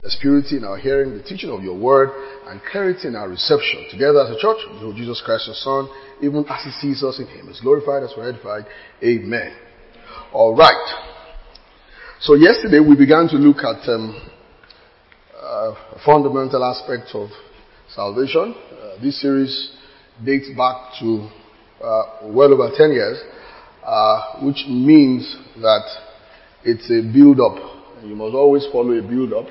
There's purity in our hearing, the teaching of your word, and clarity in our reception. Together as a church, through Jesus Christ your Son, even as he sees us in him, is glorified as we're edified. Amen. Alright. So yesterday we began to look at fundamental aspects of salvation. This series dates back to well over 10 years, which means that it's a build-up. You must always follow a build-up.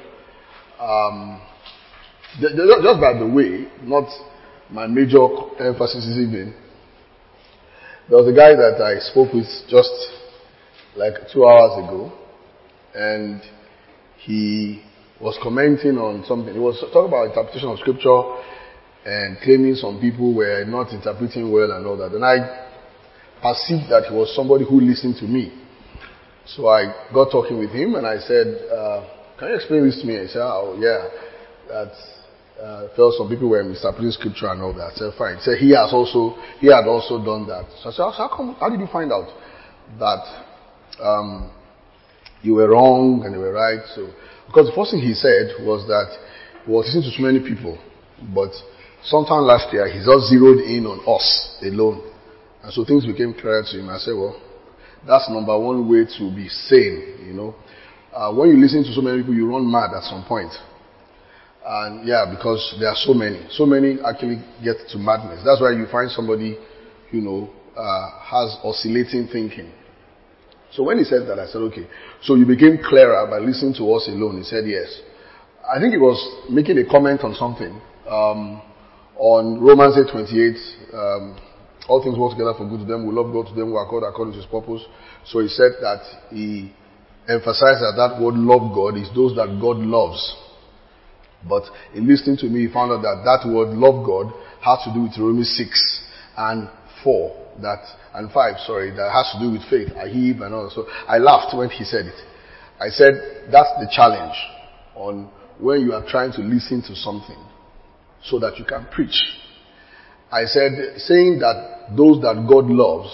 Just by the way, not my major emphasis this evening. There was a guy that I spoke with just like 2 hours ago, and he was commenting on something. He was talking about interpretation of scripture and claiming some people were not interpreting well and all that. And I perceived that he was somebody who listened to me. So I got talking with him and I said, can you explain this to me? He said, oh yeah, felt some people were misinterpreting scripture and all that. I said, fine. He said he had also done that. So I said, how did you find out that you were wrong and you were right? So, because the first thing he said was that he was listening to so many people, but sometime last year he just zeroed in on us alone. And so things became clear to him. I said, well, that's number one way to be sane, you know. When you listen to so many people, you run mad at some point. And yeah, because there are so many actually get to madness. That's why you find somebody, you know, has oscillating thinking. So when he said that, I said, okay. So you became clearer by listening to us alone. He said, yes. I think he was making a comment on something, on Romans 8:28, all things work together for good to them who love God, to them who are called according to his purpose. So he said that he emphasized that word love God is those that God loves. But in listening to me, he found out that word love God has to do with Romans 6 and 4, that has to do with faith, ahib and all. So I laughed when he said it. I said, that's the challenge on when you are trying to listen to something so that you can preach. I said, saying that those that God loves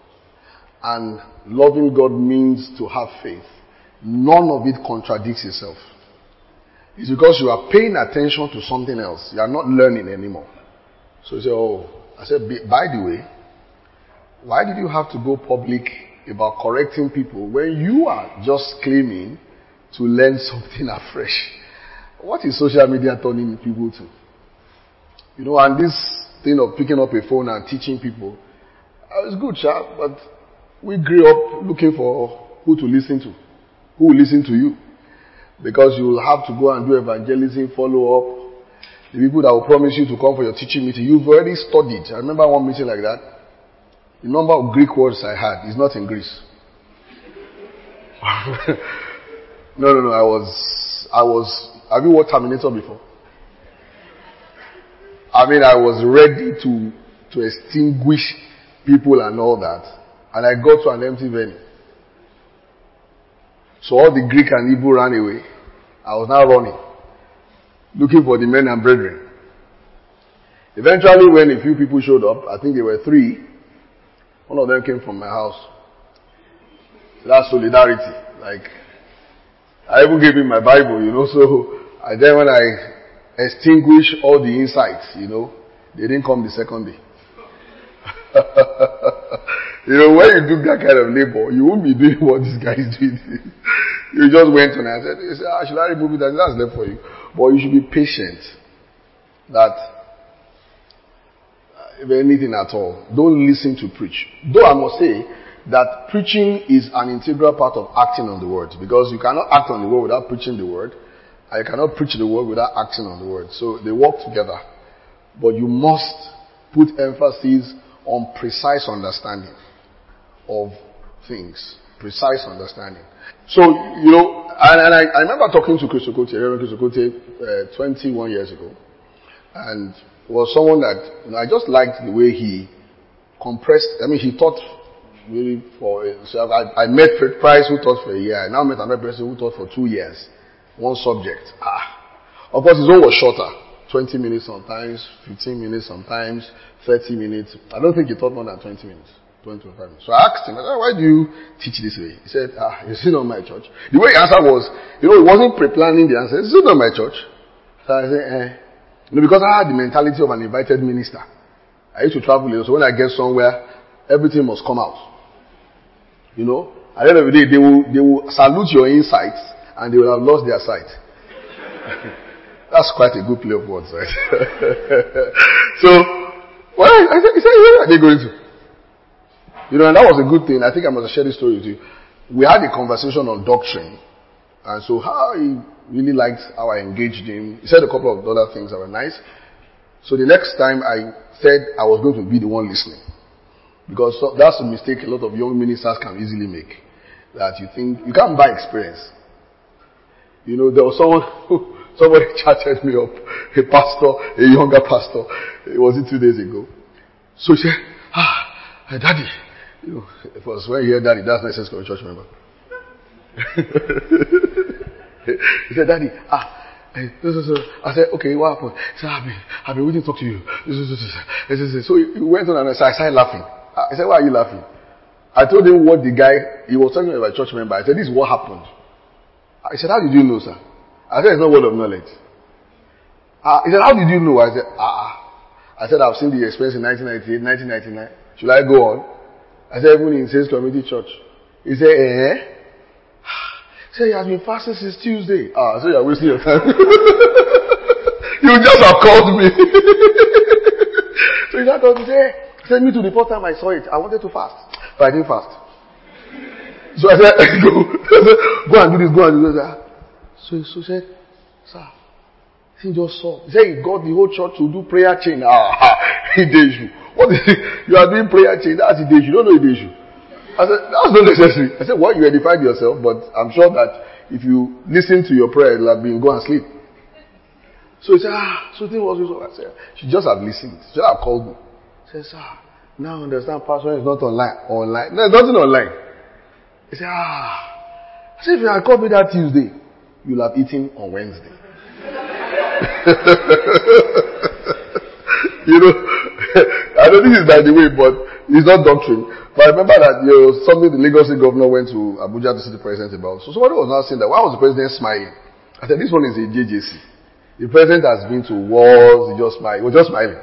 and loving God means to have faith, none of it contradicts itself. It's because you are paying attention to something else. You are not learning anymore. So he said, I said, by the way, why did you have to go public about correcting people when you are just claiming to learn something afresh? What is social media turning people to? You know, and this thing of picking up a phone and teaching people, it's good, but we grew up looking for who to listen to, who will listen to you, because you will have to go and do evangelism, follow up. The people that will promise you to come for your teaching meeting, you've already studied. I remember one meeting like that. The number of Greek words I had is not in Greece. No. I was. Have you watched Terminator before? I mean, I was ready to extinguish people and all that. And I got to an empty venue. So all the Greek and Hebrew ran away. I was now running, looking for the men and brethren. Eventually, when a few people showed up, I think there were 3. One of them came from my house. That's solidarity. Like, I even gave him my Bible, you know, so then when I extinguish all the insights, you know, they didn't come the second day. You know, when you do that kind of labor, you won't be doing what this guy is doing. You just went on and I said, should I remove it? That's left for you. But you should be patient. That, if anything at all, don't listen to preach. Though I must say that preaching is an integral part of acting on the word. Because you cannot act on the word without preaching the word. I cannot preach the word without acting on the word. So they work together. But you must put emphasis on precise understanding of things. Precise understanding. So, you know, and I remember talking to Chris Okotie, Reverend Chris Okotie, 21 years ago. And was someone that, you know, I just liked the way he compressed. I mean, he taught really for, so I met Fred Price who taught for a year. I now met another person who taught for 2 years. One subject. Of course, his own was shorter. 20 minutes sometimes, 15 minutes sometimes, 30 minutes. I don't think he taught more than 20 minutes. 20-25 minutes. So I asked him, I said, why do you teach this way? He said, is it not my church? The way he answered was, he wasn't pre-planning the answer. Is it not my church? So I said, because I had the mentality of an invited minister. I used to travel, so when I get somewhere, everything must come out. At the end of the day, they will salute your insights and they will have lost their sight. That's quite a good play of words, right? So, he said, where are they going to? And that was a good thing. I think I must have shared this story with you. We had a conversation on doctrine. And so how he really liked how I engaged him. He said a couple of other things that were nice. So the next time I said I was going to be the one listening. Because that's a mistake a lot of young ministers can easily make. That you think, you can't buy experience. There was somebody chatted me up, a pastor, a younger pastor. It was 2 days ago. So he said, Daddy. It was when you hear Daddy, that's not sense for a church member. He said, Daddy, I said, okay, what happened? He said, I've been waiting to talk to you. So he went on and I started laughing. I said, why are you laughing? I told him what the guy, he was talking about a church member. I said, this is what happened. He said, how did you know, sir? I said, it's not word of knowledge. He said, how did you know? I said, I said, I've seen the experience in 1998, 1999. Should I go on? I said, even in Saints Community Church. He said, He said, he has been fasting since Tuesday. So you're wasting your time. You just have called me. So he said, send me to the first time I saw it. I wanted to fast. But I didn't fast. So I said, go and do this, go and do that. So he said, sir, he just saw. He said he got the whole church to do prayer chain. He did you. What is it? You are doing prayer chain. That's the issue. You don't know the issue. I said, that's not necessary. I said, well, you edified yourself, but I'm sure that if you listen to your prayer, it'll have been go and sleep. So he said, so thing was this. I said, she just have listened. She just have called me. He said, sir, now I understand pastor is not online. There's nothing online. He said, I said, if you had called me that Tuesday, you'll have eaten on Wednesday. I don't think it's by the way, but it's not doctrine. But I remember that something the Lagos State governor went to Abuja to see the president about. So somebody was now saying that, why was the president smiling? I said, this one is a JJC. The president has been to wars, he just smiled. He was just smiling.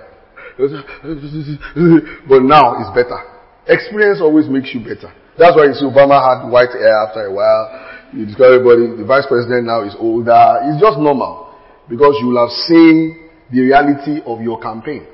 But now it's better. Experience always makes you better. That's why you see Obama had white hair after a while. You discover everybody, the vice president now is older. It's just normal. Because you will have seen the reality of your campaign.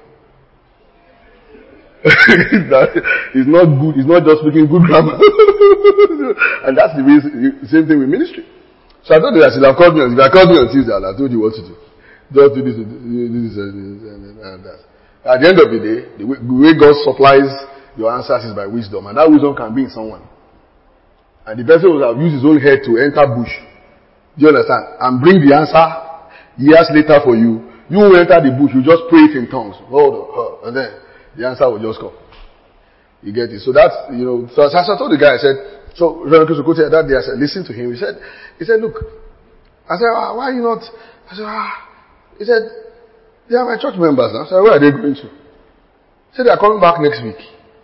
It's not good. It's not just speaking good grammar. And that's the reason, same thing with ministry. So I told you that if you called me on Tuesday, I told you what to do. Just do this and that. At the end of the day, the way God supplies your answers is by wisdom. And that wisdom can be in someone. And the person will have used his own head to enter bush. Do you understand? And bring the answer years later for you. You will enter the bush, you just pray it in tongues. And then the answer will just come. You get it? So that's, so as I told the guy, I said, so Reverend Kusuko said that day, I said, listen to him. He said, look. I said, why are you not? I said, He said, they are my church members now. I said, where are they going to? He said, they are coming back next week.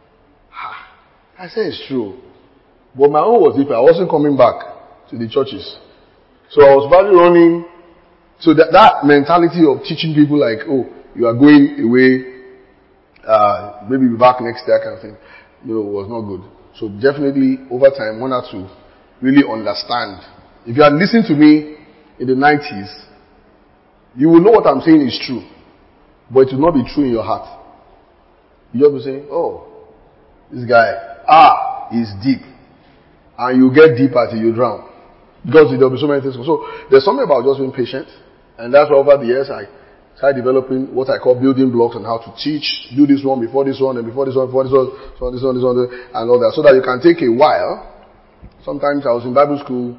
I said, it's true. But my own was different. I wasn't coming back to the churches. So I was probably running. So that mentality of teaching people like, you are going away, maybe be back next year kind of thing, was not good. So definitely over time, one had to really understand. If you had listened to me in the 90s, you will know what I'm saying is true. But it will not be true in your heart. You just be saying, this guy, is deep. And you get deeper till you drown. Because there will be so many things. So there's something about just being patient. And that's why over the years I started developing what I call building blocks on how to teach. Do this one before this one, and before this one, before this one, this one, and all that. So that you can take a while. Sometimes I was in Bible school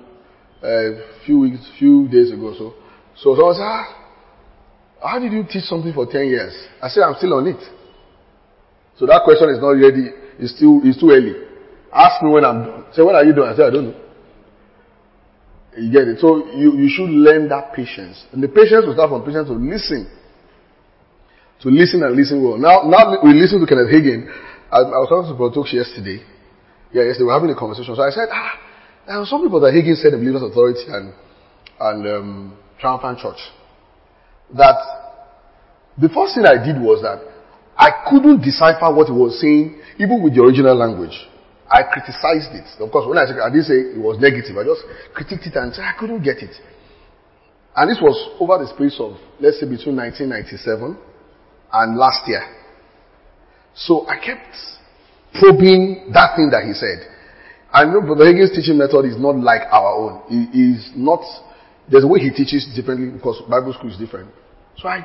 few days ago. So someone said, how did you teach something for 10 years? I said, I'm still on it. So that question is not ready. It's too early. Ask me when I'm done. Say, when are you done? I said, I don't know. You get it? So you should learn that patience. And the patience will start from patience to listen. To listen and listen well. Now we listen to Kenneth Hagin. I was talking to Brotokes yesterday. Yeah, yesterday we were having a conversation. So I said, there were some people that Higgins said in Believers Authority and Triumphant Church, that the first thing I did was that I couldn't decipher what he was saying, even with the original language. I criticized it. Of course, when I didn't say it was negative. I just critiqued it and said I couldn't get it. And this was over the space of, let's say, between 1997 and last year. So I kept probing that thing that he said. I know Brother Higgins' teaching method is not like our own. It is not, there's a way he teaches differently because Bible school is different. So I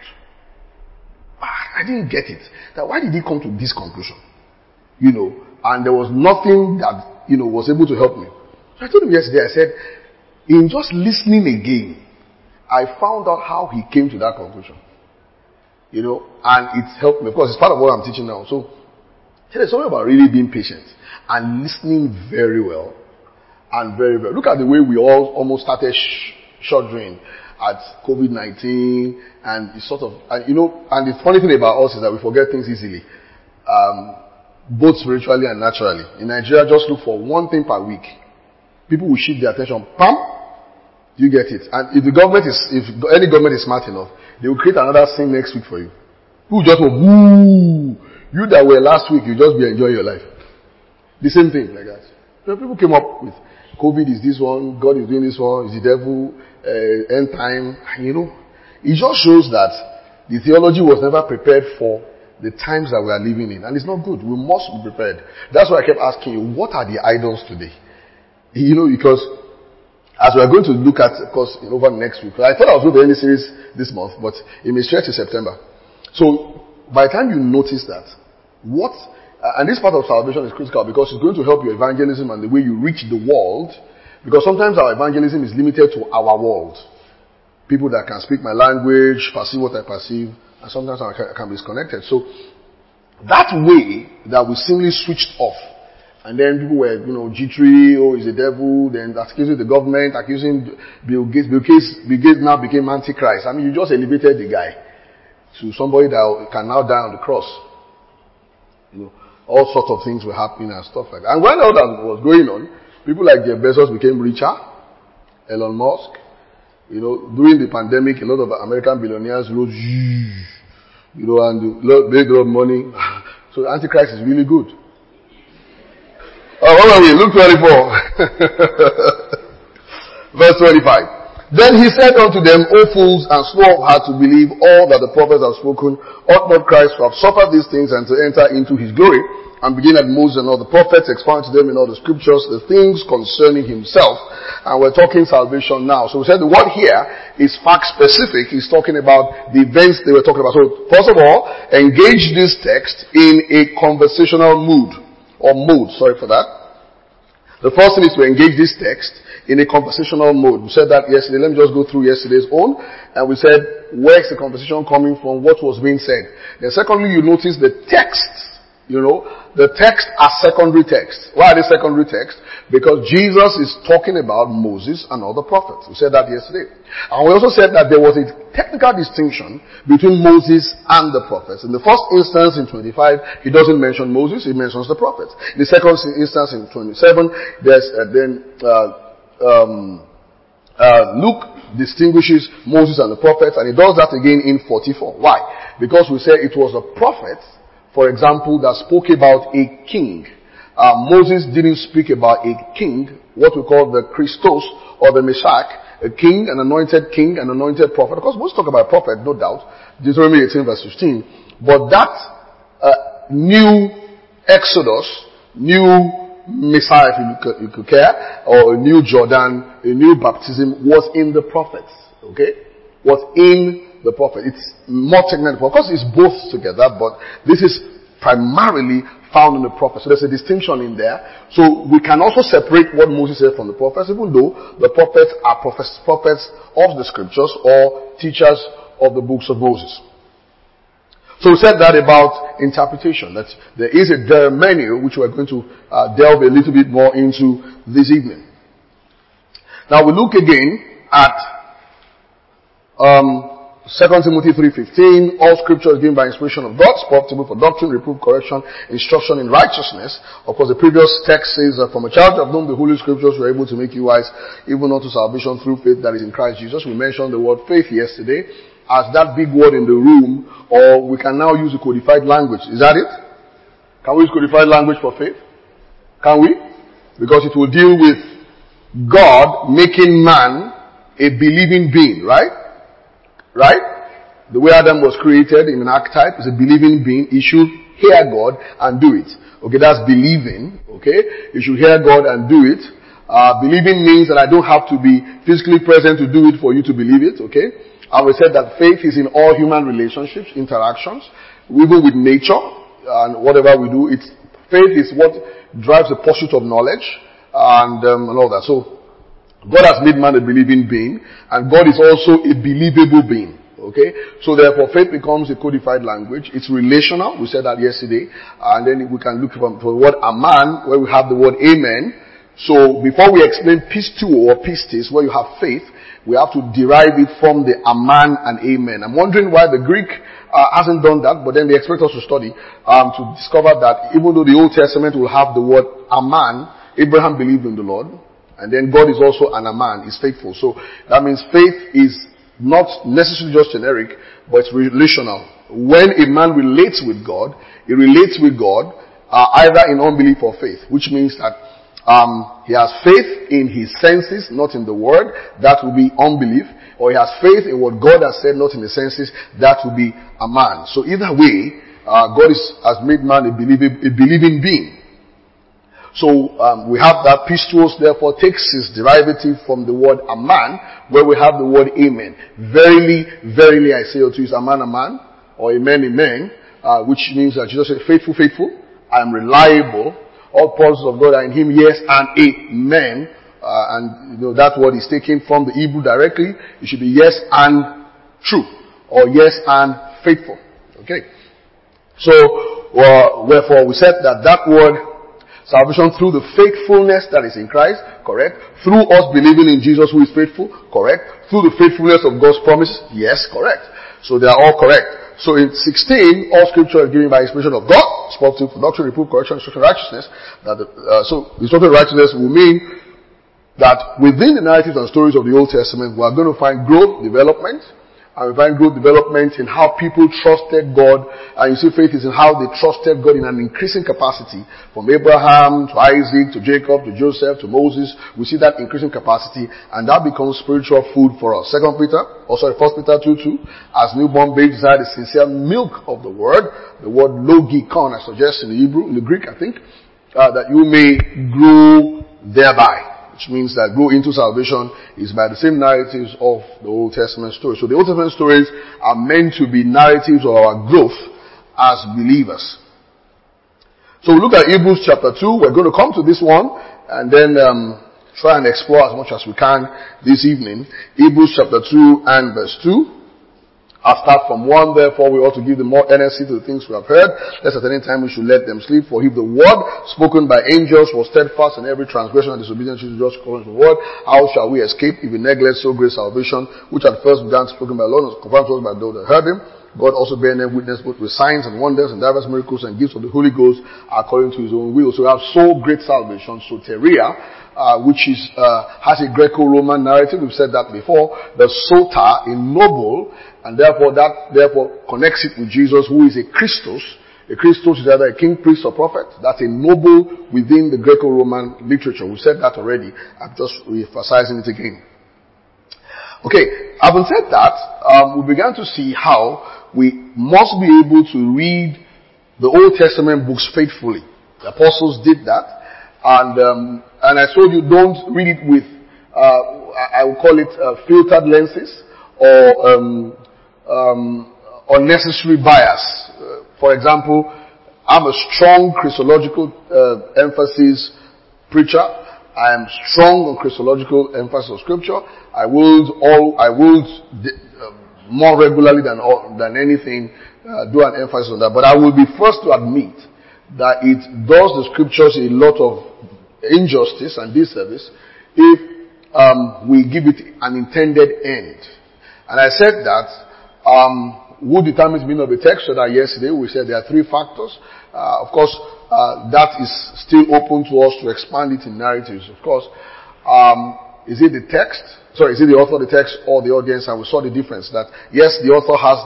didn't get it. That why did he come to this conclusion? And there was nothing that, was able to help me. So I told him yesterday, I said, in just listening again, I found out how he came to that conclusion. And it helped me. Of course, it's part of what I'm teaching now. So, there's something about really being patient and listening very well. And very, very. Look at the way we all almost started shuddering at COVID-19 and it's sort of, and the funny thing about us is that we forget things easily. Both spiritually and naturally. In Nigeria, just look for one thing per week. People will shift their attention. Pam! You get it. And if any government is smart enough, they will create another thing next week for you. People just go, woo! You that were last week, you just be enjoying your life. The same thing like that. So people came up with COVID is this one, God is doing this one, is the devil, end time. It just shows that the theology was never prepared for the times that we are living in. And it's not good. We must be prepared. That's why I kept asking you, what are the idols today? Because as we are going to look at, of course, over next week. I thought I was going to end the series this month, but it may stretch to September. So, by the time you notice that, and this part of salvation is critical because it's going to help your evangelism and the way you reach the world. Because sometimes our evangelism is limited to our world. People that can speak my language, perceive what I perceive, and sometimes I can be disconnected. So, that way that we simply switched off. And then people were, jittery, he's the devil, then accusing the government, accusing Bill Gates. Bill Gates now became Antichrist. I mean, you just elevated the guy to somebody that can now die on the cross. All sorts of things were happening and stuff like that. And when all that was going on, people like Jeff Bezos became richer, Elon Musk. During the pandemic, a lot of American billionaires rose, and made a lot of money. So Antichrist is really good. What are we? Luke 24. Verse 25. Then he said unto them, O fools, and slow of heart to believe all that the prophets have spoken. Ought not Christ to have suffered these things and to enter into his glory? And begin at Moses and all the prophets, expound to them in all the scriptures the things concerning himself. And we're talking salvation now. So we said the word here is fact specific. He's talking about the events they were talking about. So first of all, engage this text in a conversational mood. Or mode, sorry for that. The first thing is to engage this text in a conversational mode. We said that yesterday. Let me just go through yesterday's own. And we said, where's the conversation coming from? What was being said? Then secondly, you notice the text. The text are secondary text. Why are they secondary text? Because Jesus is talking about Moses and other prophets. We said that yesterday. And we also said that there was a technical distinction between Moses and the prophets. In the first instance in 25, he doesn't mention Moses, he mentions the prophets. In the second instance in 27, there's Luke distinguishes Moses and the prophets, and he does that again in 44. Why? Because we said it was a prophet, for example, that spoke about a king. Moses didn't speak about a king, what we call the Christos or the Messiah, a king, an anointed prophet. Of course, Moses talk about a prophet, no doubt. Deuteronomy 18 verse 15. But that new Exodus, new Messiah, if you could care, or a new Jordan, a new baptism was in the prophets. Okay? Was in the prophet. It's more technical. Of course, it's both together, but this is primarily found in the prophet. So there's a distinction in there. So we can also separate what Moses said from the prophets, even though the prophets are prophets of the scriptures or teachers of the books of Moses. So we said that about interpretation, that there is a menu which we're going to delve a little bit more into this evening. Now we look again at 2 Timothy 3:15, all scripture is given by inspiration of God, profitable for doctrine, reproof, correction, instruction in righteousness. Of course, the previous text says that from a child of known the holy scriptures were able to make you wise, even unto salvation through faith that is in Christ Jesus. We mentioned the word faith yesterday as that big word in the room, or we can now use the codified language. Is that it? Can we use codified language for faith? Can we? Because it will deal with God making man a believing being, right? Right? The way Adam was created in an archetype is a believing being. He should hear God and do it. Okay, that's believing. Okay? You should hear God and do it. Believing means that I don't have to be physically present to do it for you to believe it. Okay? And we said that faith is in all human relationships, interactions, even with nature and whatever we do. Faith is what drives the pursuit of knowledge and all that. So, God has made man a believing being, and God is also a believable being. Okay? So therefore, faith becomes a codified language. It's relational. We said that yesterday. And then we can look for the word aman, where we have the word amen. So before we explain pistuo or pistis, where you have faith, we have to derive it from the aman and amen. I'm wondering why the Greek hasn't done that, but then they expect us to study to discover that even though the Old Testament will have the word aman, Abraham believed in the Lord. And then God is also an aman, is faithful. So that means faith is not necessarily just generic, but it's relational. When a man relates with God, he relates with God either in unbelief or faith, which means that he has faith in his senses, not in the word. That will be unbelief. Or he has faith in what God has said, not in the senses. That will be aman. So either way, God has made man a believing being. So we have that pistuos therefore takes its derivative from the word aman, where we have the word amen. Verily, verily I say unto you, is aman, aman, or amen, amen, which means that Jesus said, faithful, faithful, I am reliable, all promises of God are in him, yes and amen. And that word is taken from the Hebrew directly. It should be yes and true, or yes and faithful. Okay. So wherefore we said that word salvation through the faithfulness that is in Christ, correct. Through us believing in Jesus who is faithful, correct. Through the faithfulness of God's promise, yes, correct. So they are all correct. So in 16, all scripture is given by inspiration of God, spoken for doctrine, reproof, correction, instruction, righteousness. So instruction, righteousness will mean that within the narratives and stories of the Old Testament, we are going to find growth, development, and we find growth development in how people trusted God. And you see faith is in how they trusted God in an increasing capacity. From Abraham to Isaac to Jacob to Joseph to Moses. We see that increasing capacity. And that becomes spiritual food for us. 1 Peter 2:2. As newborn babes desire the sincere milk of the word. The word logikon, I suggest in the Hebrew, in the Greek I think. That you may grow thereby. Which means that grow into salvation is by the same narratives of the Old Testament stories. So the Old Testament stories are meant to be narratives of our growth as believers. So we look at Hebrews chapter 2. We're going to come to this one and then try and explore as much as we can this evening. Hebrews chapter 2 and verse 2. I'll start from 1, therefore we ought to give the more earnestly to the things we have heard, lest at any time we should let them sleep. For if the word spoken by angels was steadfast, and every transgression and disobedience is just according to the word, how shall we escape if we neglect so great salvation, which at first began spoken by the Lord, and was confirmed to us by those that heard him? God also bearing them witness both with signs and wonders and diverse miracles and gifts of the Holy Ghost according to his own will. So we have so great salvation, soteria, which is has a Greco-Roman narrative. We've said that before. The sota, a noble, and therefore connects it with Jesus, who is a Christos. A Christos is either a king, priest, or prophet. That's a noble within the Greco-Roman literature. We said that already. I'm just re-emphasizing it again. Okay, having said that, we began to see how we must be able to read the Old Testament books faithfully. The apostles did that, and I told you don't read it with, I would call it filtered lenses or unnecessary bias. For example, I'm a strong Christological emphasis preacher. I am strong on Christological emphasis of Scripture. I would more regularly than anything do an emphasis on that. But I will be first to admit that it does the Scriptures a lot of injustice and disservice if we give it an intended end. And I said that Who determines the meaning of the text? So that yesterday we said there are three factors. Of course, that is still open to us to expand it in narratives. Of course, is it the text? Sorry, is it the author of the text or the audience? And we saw the difference that yes, the author has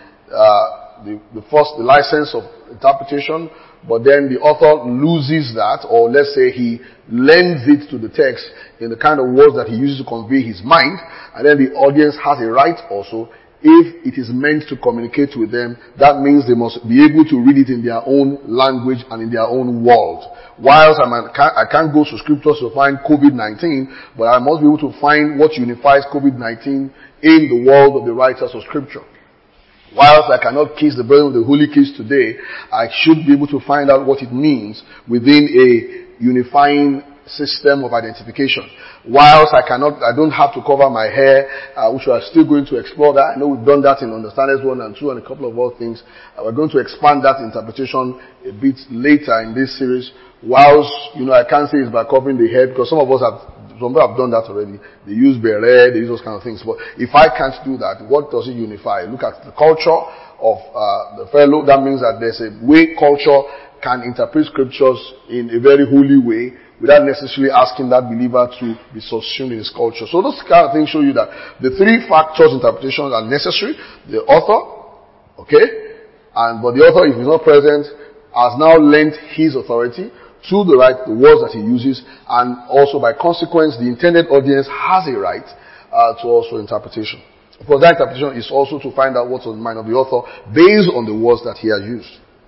the license of interpretation, but then the author loses that, or let's say he lends it to the text in the kind of words that he uses to convey his mind, and then the audience has a right also, if it is meant to communicate with them, that means they must be able to read it in their own language and in their own world. Whilst I can't go to scriptures to find COVID-19, but I must be able to find what unifies COVID-19 in the world of the writers of scripture. Whilst I cannot kiss the brother with the holy kiss today, I should be able to find out what it means within a unifying system of identification. Whilst I don't have to cover my hair, which we are still going to explore that. I know we've done that in Understanders 1 and 2 and a couple of other things. We're going to expand that interpretation a bit later in this series. Whilst, I can't say it's by covering the head, because some people have done that already. They use beret, they use those kind of things. But if I can't do that, what does it unify? Look at the culture of the fellow. That means that there's a way culture can interpret scriptures in a very holy way without necessarily asking that believer to be subsumed in his culture. So those kind of things show you that the three factors interpretations are necessary. The author, okay, but the author, if he's not present, has now lent his authority to the words that he uses, and also by consequence, the intended audience has a right to also interpretation. Of course, that interpretation is also to find out what's on the mind of the author based on the words that he has used.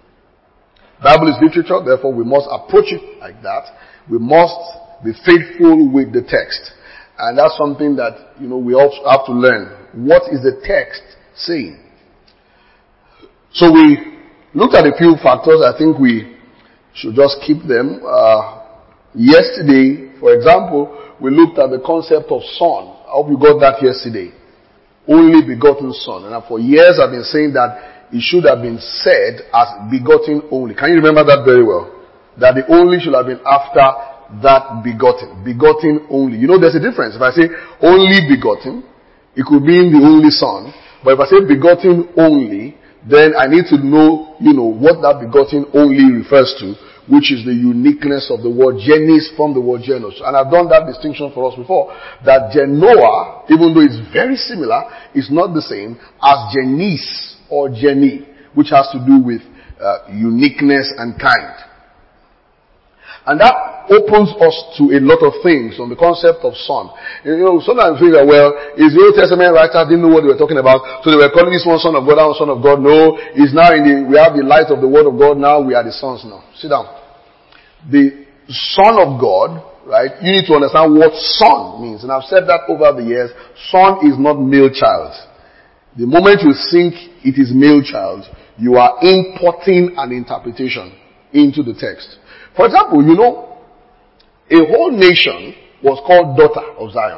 Bible is literature, therefore we must approach it like that. We must be faithful with the text. And that's something that, we also have to learn. What is the text saying? So we looked at a few factors. I think we should just keep them. Yesterday, for example, we looked at the concept of son. I hope you got that yesterday. Only begotten son. And for years I've been saying that it should have been said as begotten only. Can you remember that very well? That the only should have been after that begotten. Begotten only. There's a difference. If I say only begotten, it could mean the only son. But if I say begotten only, then I need to know, what that begotten only refers to, which is the uniqueness of the word genis from the word genos. And I've done that distinction for us before, that genoa, even though it's very similar, is not the same as genis or geni, which has to do with uniqueness and kind. And that opens us to a lot of things on the concept of son. Sometimes we think that, is the Old Testament writers didn't know what they were talking about, so they were calling this one son of God, that one son of God. No, it's now we have the light of the word of God, now we are the sons now. Sit down. The son of God, right, you need to understand what son means. And I've said that over the years. Son is not male child. The moment you think it is male child, you are importing an interpretation into the text. For example, a whole nation was called daughter of Zion.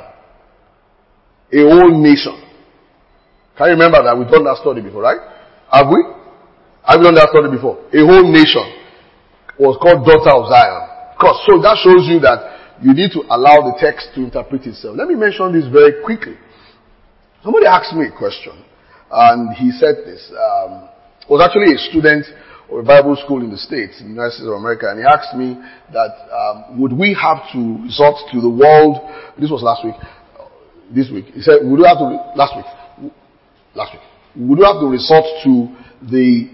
A whole nation. Can you remember that? We've done that story before, right? Have we? Have you done that story before? A whole nation was called daughter of Zion. So that shows you that you need to allow the text to interpret itself. Let me mention this very quickly. Somebody asked me a question, and he said this. It was actually a student of a Bible school in the States, in the United States of America, and he asked me that would we have to resort to the world? This was last week. This week, he said, would we have to last week? Would we have to resort to the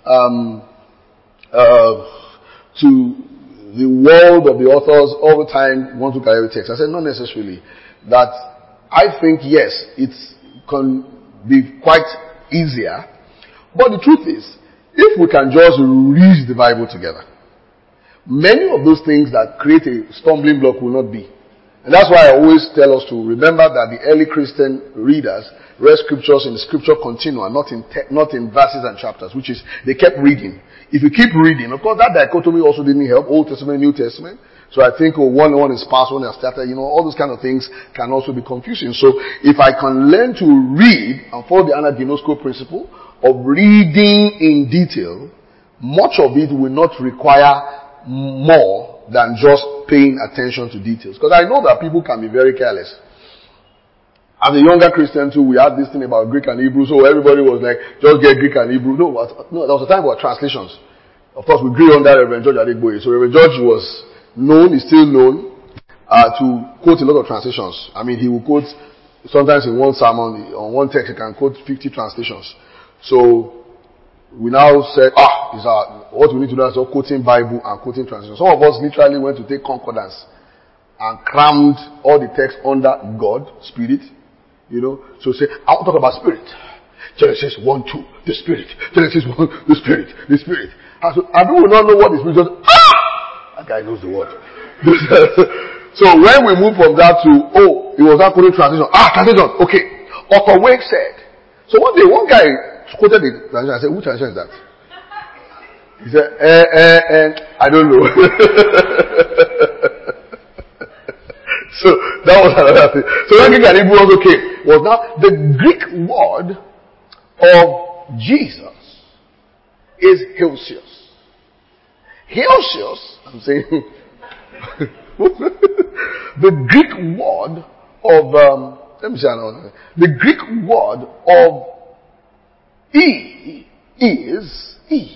world of the authors all the time? Want to carry every text? I said not necessarily. That I think yes, it can be quite easier, but the truth is, if we can just read the Bible together, many of those things that create a stumbling block will not be. And that's why I always tell us to remember that the early Christian readers read scriptures in the scripture continuum, not in verses and chapters, which is, they kept reading. If you keep reading, of course that dichotomy also didn't help, Old Testament, New Testament. So I think one is past, one is started, all those kind of things can also be confusing. So if I can learn to read and follow the anaginosko principle, of reading in detail, much of it will not require more than just paying attention to details. Because I know that people can be very careless. As a younger Christian too, we had this thing about Greek and Hebrew, so everybody was like, just get Greek and Hebrew. No, there was a time about translations. Of course, we grew under Reverend George Adegboye. So Reverend George was known, is still known, to quote a lot of translations. I mean, he will quote, sometimes in one sermon, on one text, he can quote 50 translations. So, we now said, what we need to do is quoting Bible and quoting translation. Some of us literally went to take concordance and crammed all the text under God, Spirit, So say, I want to talk about Spirit. Genesis 1, 2, the Spirit. Genesis 1, the Spirit, the Spirit. And people will not know what the Spirit is. That guy knows the word. So when we move from that to, it was not quoting translation. Translation, okay. Otto Wake said. So one day, one guy quoted the translation. I said, which translation is that? He said, I don't know. So that was another thing. So when Greek and Hebrew also came, was now the Greek word of Jesus is Helsios. Helsios, I'm saying, the Greek word of, let me say another. The Greek word of is E.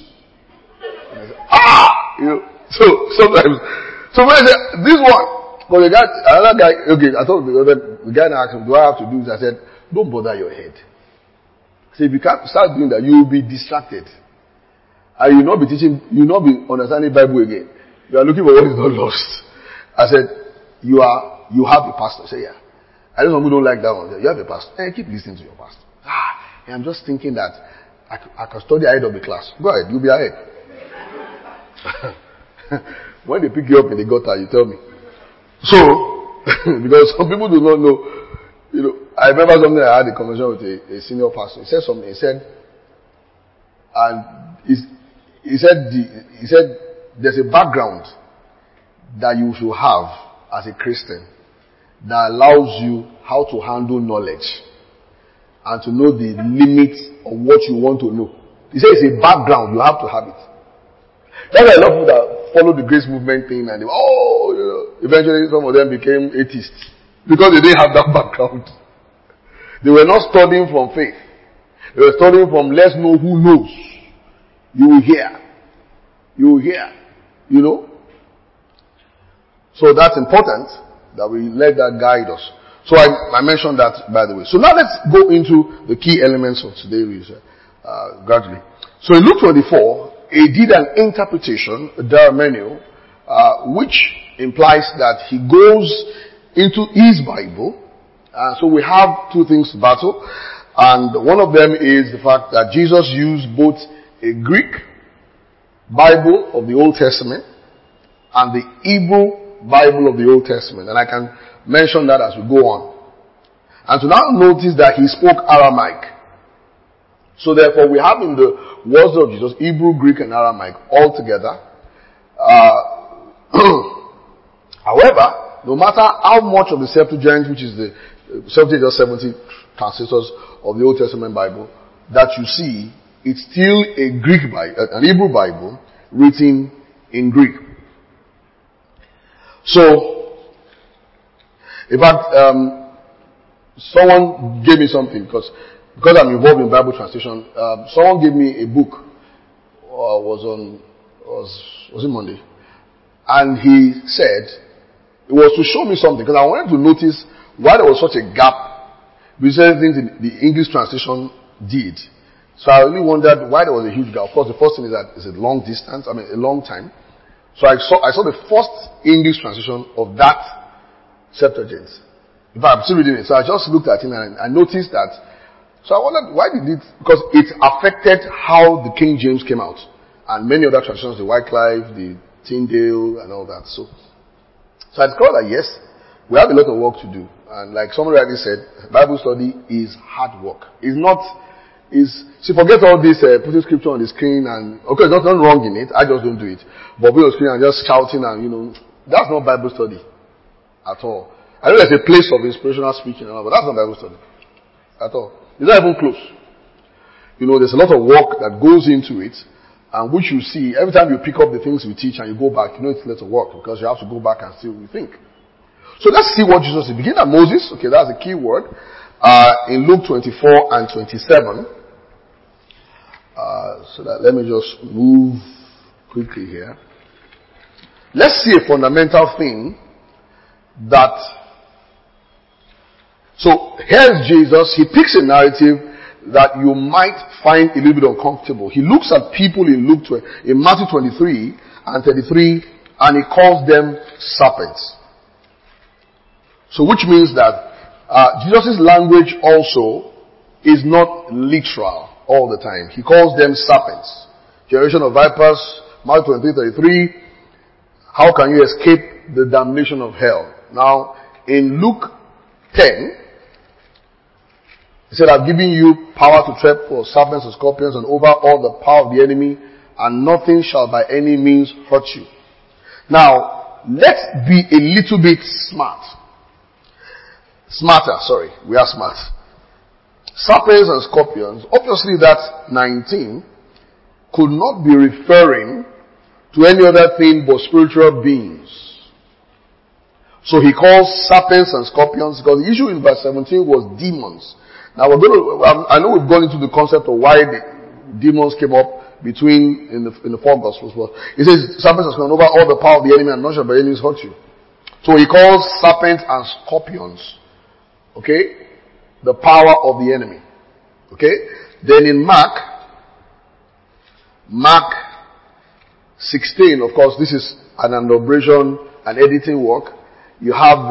So sometimes, so when I say, this one, but the guy, another guy, okay, I thought the guy asked him, do I have to do this? I said, don't bother your head. See, if you can't start doing that, you will be distracted. And you will not be teaching, you will not be understanding Bible again. You are looking for what is not lost. I said, you have a pastor. I said, yeah. I know some people don't like that one. You have a pastor. Hey, keep listening to your pastor. I'm just thinking that I can study ahead of the class. Go ahead, you'll be ahead. When they pick you up in the gutter, you tell me. So, because some people do not know, I remember something I had a conversation with a senior pastor. He said something, he said there's a background that you should have as a Christian that allows you how to handle knowledge and to know the limits of what you want to know. He said it's a background, you have to have it. That's why a lot of people that follow the grace movement thing and eventually some of them became atheists because they didn't have that background. They were not studying from faith. They were studying from let's know who knows. You will hear. So that's important that we let that guide us. So I mentioned that, by the way. So now let's go into the key elements of today's gradually. So in Luke 24, he did an interpretation, a diamenio, which implies that he goes into his Bible. So we have two things to battle. And one of them is the fact that Jesus used both a Greek Bible of the Old Testament and the Hebrew Bible of the Old Testament. And I can mention that as we go on. And to now notice that he spoke Aramaic. So therefore we have in the words of Jesus, Hebrew, Greek and Aramaic all together. However, no matter how much of the Septuagint, which is the 70 translators of the Old Testament Bible, that you see, it's still a Greek Bible, an Hebrew Bible written in Greek. So, in fact, someone gave me something because I'm involved in Bible translation. Someone gave me a book. Was it Monday? And he said it was to show me something because I wanted to notice why there was such a gap between things the English translation did. So I really wondered why there was a huge gap. Of course, the first thing is that it's a long distance. a long time. So I saw the first English translation of that Septuagint. In fact, I'm still reading it. So I just looked at it and I noticed that. So I wondered why did it, because it affected how the King James came out. And many other translations, the Wycliffe, the Tyndale, and all that. So I discovered that yes, we have a lot of work to do. And like somebody already said, Bible study is hard work. Forget all this, putting scripture on the screen and, okay, there's nothing wrong in it. I just don't do it. But putting on the screen and just shouting and, that's not Bible study at all. I know there's a place of inspirational speaking and all, but that's not Bible study at all. It's not even close. There's a lot of work that goes into it, and which you see every time you pick up the things we teach and you go back, it's a lot of work because you have to go back and still rethink. So let's see what Jesus did. Begin at Moses. Okay, that's a key word. In Luke 24 and 27. So that let me just move quickly here. Let's see a fundamental thing that. So here's Jesus. He picks a narrative that you might find a little bit uncomfortable. He looks at people in Matthew 23 and 33, and he calls them serpents. So which means that Jesus' language also is not literal all the time. He calls them serpents. Generation of vipers, Matthew 23:33. How can you escape the damnation of hell? Now, in Luke 10, he said, I've given you power to tread for serpents and scorpions and over all the power of the enemy, and nothing shall by any means hurt you. Now, let's be a little bit smarter, we are smart. Serpents and scorpions, obviously that 19 could not be referring to any other thing but spiritual beings. So he calls serpents and scorpions because the issue in verse 17 was demons. Now I know we've gone into the concept of why the demons came up between in the four gospels, but it says serpents and scorpions over all the power of the enemy and not shall by enemies hurt you. So he calls serpents and scorpions, okay, the power of the enemy. Okay? Then in Mark 16, of course, this is an abbreviation, an editing work. You have,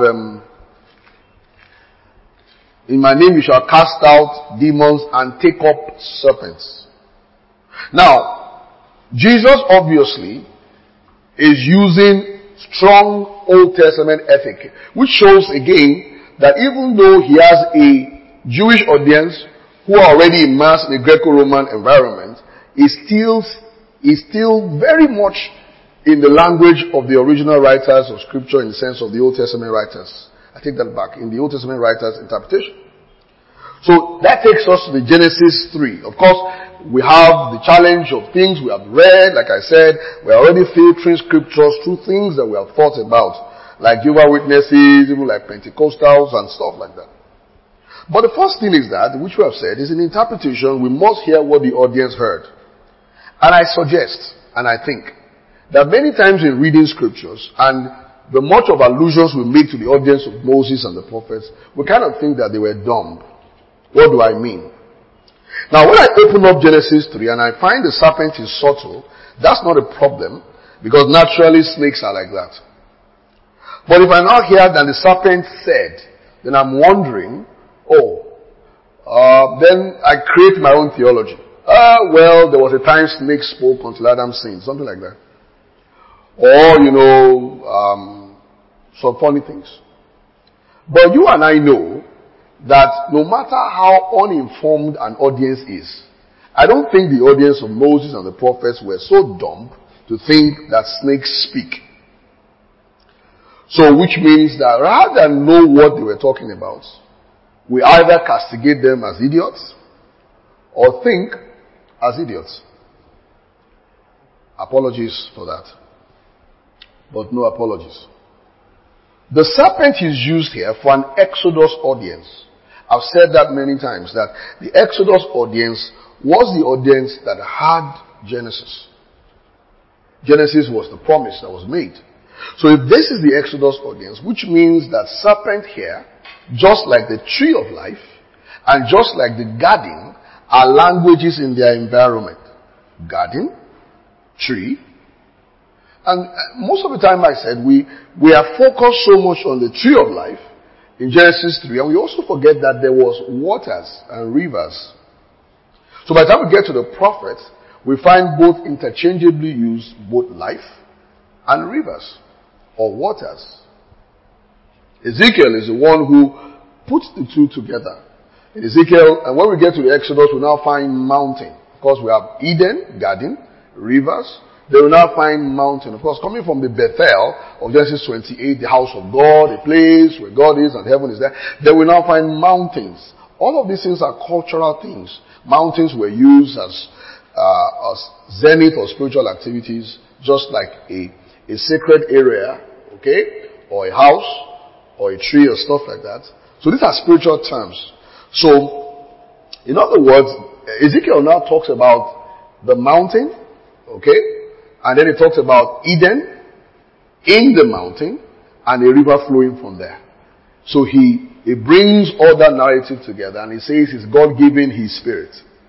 in my name you shall cast out demons and take up serpents. Now, Jesus obviously is using strong Old Testament ethic, which shows again that even though he has a Jewish audience who are already immersed in a Greco-Roman environment, is still very much in the language of the original writers of scripture in the sense of the Old Testament writers. I take that back, in the Old Testament writers' interpretation. So that takes us to the Genesis 3. Of course, we have the challenge of things we have read. Like I said, we are already filtering scriptures through things that we have thought about, like Jehovah's Witnesses, even like Pentecostals and stuff like that. But the first thing is that, which we have said, is in interpretation, we must hear what the audience heard. And I suggest, and I think, that many times in reading scriptures, and the much of allusions we make to the audience of Moses and the prophets, we kind of think that they were dumb. What do I mean? Now, when I open up Genesis 3 and I find the serpent is subtle, that's not a problem, because naturally snakes are like that. But if I now hear that the serpent said, then I'm wondering, then I create my own theology. Well, there was a time snakes spoke until Adam sinned, something like that. Or, some funny things. But you and I know that no matter how uninformed an audience is, I don't think the audience of Moses and the prophets were so dumb to think that snakes speak. So, which means that rather than know what they were talking about, we either castigate them as idiots or think as idiots. Apologies for that. But no apologies. The serpent is used here for an Exodus audience. I've said that many times, that the Exodus audience was the audience that had Genesis. Genesis was the promise that was made. So if this is the Exodus audience, which means that serpent here, just like the tree of life, and just like the garden, are languages in their environment. Garden, tree, and most of the time I said we are focused so much on the tree of life in Genesis 3, and we also forget that there was waters and rivers. So by the time we get to the prophets, we find both interchangeably used, both life and rivers or waters. Ezekiel is the one who puts the two together. In Ezekiel, and when we get to the Exodus, we now find mountain. Of course, we have Eden, garden, rivers. They will now find mountain. Of course, coming from the Bethel of Genesis 28, the house of God, a place where God is and heaven is there, they will now find mountains. All of these things are cultural things. Mountains were used as zenith or spiritual activities, just like a sacred area, okay, or a house, or a tree or stuff like that. So these are spiritual terms. So, in other words, Ezekiel now talks about the mountain, okay? And then he talks about Eden in the mountain and a river flowing from there. So he brings all that narrative together and he says it's God giving his spirit.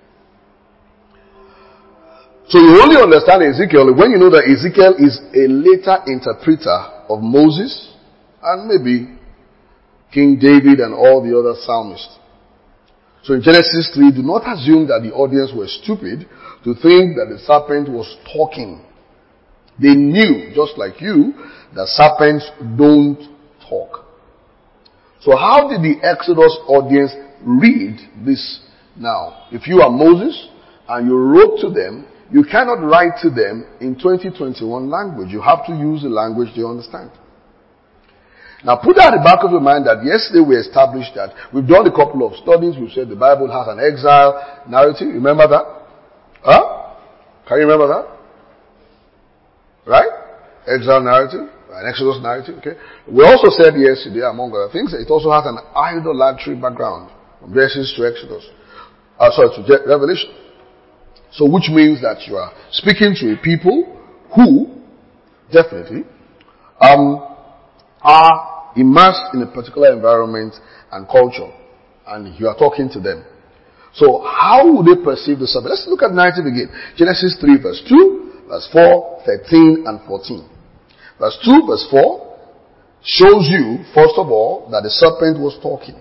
So you only understand Ezekiel when you know that Ezekiel is a later interpreter of Moses and maybe King David and all the other psalmists. So in Genesis 3, do not assume that the audience were stupid to think that the serpent was talking. They knew, just like you, that serpents don't talk. So how did the Exodus audience read this now? If you are Moses and you wrote to them, you cannot write to them in 2021 language. You have to use the language they understand. Now put that at the back of your mind that yesterday we established that we've done a couple of studies. We've said the Bible has an exile narrative. Remember that? Huh? Can you remember that? Right? Exile narrative, an Exodus narrative, okay? We also said yesterday, among other things, it also has an idolatry background from Genesis to Exodus. To Revelation. So which means that you are speaking to a people who definitely are immersed in a particular environment and culture, and you are talking to them. So how would they perceive the serpent? Let's look at narrative again. Genesis 3 verse 2, verse 4, 13 and 14. Verse 2, verse 4 shows you, first of all, that the serpent was talking.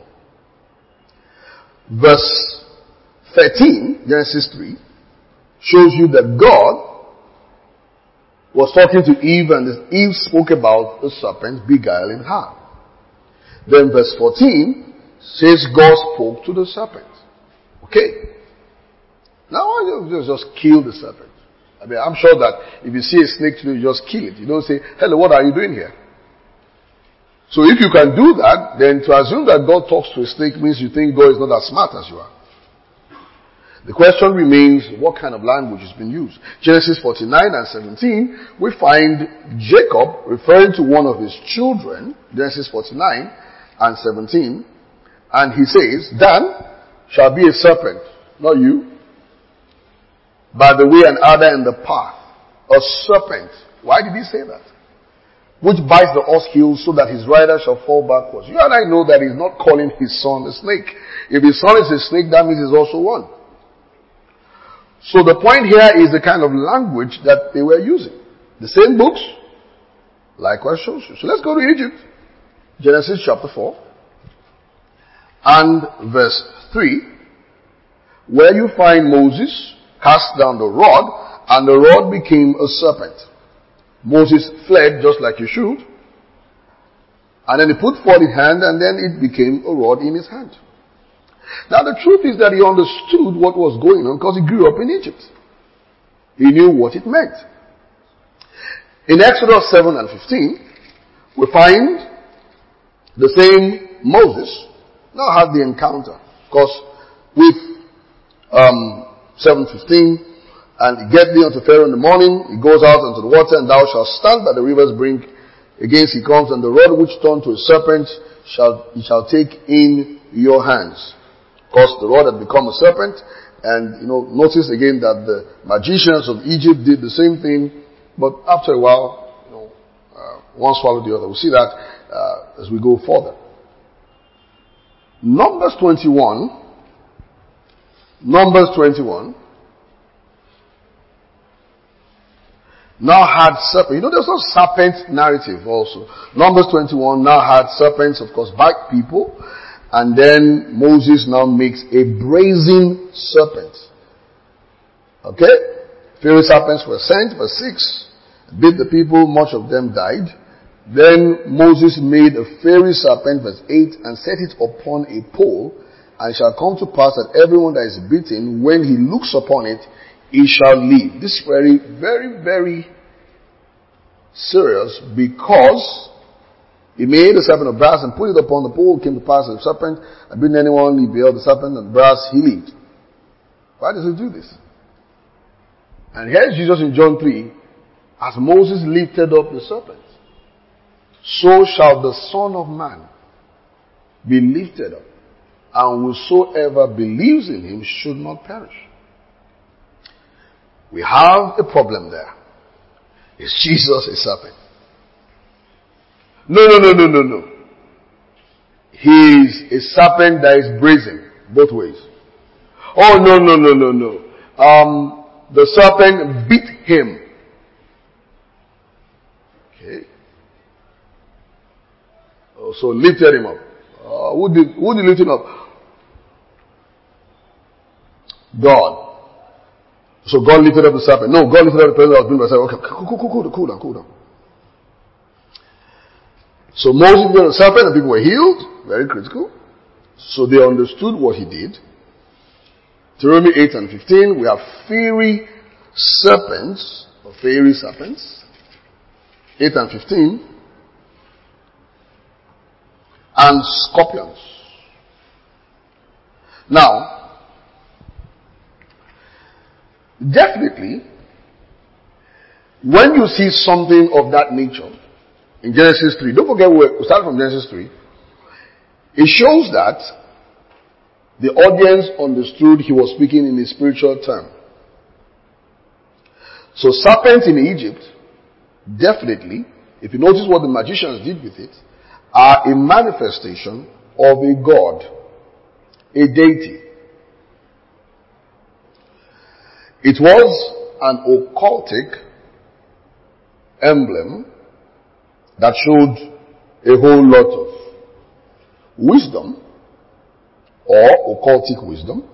Verse 13, Genesis 3, shows you that God was talking to Eve and Eve spoke about the serpent beguiling her. Then verse 14 says God spoke to the serpent. Okay. Now you just kill the serpent. I mean, I'm sure that if you see a snake today, you just kill it. You don't say, hello, what are you doing here? So if you can do that, then to assume that God talks to a snake means you think God is not as smart as you are. The question remains, what kind of language has been used? Genesis 49 and 17, we find Jacob referring to one of his children, Genesis 49 and 17, and he says, Dan shall be a serpent, not you, by the way and adder in the path, a serpent. Why did he say that? Which bites the horse heel so that his rider shall fall backwards. You and I know that he's not calling his son a snake. If his son is a snake, that means he's also one. So the point here is the kind of language that they were using. The same books, likewise shows you. So let's go to Egypt. Genesis chapter 4 and verse 3, where you find Moses cast down the rod, and the rod became a serpent. Moses fled just like you should, and then he put forth his hand, and then it became a rod in his hand. Now the truth is that he understood what was going on because he grew up in Egypt. He knew what it meant. In Exodus 7 and 15, we find the same Moses now had the encounter. Because with 7:15, and get thee unto Pharaoh in the morning, he goes out into the water, and thou shalt stand by the river's brink. Against he comes, and the rod which turned to a serpent he shall take in your hands. Because the rod had become a serpent, and notice again that the magicians of Egypt did the same thing, but after a while, one swallowed the other. We'll see that as we go further. Numbers 21 now had serpent. There's no serpent narrative also. Numbers 21 now had serpents, of course, bite people. And then Moses now makes a brazen serpent. Okay? Fiery serpents were sent, verse 6. Bit the people, much of them died. Then Moses made a fiery serpent, verse 8, and set it upon a pole. And it shall come to pass that everyone that is bitten, when he looks upon it, he shall live. This is very, very, very serious, because he made a serpent of brass and put it upon the pole. It came to pass that the serpent had bitten anyone, he beheld the serpent and brass, he lived. Why does he do this? And here's Jesus in John 3. As Moses lifted up the serpent, so shall the Son of Man be lifted up. and whosoever believes in him should not perish. We have a problem there. Is Jesus a serpent? No. He is a serpent that is brazen both ways. Oh, no. The serpent beat him. Okay. Oh, so lifted him up. Who did lift him up? God. So God lifted up the serpent. No, God lifted up the person that was doing the serpent. Okay, cool down. So Moses did the serpent and people were healed. Very critical. So they understood what he did. Deuteronomy 8 and 15, we have fiery serpents. 8 and 15. And scorpions. Now, definitely, when you see something of that nature, in Genesis 3, don't forget we started from Genesis 3, it shows that the audience understood he was speaking in a spiritual term. So serpents in Egypt, definitely, if you notice what the magicians did with it, are a manifestation of a god, a deity. It was an occultic emblem that showed a whole lot of wisdom or occultic wisdom.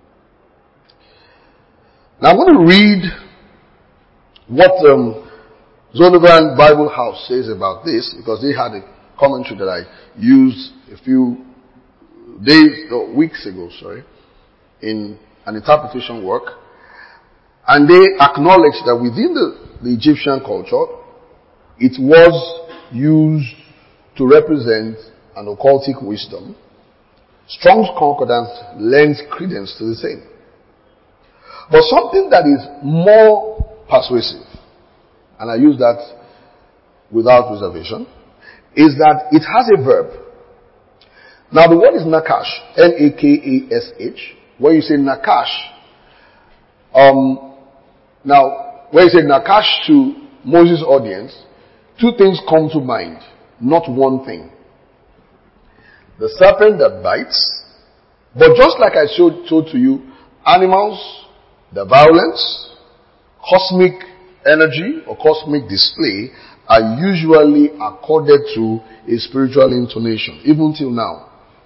Now I'm going to read what Zondervan Bible House says about this, because they had a commentary that I used a few weeks ago, in an interpretation work. And they acknowledge that within the Egyptian culture, it was used to represent an occultic wisdom. Strong's Concordance lends credence to the same. But something that is more persuasive, and I use that without reservation, is that it has a verb. Now the word is nakash, N-A-K-A-S-H. When you say nakash, now when you say nakash to Moses' audience, two things come to mind, not one thing. The serpent that bites, but just like I showed to you, animals, the violence, cosmic energy or cosmic display are usually accorded to a spiritual intonation, even till now.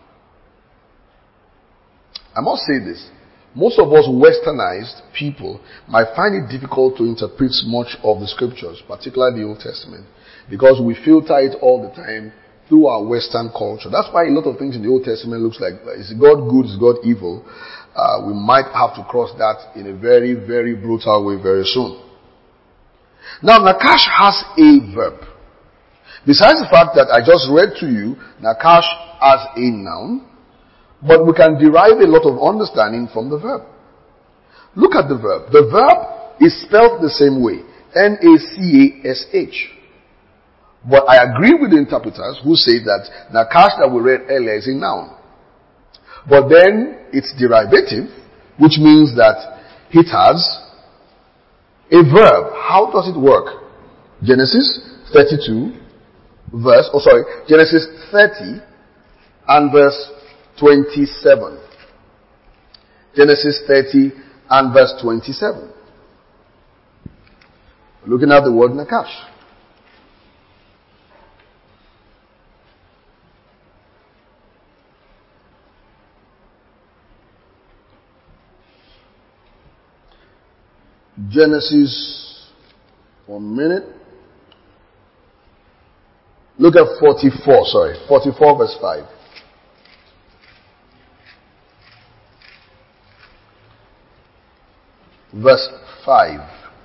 I must say this. Most of us westernized people might find it difficult to interpret much of the scriptures, particularly the Old Testament, because we filter it all the time through our Western culture. That's why a lot of things in the Old Testament looks like, is God good, is God evil? We might have to cross that in a very, very brutal way very soon. Now, nakash has a verb. Besides the fact that I just read to you nakash as a noun, but we can derive a lot of understanding from the verb. Look at the verb. The verb is spelled the same way. N-A-C-A-S-H. But I agree with the interpreters who say that nakash that we read earlier is a noun. But then it's derivative, which means that it has a verb. How does it work? Genesis 30 and verse 27. Genesis 30 and verse 27. Looking at the word nakash. Genesis, 1 minute. Look at 44 verse 5. Verse 5.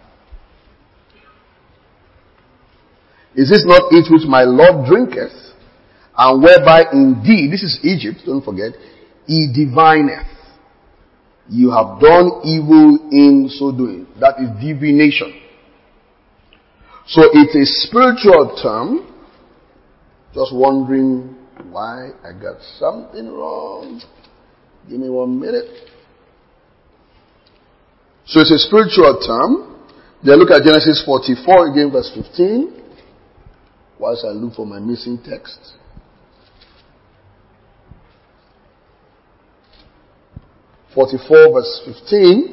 Is this not it which my Lord drinketh, and whereby indeed, this is Egypt, don't forget, he divineth. You have done evil in so doing. That is divination. So it's a spiritual term. Just wondering why I got something wrong. Give me 1 minute. So it's a spiritual term. Then look at Genesis 44 again, verse 15. Whilst I look for my missing text. Verse 15.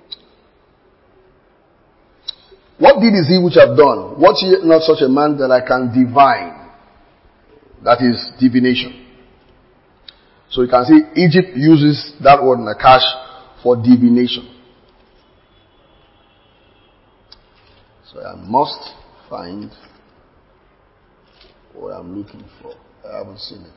What deed is he which have done? What ye not such a man that I can divine? That is divination. So you can see Egypt uses that word nakash for divination. So I must find what I'm looking for. I haven't seen it.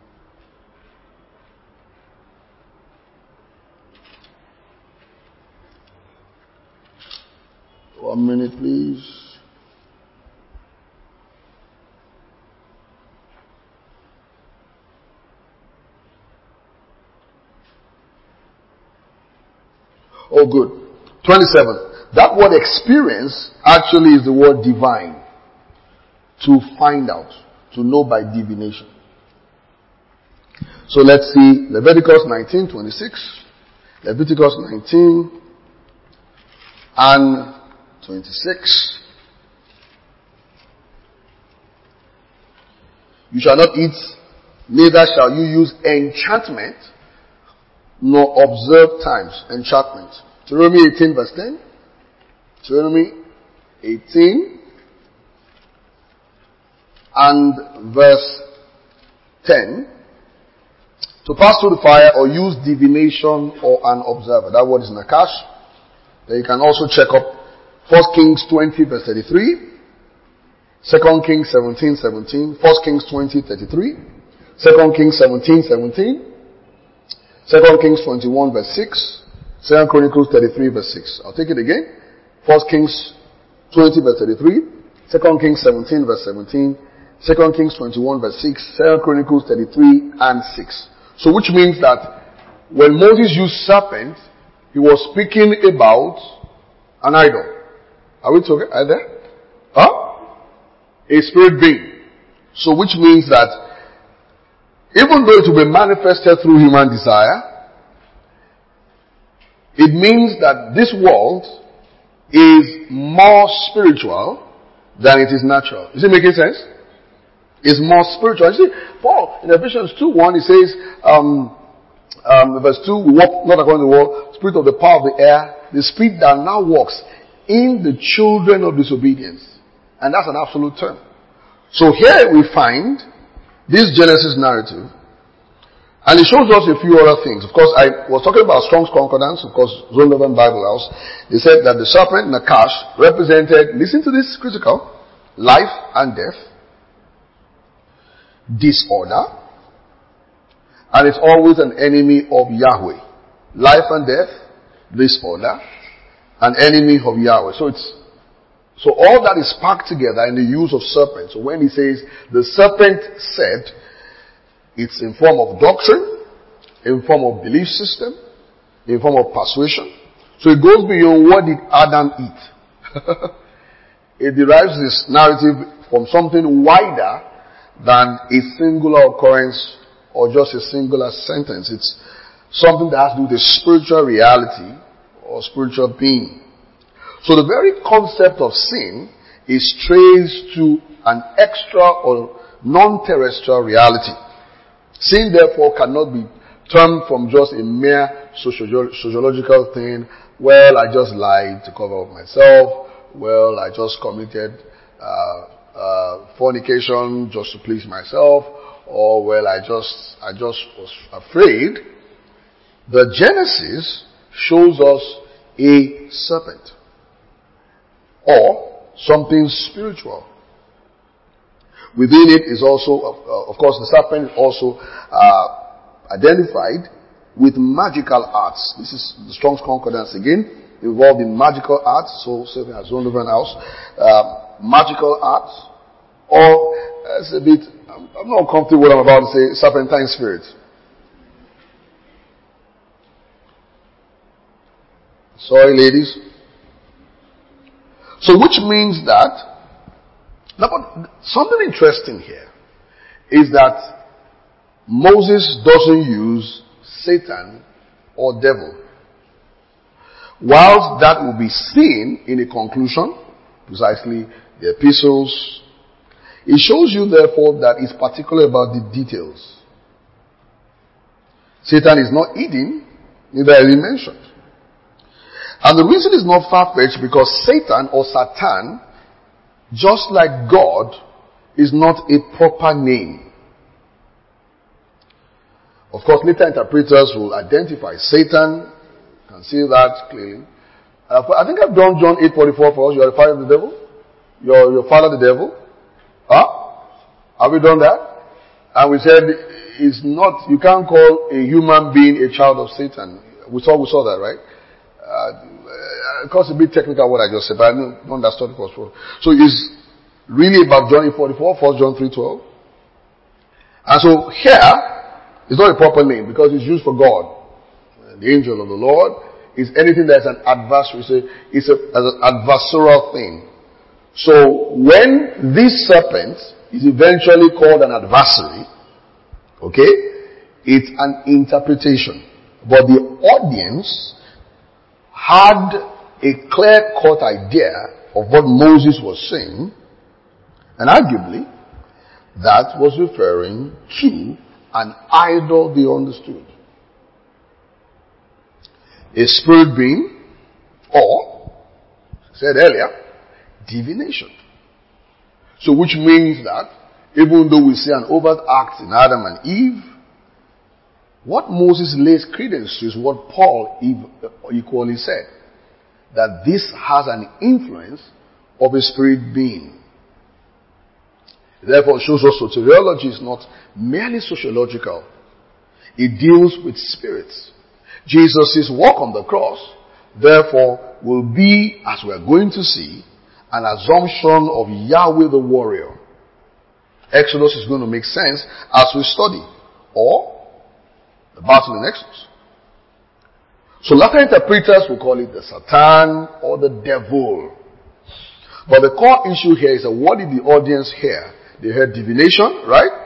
One minute, please. Oh, good. 27. That word experience actually is the word divine. To find out. To know by divination. So let's see Leviticus 19:26. Leviticus 19 and 26. You shall not eat, neither shall you use enchantment, nor observe times. Enchantment. Deuteronomy 18 verse 10. Deuteronomy 18 and verse 10. To pass through the fire or use divination or an observer. That word is nakash. Then you can also check up 1 Kings 20 verse 33. 2 Kings 17:17. 1 Kings 20:33. 2 Kings 17:17. 2 Kings 21 verse 6. 2 Chronicles 33 verse 6. I'll take it again. 1 Kings 20 verse 33. 2 Kings 17 verse 17. 2 Kings 21 verse 6. 2 Chronicles 33 and 6. So which means that when Moses used serpent, he was speaking about an idol. Are we talking? Are there? A spirit being. So which means that even though it will be manifested through human desire, it means that this world is more spiritual than it is natural. Is it making sense? It's more spiritual. You see, Paul in Ephesians 2:1 he says, verse 2, we walk not according to the world, spirit of the power of the air, the spirit that now walks in the children of disobedience. And that's an absolute term. So here we find this Genesis narrative, and it shows us a few other things. Of course, I was talking about Strong's Concordance, of course, Zondervan Bible House. They said that the serpent, Nakash, represented, listen to this, critical, life and death, disorder, and it's always an enemy of Yahweh. Life and death, disorder, an enemy of Yahweh. So all that is packed together in the use of serpent. So when he says, the serpent said, it's in form of doctrine, in form of belief system, in form of persuasion. So it goes beyond what did Adam eat. It derives this narrative from something wider than a singular occurrence or just a singular sentence. It's something that has to do with a spiritual reality or spiritual being. So the very concept of sin is traced to an extra or non-terrestrial reality. Sin therefore cannot be termed from just a mere sociological thing. Well, I just lied to cover up myself. Well, I just committed fornication just to please myself. Or well, I just was afraid. The Genesis shows us a serpent. Or something spiritual. Within it is also, of course, the serpent is also identified with magical arts. This is the Strong's Concordance again, involved in magical arts. So serving as Zondervan House, magical arts, or it's a bit. I'm not comfortable with what I'm about to say. Serpentine spirit. Sorry, ladies. So which means that, now, but something interesting here is that Moses doesn't use Satan, or devil. Whilst that will be seen in a conclusion, precisely the epistles, it shows you therefore that it's particular about the details. Satan is not hidden, neither is he mentioned. And the reason is not far-fetched because Satan or Satan, just like God, is not a proper name. Of course, later interpreters will identify Satan. You can see that clearly. I think I've done John 8:44 for us. You are the father of the devil. Your father the devil. Huh? Have we done that? And we said it's not. You can't call a human being a child of Satan. We saw that, right? Of course, a bit technical what I just said, but I don't understand it was for. So it's really about John 8:44, 1 John 3:12. And so here, it's not a proper name because it's used for God. The angel of the Lord is anything that's an adversary. It's an adversarial thing. So when this serpent is eventually called an adversary, okay, it's an interpretation. But the audience had a clear-cut idea of what Moses was saying, and arguably that was referring to an idol they understood. A spirit being, or, said earlier, divination. So which means that, even though we see an overt act in Adam and Eve, what Moses lays credence to is what Paul equally said. That this has an influence of a spirit being. Therefore, it shows us soteriology is not merely sociological. It deals with spirits. Jesus' work on the cross, therefore, will be, as we are going to see, an assumption of Yahweh the warrior. Exodus is going to make sense as we study. Or, the battle in Exodus. So later interpreters will call it the Satan or the devil. But the core issue here is that what did the audience hear? They heard divination, right?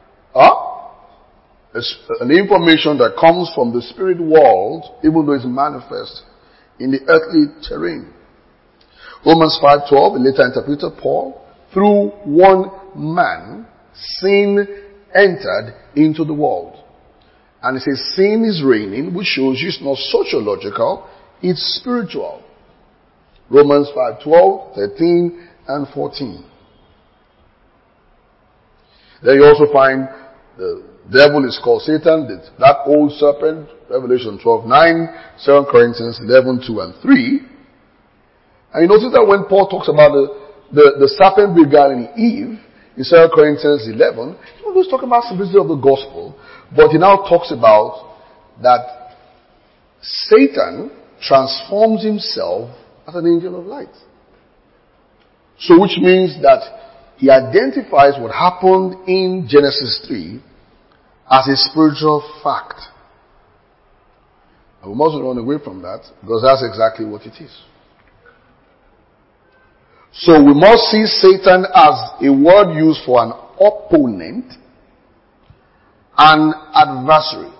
An information that comes from the spirit world, even though it's manifest in the earthly terrain. Romans 5:12, the later interpreter Paul, through one man, sin entered into the world. And it says sin is reigning, which shows you it's not sociological, it's spiritual. Romans 5:12, 13, and 14. There you also find the devil is called Satan, that old serpent, Revelation 12:9, 2 Corinthians 11:2 and 3. And you notice that when Paul talks about the serpent beguiling Eve, in 2 Corinthians 11, he always talks about simplicity of the gospel, but he now talks about that Satan transforms himself as an angel of light. So which means that he identifies what happened in Genesis 3 as a spiritual fact. And we mustn't run away from that because that's exactly what it is. So we must see Satan as a word used for an opponent, an adversary.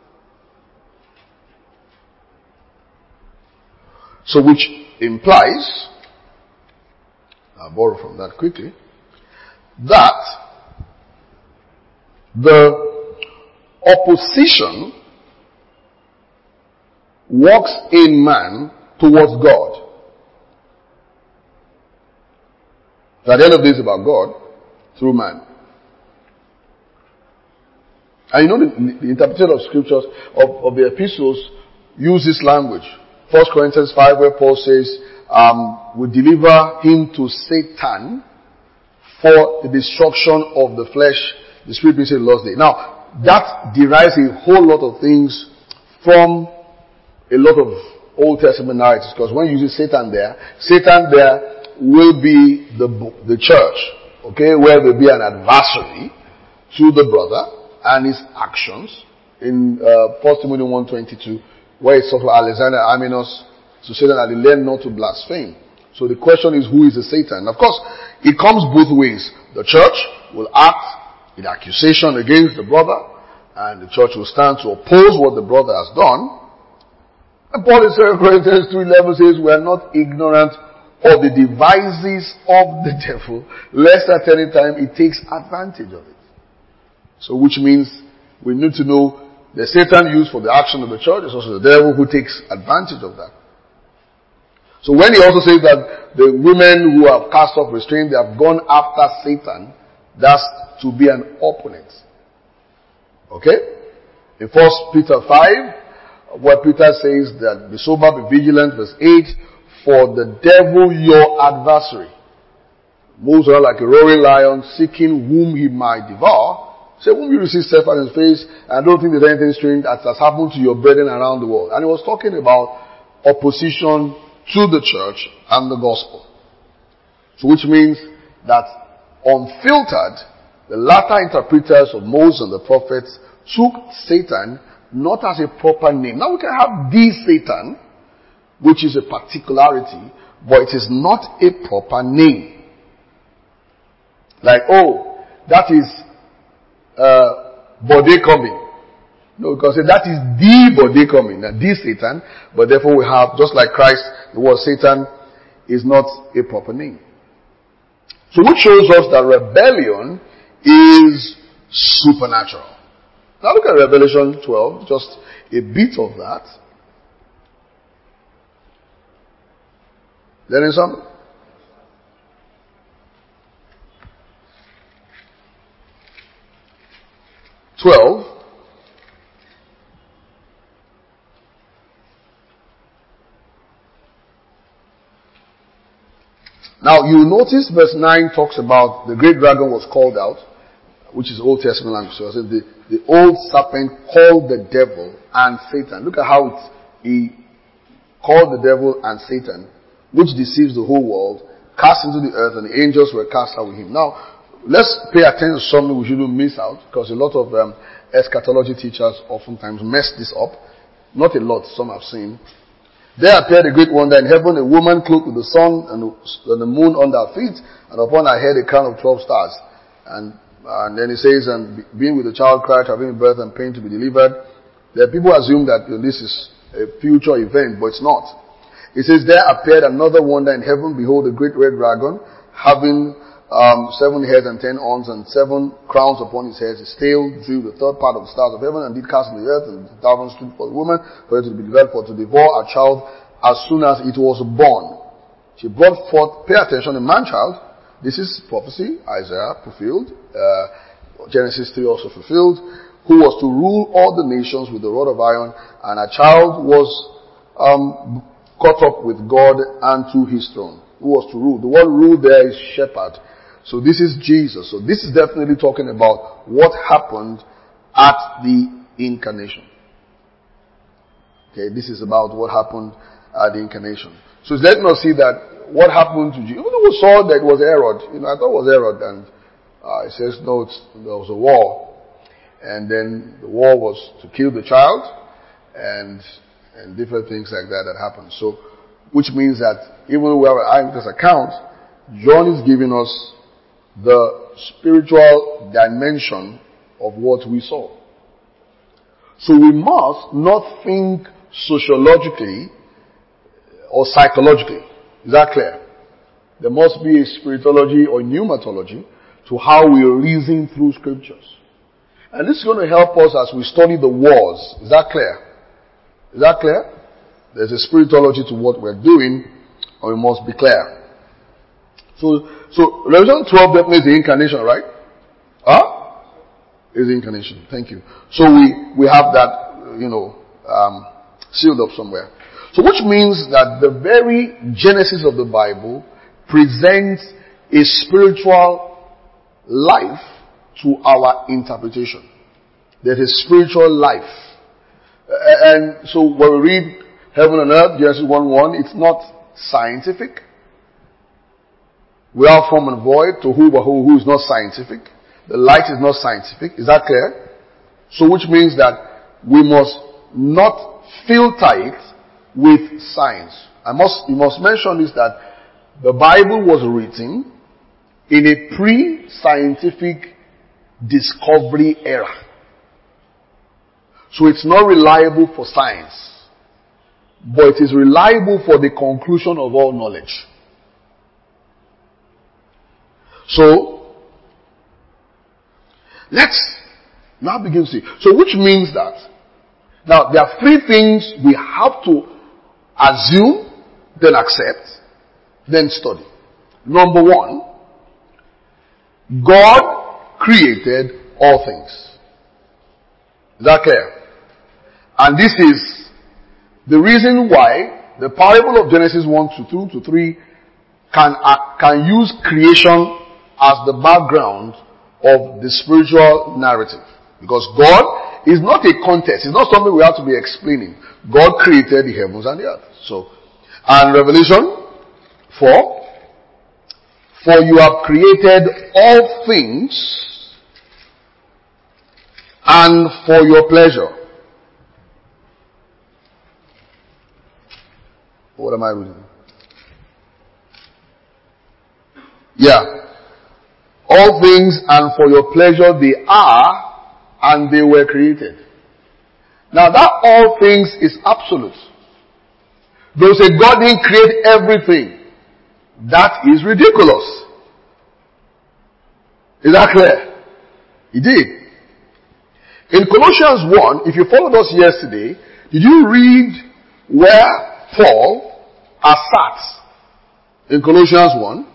So which implies, I'll borrow from that quickly, that the opposition works in man towards God. At the end of the day, it's about God through man. And you know the interpretation of scriptures, of the epistles, use this language. 1 Corinthians 5 where Paul says, we deliver him to Satan for the destruction of the flesh, the spirit being saved the last day. Now, that derives a whole lot of things from a lot of Old Testament narratives. Because when you use Satan there will be the church, okay, where there will be an adversary to the brother and his actions. In 1 Timothy 1:22, where it's sort of Alexander Aminos to Satan that he learned not to blaspheme. So the question is, who is the Satan? Of course, it comes both ways. The church will act in accusation against the brother, and the church will stand to oppose what the brother has done. And Paul in 2 Corinthians 2:11 says, we are not ignorant of the devices of the devil, lest at any time he takes advantage of it. So which means we need to know the Satan used for the action of the church is also the devil who takes advantage of that. So when he also says that the women who have cast off restraint, they have gone after Satan, that's to be an opponent. Okay? In 1 Peter 5, where Peter says that be sober, be vigilant, verse 8, for the devil your adversary moves around like a roaring lion, seeking whom he might devour. Say, whom you receive step on his face, and I don't think there's anything strange that has happened to your brethren around the world. And he was talking about opposition to the church and the gospel. So which means that unfiltered, the latter interpreters of Moses and the prophets took Satan not as a proper name. Now we can have the Satan, which is a particularity, but it is not a proper name. Like, oh, that is Bode coming. No, because that is the Bode coming, the Satan, but therefore we have, just like Christ, the word Satan is not a proper name. So which shows us that rebellion is supernatural. Now look at Revelation 12, just a bit of that. Learning something? Now you notice verse 9 talks about the great dragon was called out, which is Old Testament language. So I said the old serpent called the devil and Satan. Look at how he called the devil and Satan, which deceives the whole world, cast into the earth, and the angels were cast out with him. Now, let's pay attention to something we shouldn't miss out, because a lot of eschatology teachers oftentimes mess this up. Not a lot, some I've seen. There appeared a great wonder in heaven, a woman clothed with the sun and the moon under her feet, and upon her head a crown of 12 stars. And then it says, and being with the child cried, having birth and pain to be delivered. There people assume that this is a future event, but it's not. It says, there appeared another wonder in heaven, behold a great red dragon, having 7 heads and 10 horns, and 7 crowns upon his heads. His tail drew the third part of the stars of heaven, and did cast in the earth, and the dragon stood for the woman, for her to be delivered, for to devour a child as soon as it was born. She brought forth, pay attention, a man-child. This is prophecy, Isaiah fulfilled, Genesis 3 also fulfilled, who was to rule all the nations with the rod of iron, and a child was caught up with God and to his throne. Who was to rule? The word rule there is shepherd. So this is Jesus. So this is definitely talking about what happened at the incarnation. Okay, this is about what happened at the incarnation. So it's letting us see that what happened to Jesus. Even though we saw that it was Herod, I thought it was Herod, and it says no, there was a war, and then the war was to kill the child, and different things like that happened. So, which means that even though we have an eyewitness account, John is giving us the spiritual dimension of what we saw. So we must not think sociologically or psychologically. Is that clear? There must be a spiritology or pneumatology to how we reason through scriptures. And this is going to help us as we study the wars. Is that clear? Is that clear? There's a spiritology to what we're doing, and we must be clear. So Revelation 12 definitely is the incarnation, right? Is the incarnation. Thank you. So we have that, sealed up somewhere. So which means that the very genesis of the Bible presents a spiritual life to our interpretation. There's a spiritual life. And so when we read heaven and earth, Genesis 1:1, it's not scientific. Without form and void, to who is not scientific. The light is not scientific. Is that clear? So which means that we must not filter it with science. You must mention this, that the Bible was written in a pre-scientific discovery era. So it's not reliable for science, but it is reliable for the conclusion of all knowledge. So, let's now begin to see. So which means that, now there are three things we have to assume, then accept, then study. Number one, God created all things. Is that clear? And this is the reason why the parable of Genesis 1 to 2 to 3 can use creation as the background of the spiritual narrative. Because God is not a contest. It's not something we have to be explaining. God created the heavens and the earth. So, and Revelation 4, for you have created all things and for your pleasure. What am I reading? Yeah. All things and for your pleasure they are and they were created. Now that all things is absolute. Those say God didn't create everything. That is ridiculous. Is that clear? He did. In Colossians 1, if you followed us yesterday, did you read where Paul asserts in Colossians 1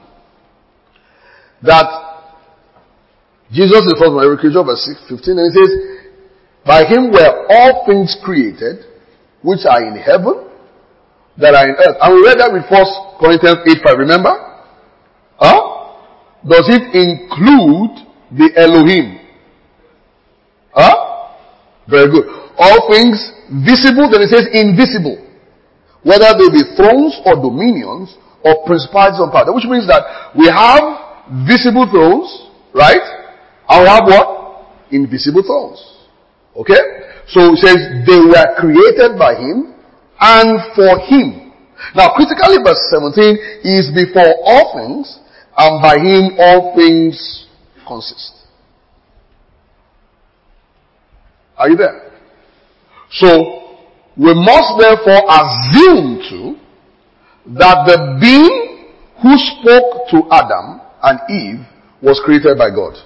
that Jesus is the first of every creature, verse 15, and it says, by him were all things created, which are in heaven, that are in earth. And we read that with 1 Corinthians 8:5, remember? Huh? Does it include the Elohim? Huh? Very good. All things visible, then it says invisible. Whether they be thrones or dominions or principalities or powers. Which means that we have visible thrones, right? And we have what? Invisible thrones. Okay? So it says they were created by him and for him. Now critically verse 17 is before all things and by him all things consist. Are you there? So we must therefore assume too that the being who spoke to Adam and Eve was created by God.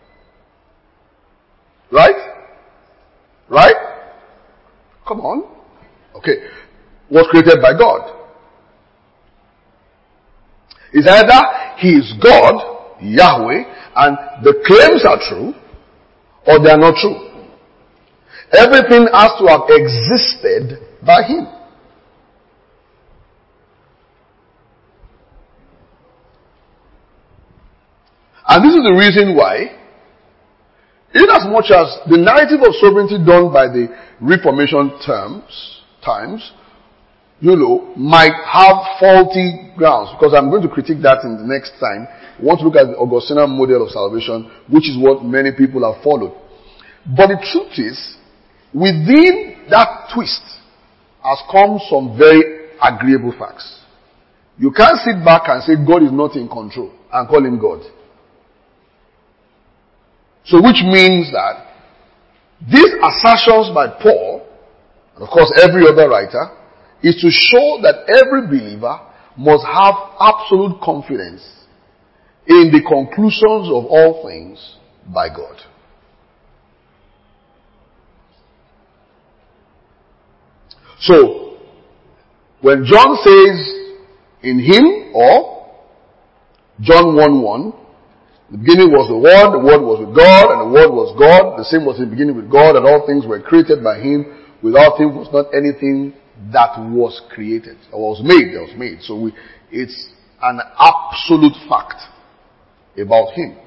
Right? Right? Come on. Okay. Was created by God. It's either he is God, Yahweh, and the claims are true, or they are not true. Everything has to have existed by him. And this is the reason why, in as much as the narrative of sovereignty done by the Reformation times, might have faulty grounds, because I'm going to critique that in the next time. We want to look at the Augustinian model of salvation, which is what many people have followed. But the truth is, within that twist has come some very agreeable facts. You can't sit back and say God is not in control and call him God. So which means that these assertions by Paul, and of course every other writer, is to show that every believer must have absolute confidence in the conclusions of all things by God. So, when John says in him, or John 1:1, the beginning was the Word was with God, and the Word was God, the same was in the beginning with God, and all things were created by him. Without him was not anything that was created, or was made, that was made. So it's an absolute fact about him.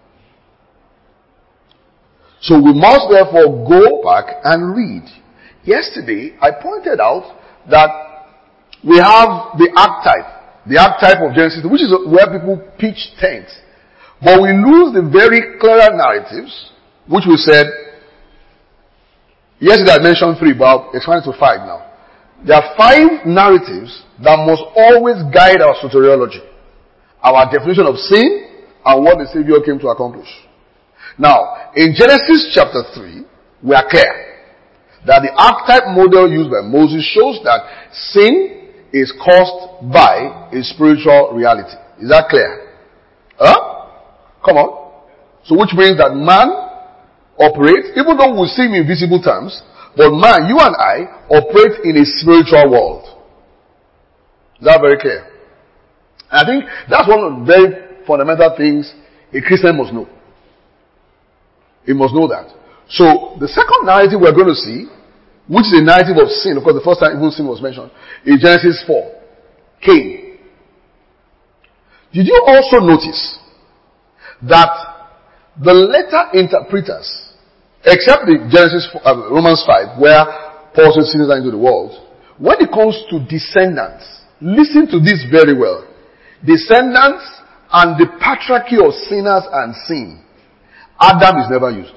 So we must therefore go back and read. Yesterday, I pointed out that we have the archetype of Genesis, which is where people pitch tents. But we lose the very clearer narratives, which we said, yesterday I mentioned 3, but I'll expand it to 5 now. There are 5 narratives that must always guide our soteriology. Our definition of sin and what the Savior came to accomplish. Now, in Genesis chapter 3, we are clear that the archetype model used by Moses shows that sin is caused by a spiritual reality. Is that clear? Come on. So which means that man operates, even though we see him in visible terms, but man, you and I, operate in a spiritual world. Is that very clear? And I think that's one of the very fundamental things a Christian must know. He must know that. So, the second narrative we're going to see, which is a narrative of sin, of course the first time even sin was mentioned, is Genesis 4. Cain. Did you also notice that the letter interpreters, except the Romans 5, where Paul says sinners are into the world, when it comes to descendants, listen to this very well. Descendants and the patriarchy of sinners and sin, Adam is never used.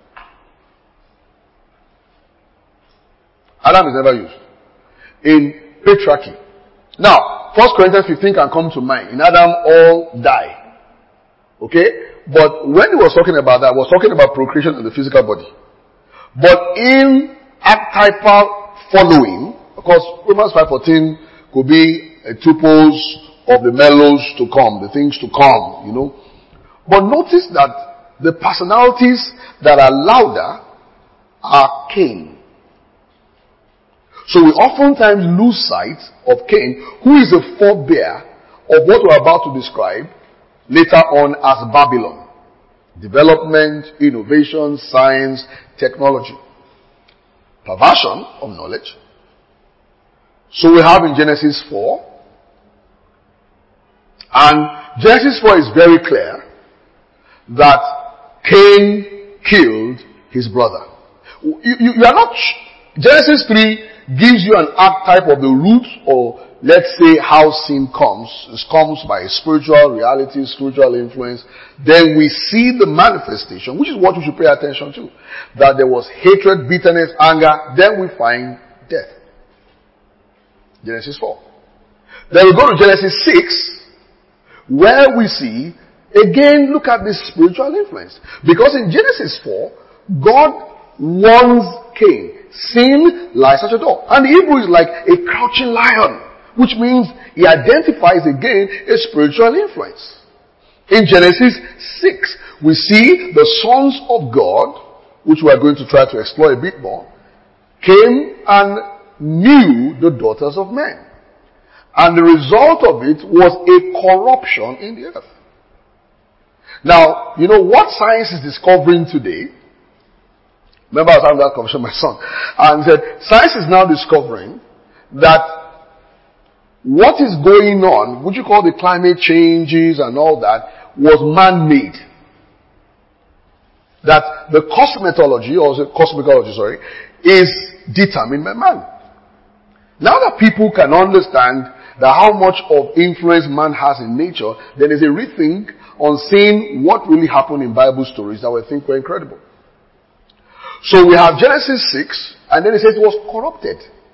Adam is never used in patriarchy. Now, 1 Corinthians 15 can come to mind. In Adam, all die. Okay? But when he was talking about that, he was talking about procreation in the physical body. But in archetypal following, of course, Romans 5:14 could be a tuples of the mellows to come, the things to come, you know. But notice that the personalities that are louder are Cain. So we oftentimes lose sight of Cain, who is a forebear of what we're about to describe later on as Babylon. Development, innovation, science, technology. Perversion of knowledge. So we have in Genesis 4. And Genesis 4 is very clear that Cain killed his brother. You are not... Genesis 3 gives you an archetype of the root, or let's say how sin comes. It comes by spiritual reality, spiritual influence. Then we see the manifestation, which is what we should pay attention to. That there was hatred, bitterness, anger. Then we find death. Genesis 4. Then we go to Genesis 6, where we see, again, look at this spiritual influence. Because in Genesis 4, God warns Cain. Sin lies at your door. And the Hebrew is like a crouching lion, which means he identifies again a spiritual influence. In Genesis 6, we see the sons of God, which we are going to try to explore a bit more, came and knew the daughters of men. And the result of it was a corruption in the earth. Now, you know what science is discovering today? Remember I was having that conversation with my son. And said, science is now discovering that what is going on, what you call the climate changes and all that, was man-made. That the cosmetology, is determined by man. Now that people can understand that how much of influence man has in nature, there is a rethink on seeing what really happened in Bible stories that we think were incredible. So we have Genesis 6, and then it says it was corrupted.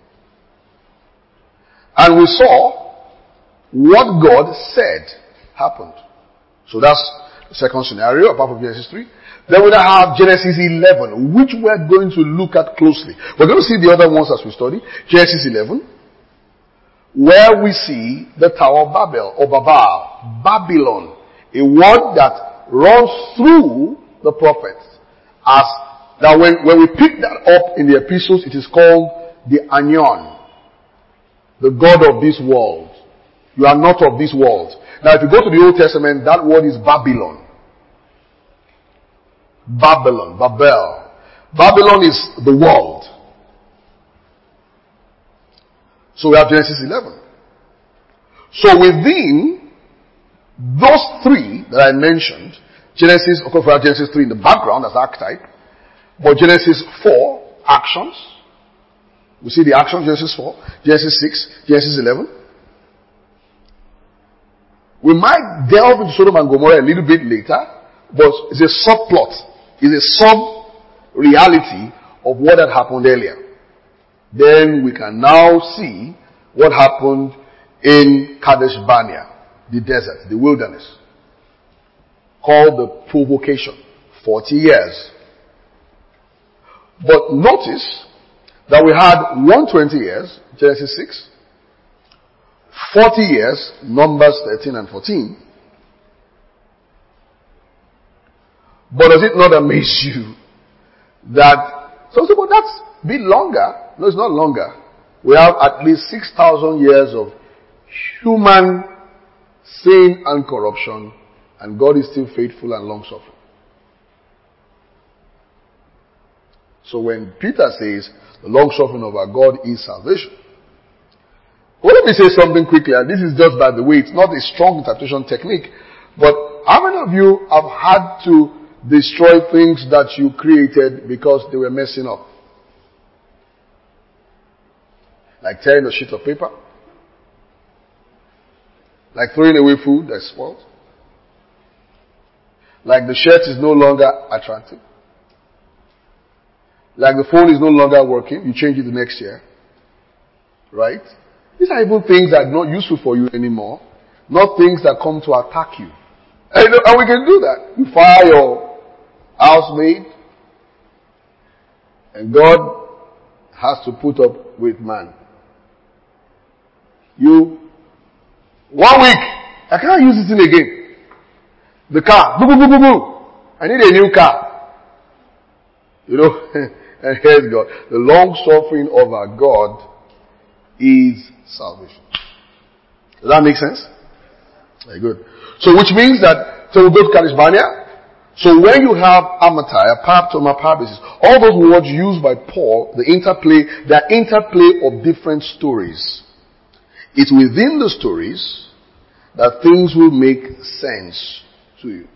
And we saw what God said happened. So that's the second scenario, apart from Genesis 3. Then we now have Genesis 11, which we're going to look at closely. We're going to see the other ones as we study. Genesis 11, where we see the Tower of Babel, or Babel, Babylon, a word that runs through the prophets as now when we pick that up in the epistles, it is called the Anion, the God of this world. You are not of this world. Now if you go to the Old Testament, that word is Babylon. Babylon, Babel. Babylon is the world. So we have Genesis 11. So within those three that I mentioned, Genesis, of course we have Genesis 3 in the background as archetype. But Genesis 4, actions. We see the action, Genesis 4, Genesis 6, Genesis 11. We might delve into Sodom and Gomorrah a little bit later, but it's a subplot. It's a sub-reality of what had happened earlier. Then we can now see what happened in Kadesh Barnea, the desert, the wilderness, called the provocation. 40 years. But notice that we had 120 years, Genesis 6, 40 years, Numbers 13 and 14. But does it not amaze you that, so but that's a bit longer. No, it's not longer. We have at least 6,000 years of human sin and corruption, and God is still faithful and long-suffering. So when Peter says, the long-suffering of our God is salvation. Well, let me say something quickly, and this is just by the way, it's not a strong interpretation technique, but how many of you have had to destroy things that you created because they were messing up? Like tearing a sheet of paper? Like throwing away food that's spoiled? Like the shirt is no longer attractive? Like the phone is no longer working, you change it the next year. Right? These are even things that are not useful for you anymore. Not things that come to attack you. And we can do that. You fire your housemaid, and God has to put up with man. 1 week, I can't use this thing again. The car, boo, boo, boo, boo, boo. I need a new car. And here's God. The long suffering of our God is salvation. Does that make sense? Very good. So which means that, so we go to Kadesh Barnea. So when you have Amatai, Paraptoma, Parabasis, all those words used by Paul, the interplay of different stories. It's within the stories that things will make sense to you.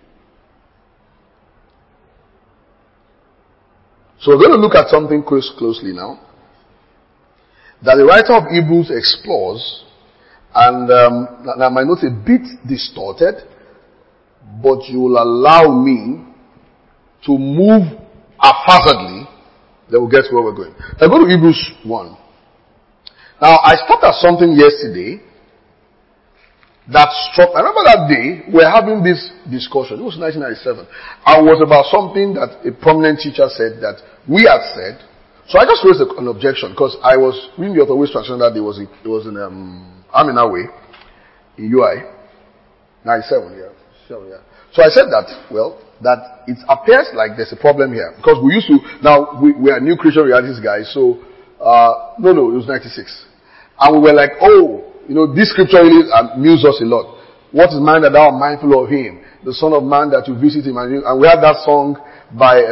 So we're going to look at something closely now that the writer of Hebrews explores, and that might not be a bit distorted, but you will allow me to move haphazardly, then we'll get to where we're going. Now go to Hebrews 1. Now I started something yesterday that struck. I remember that day we were having this discussion. It was 1997. And it was about something that a prominent teacher said that we had said. So I just raised an objection because I was reading the Author translation that day. It was in Amina Way in UI 97. Yeah. So I said that that it appears like there's a problem here because we used to. Now we are new Christian realities guys. So no, it was 96. And we were like, this scripture really amused us a lot. What is man that thou art mindful of him? The Son of Man that you visit him. And we had that song by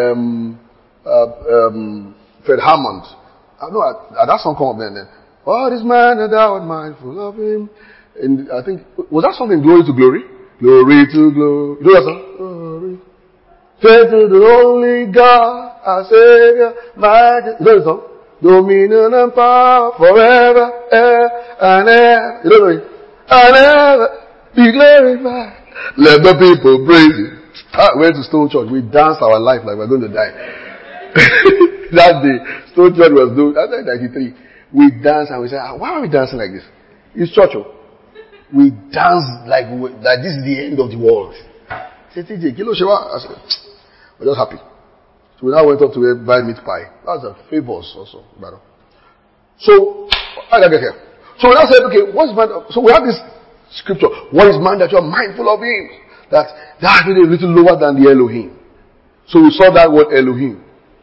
Fred Hammond. That song come up then. What is man that thou art mindful of him? And I think, was that something Glory to Glory? Glory to Glory. You know that song? Glory. Faith to the only God, our Savior, Majesty. You know the song? Dominion and power forever, and ever. You know what I mean? And ever be glorified. Let the people praise you. We went to Stone Church. We danced our life like we're going to die. That day, Stone Church was doing, that's 93. We danced and we said, why are we dancing like this? It's church. We danced like this is the end of the world. I said, TJ, Kilo Shewa. I said, we're just happy. So we now went up to buy meat pie. That's a favors also. So, how did I get here? So we now said, okay, what's man? So we have this scripture. What is man that you are mindful of him? That is a little lower than the Elohim. So we saw that word Elohim.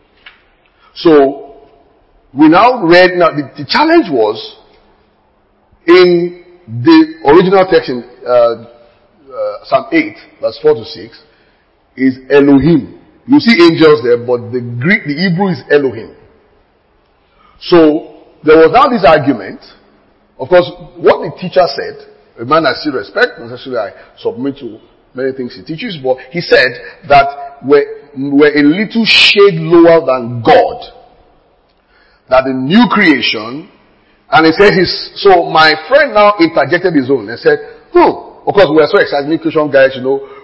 So we now read, now the challenge was in the original text in Psalm 8, verse 4 to 6, is Elohim. You see angels there, but the Hebrew is Elohim. So, there was now this argument. Of course, what the teacher said, a man I still respect, not necessarily I submit to many things he teaches, but he said that we're a little shade lower than God. That the new creation, and he said so my friend now interjected his own and said, of course we were so excited, new creation guys,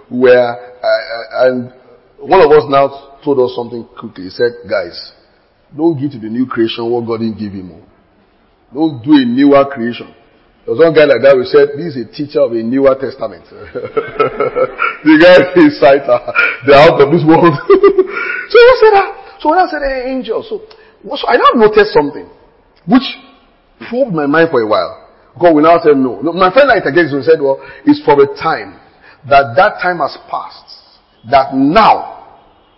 and one of us now told us something quickly. He said, guys, don't give to the new creation what God didn't give him. Don't do a newer creation. There was one guy like that who said, this is a teacher of a newer testament. The guy is they're out of this world. So when I said angels, so So I now noticed something, which probed my mind for a while. God will now say no. My friend like again said, well, it's for a time. That time has passed. That now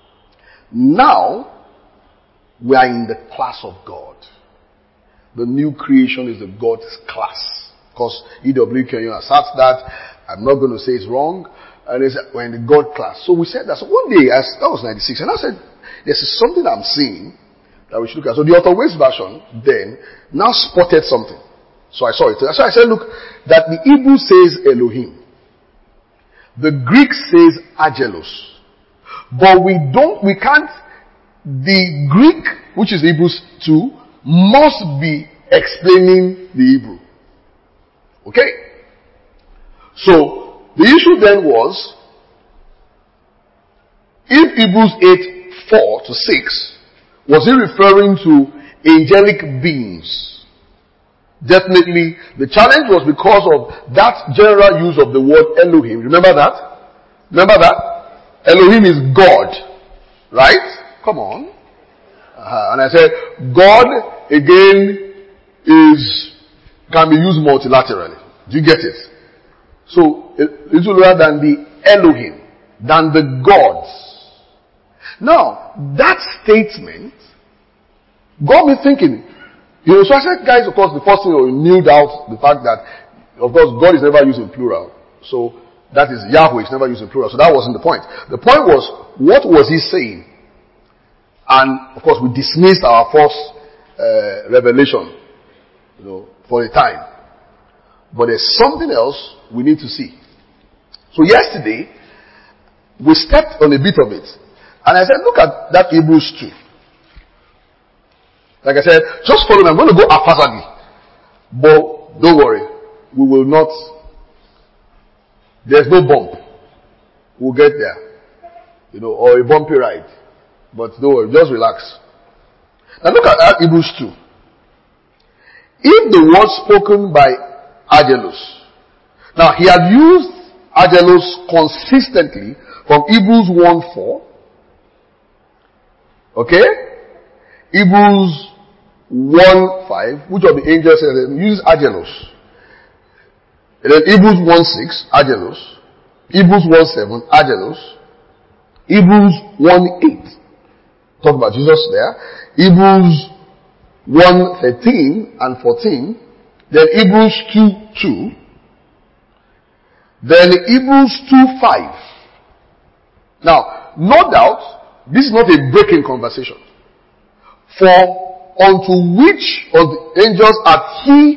we are in the class of God. The new creation is the God's class. Because E.W. Kenyon asserts that. I'm not going to say it's wrong. And it's we're in the God class. So we said that. So one day, that was 96, and I said, this is something I'm seeing that we should look at. So the Author Weiss version then now spotted something. So I saw it. So I said, look, that the Hebrew says Elohim. The Greek says Angelos. But we can't, the Greek, which is Hebrews 2, must be explaining the Hebrew. Okay? So, the issue then was, if Hebrews 8, 4 to 6, was he referring to angelic beings? Definitely, the challenge was because of that general use of the word Elohim. Remember that? Remember that? Elohim is God. Right? Come on. And I said, God, again, can be used multilaterally. Do you get it? So, a little lower than the Elohim, than the gods. Now, that statement got me thinking. So I said, guys, of course, the first thing we knew out the fact that, of course, God is never used in plural. So, that is Yahweh is never used in plural. So that wasn't the point. The point was, what was he saying? And, of course, we dismissed our false revelation, for a time. But there's something else we need to see. So yesterday, we stepped on a bit of it. And I said, look at that Hebrews 2. Like I said, just follow me. I'm going to go haphazardly. But don't worry. We will not. There's no bump. We'll get there. Or a bumpy ride. But don't worry. Just relax. Now look at Hebrews 2. If the word spoken by Angelos. Now he had used Angelos consistently from Hebrews 1:4. Okay? Hebrews 1:5, which of the angels uses Angelos. And then Hebrews 1:6, Angelos. Hebrews 1:7, Angelos. Hebrews 1:8. Talk about Jesus there. Hebrews 1:13 and 14. Then Hebrews 2:2. Then Hebrews 2:5. Now, no doubt, this is not a breaking conversation. For unto which of the angels hath he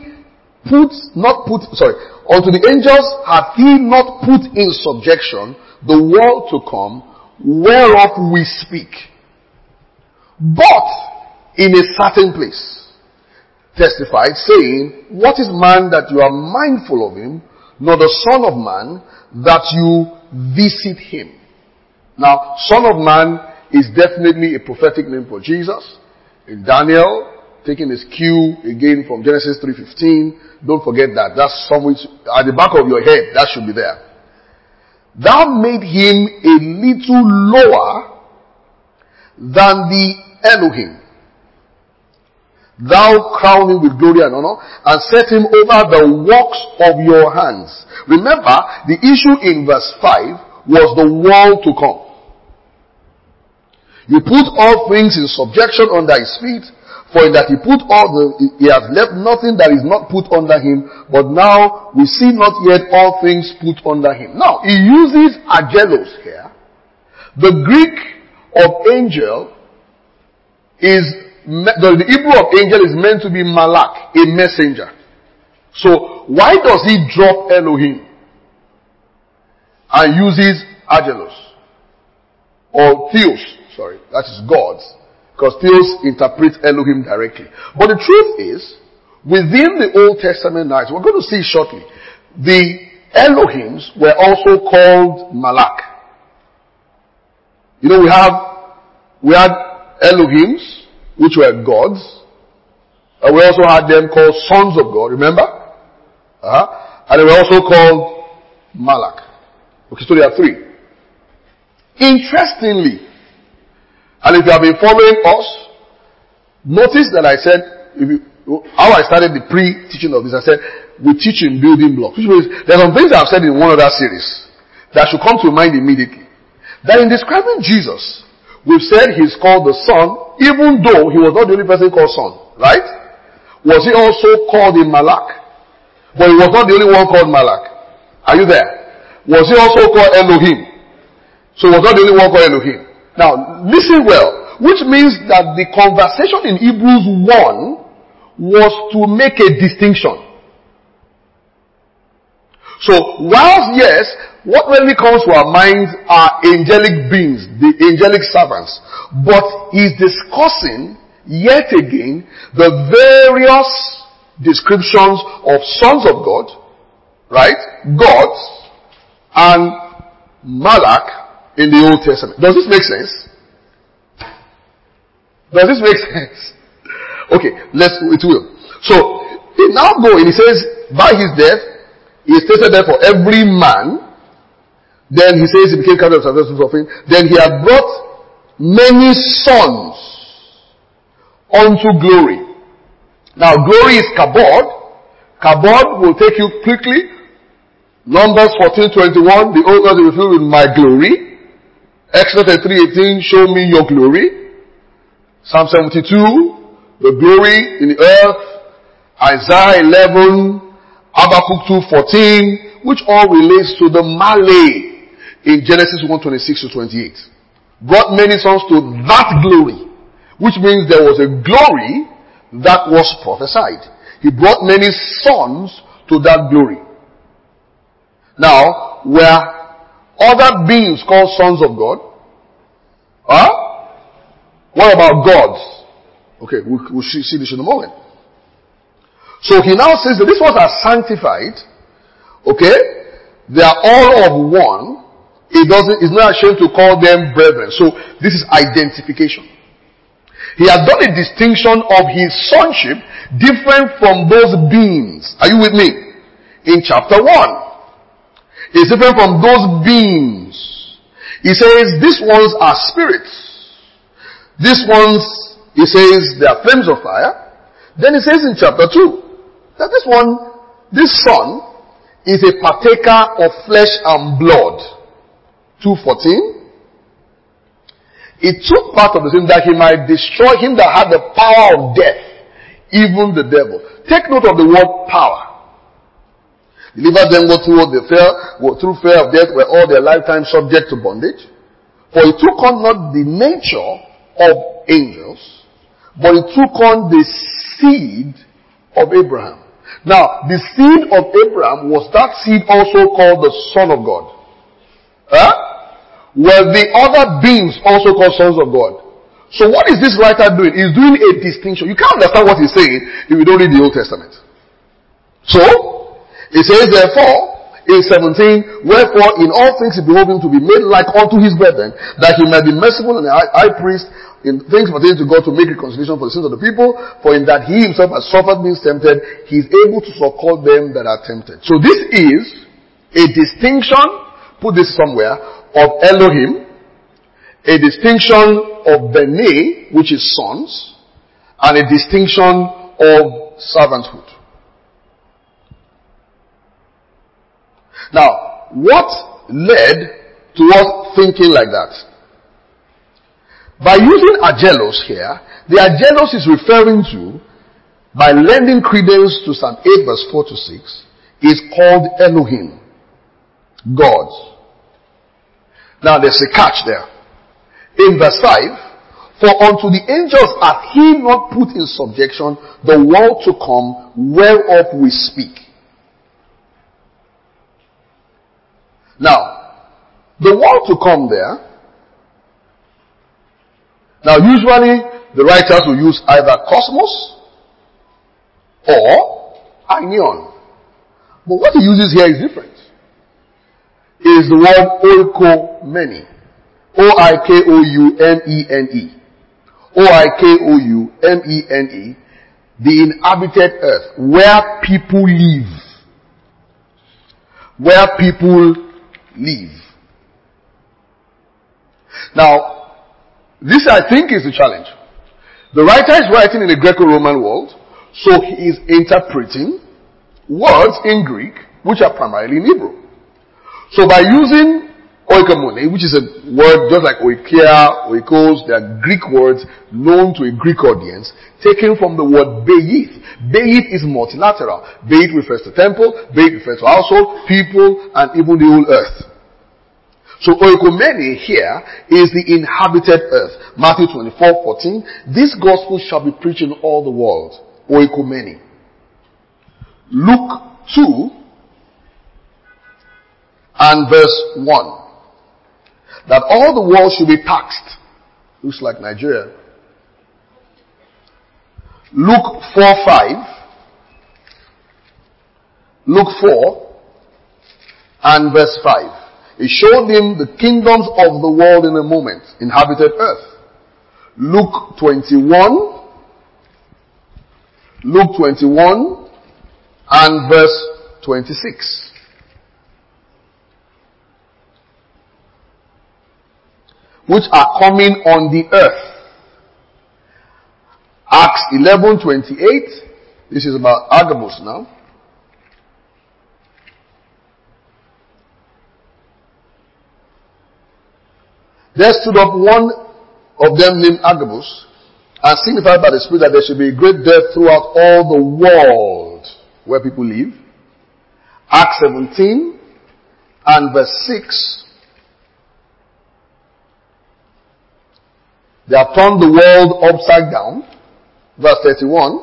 unto the angels hath he not put in subjection the world to come, whereof we speak. But in a certain place testified, saying, what is man that you are mindful of him, nor the son of man that you visit him? Now, son of man is definitely a prophetic name for Jesus. In Daniel, taking his cue again from Genesis 3:15, don't forget that. That's somewhere at the back of your head. That should be there. Thou made him a little lower than the Elohim. Thou crowned him with glory and honor and set him over the works of your hands. Remember, the issue in verse 5 was the world to come. You put all things in subjection under his feet, for in that he has left nothing that is not put under him, but now we see not yet all things put under him. Now, he uses angelos here. The Greek of angel the Hebrew of angel is meant to be malak, a messenger. So, why does he drop Elohim and uses angelos? Or theos, that is God's. Because theos interprets Elohim directly. But the truth is, within the Old Testament narrative, we're going to see shortly, the Elohims were also called malak. We had Elohims, which were gods. And we also had them called sons of God, remember? And they were also called malak. Okay, so there are three. Interestingly, and if you have been following us, Notice that I said, how I started the pre-teaching of this, I said, we teach in building blocks. Which means there are some things I've said in one other series that should come to mind immediately. That in describing Jesus, we've said he's called the Son, even though he was not the only person called Son. Right? Was he also called a Malak? But he was not the only one called Malak. Are you there? Was he also called Elohim? So he was not the only one called Elohim. Now, listen well. Which means that the conversation in Hebrews 1 was to make a distinction. So, whilst yes, what really comes to our minds are angelic beings, the angelic servants. But he's discussing, yet again, the various descriptions of sons of God, right? Gods, and Malak in the Old Testament. Does this make sense? Does this make sense? Okay, it will. So, he now go and he says, by his death, he stated that for every man. Then he says he became captain of salvation of him. Then he had brought many sons unto glory. Now glory is kabod. Kabod will take you quickly. Numbers 14:21. The old God will be filled with my glory. Exodus 3:18. Show me your glory. Psalm 72. The glory in the earth. Isaiah 11. Habakkuk 2:14, which all relates to the Male in Genesis 1:26 to 28. Brought many sons to that glory, which means there was a glory that was prophesied. He brought many sons to that glory. Now, were other beings called sons of God? What about gods? Okay, we'll see this in a moment. So he now says that these ones are sanctified. Okay? They are all of one. He's not ashamed to call them brethren. So this is identification. He has done a distinction of his sonship different from those beings. Are you with me? In chapter 1. It's different from those beings. He says these ones are spirits. These ones, he says, they are flames of fire. Then he says in chapter 2, that this son is a partaker of flesh and blood. 2:14. It took part of the sin that he might destroy him that had the power of death, even the devil. Take note of the word power. Deliver them through fear of death were all their lifetime subject to bondage. For he took on not the nature of angels, but he took on the seed of Abraham. Now, the seed of Abraham, was that seed also called the Son of God? Were the other beings also called sons of God? So what is this writer doing? He's doing a distinction. You can't understand what he's saying if you don't read the Old Testament. So, he says therefore, in 17, wherefore in all things he behoved him to be made like unto his brethren, that he might be merciful and a high priest in things pertaining to God to make reconciliation for the sins of the people, for in that he himself has suffered being tempted, he is able to succor them that are tempted. So this is a distinction, put this somewhere, of Elohim, a distinction of Bene, which is sons, and a distinction of servanthood. Now, what led to us thinking like that? By using agelos here, the agelos is referring to, by lending credence to Psalm 8 verse 4 to 6, is called Elohim, God. Now there's a catch there. In verse 5, for unto the angels hath he not put in subjection the world to come whereof we speak. Now, the world to come there, now usually the writers will use either cosmos or aion. But what he uses here is different. It is the word oikoumene. O-I-K-O-U-M-E-N-E. O-I-K-O-U-M-E-N-E. The inhabited earth, where people live. Where people live. Now, this I think is the challenge. The writer is writing in the Greco-Roman world, so he is interpreting words in Greek, which are primarily in Hebrew. So by using oikomone, which is a word just like oikia, oikos, they are Greek words known to a Greek audience, taken from the word beith. Beith is multilateral. Beith refers to temple, beith refers to household, people, and even the whole earth. So oikomene here is the inhabited earth. Matthew 24:14. This gospel shall be preached in all the world. Oikomene. Luke 2 and verse 1. That all the world should be taxed. Looks like Nigeria. Luke 4:5. Luke 4 and verse 5. He showed him the kingdoms of the world in a moment, inhabited earth. Luke 21. Luke 21 and verse 26. Which are coming on the earth. Acts 11:28. This is about Agabus now. There stood up one of them named Agabus, and signified by the Spirit that there should be a great death throughout all the world where people live. Acts 17 and verse 6. They have turned the world upside down. Verse 31.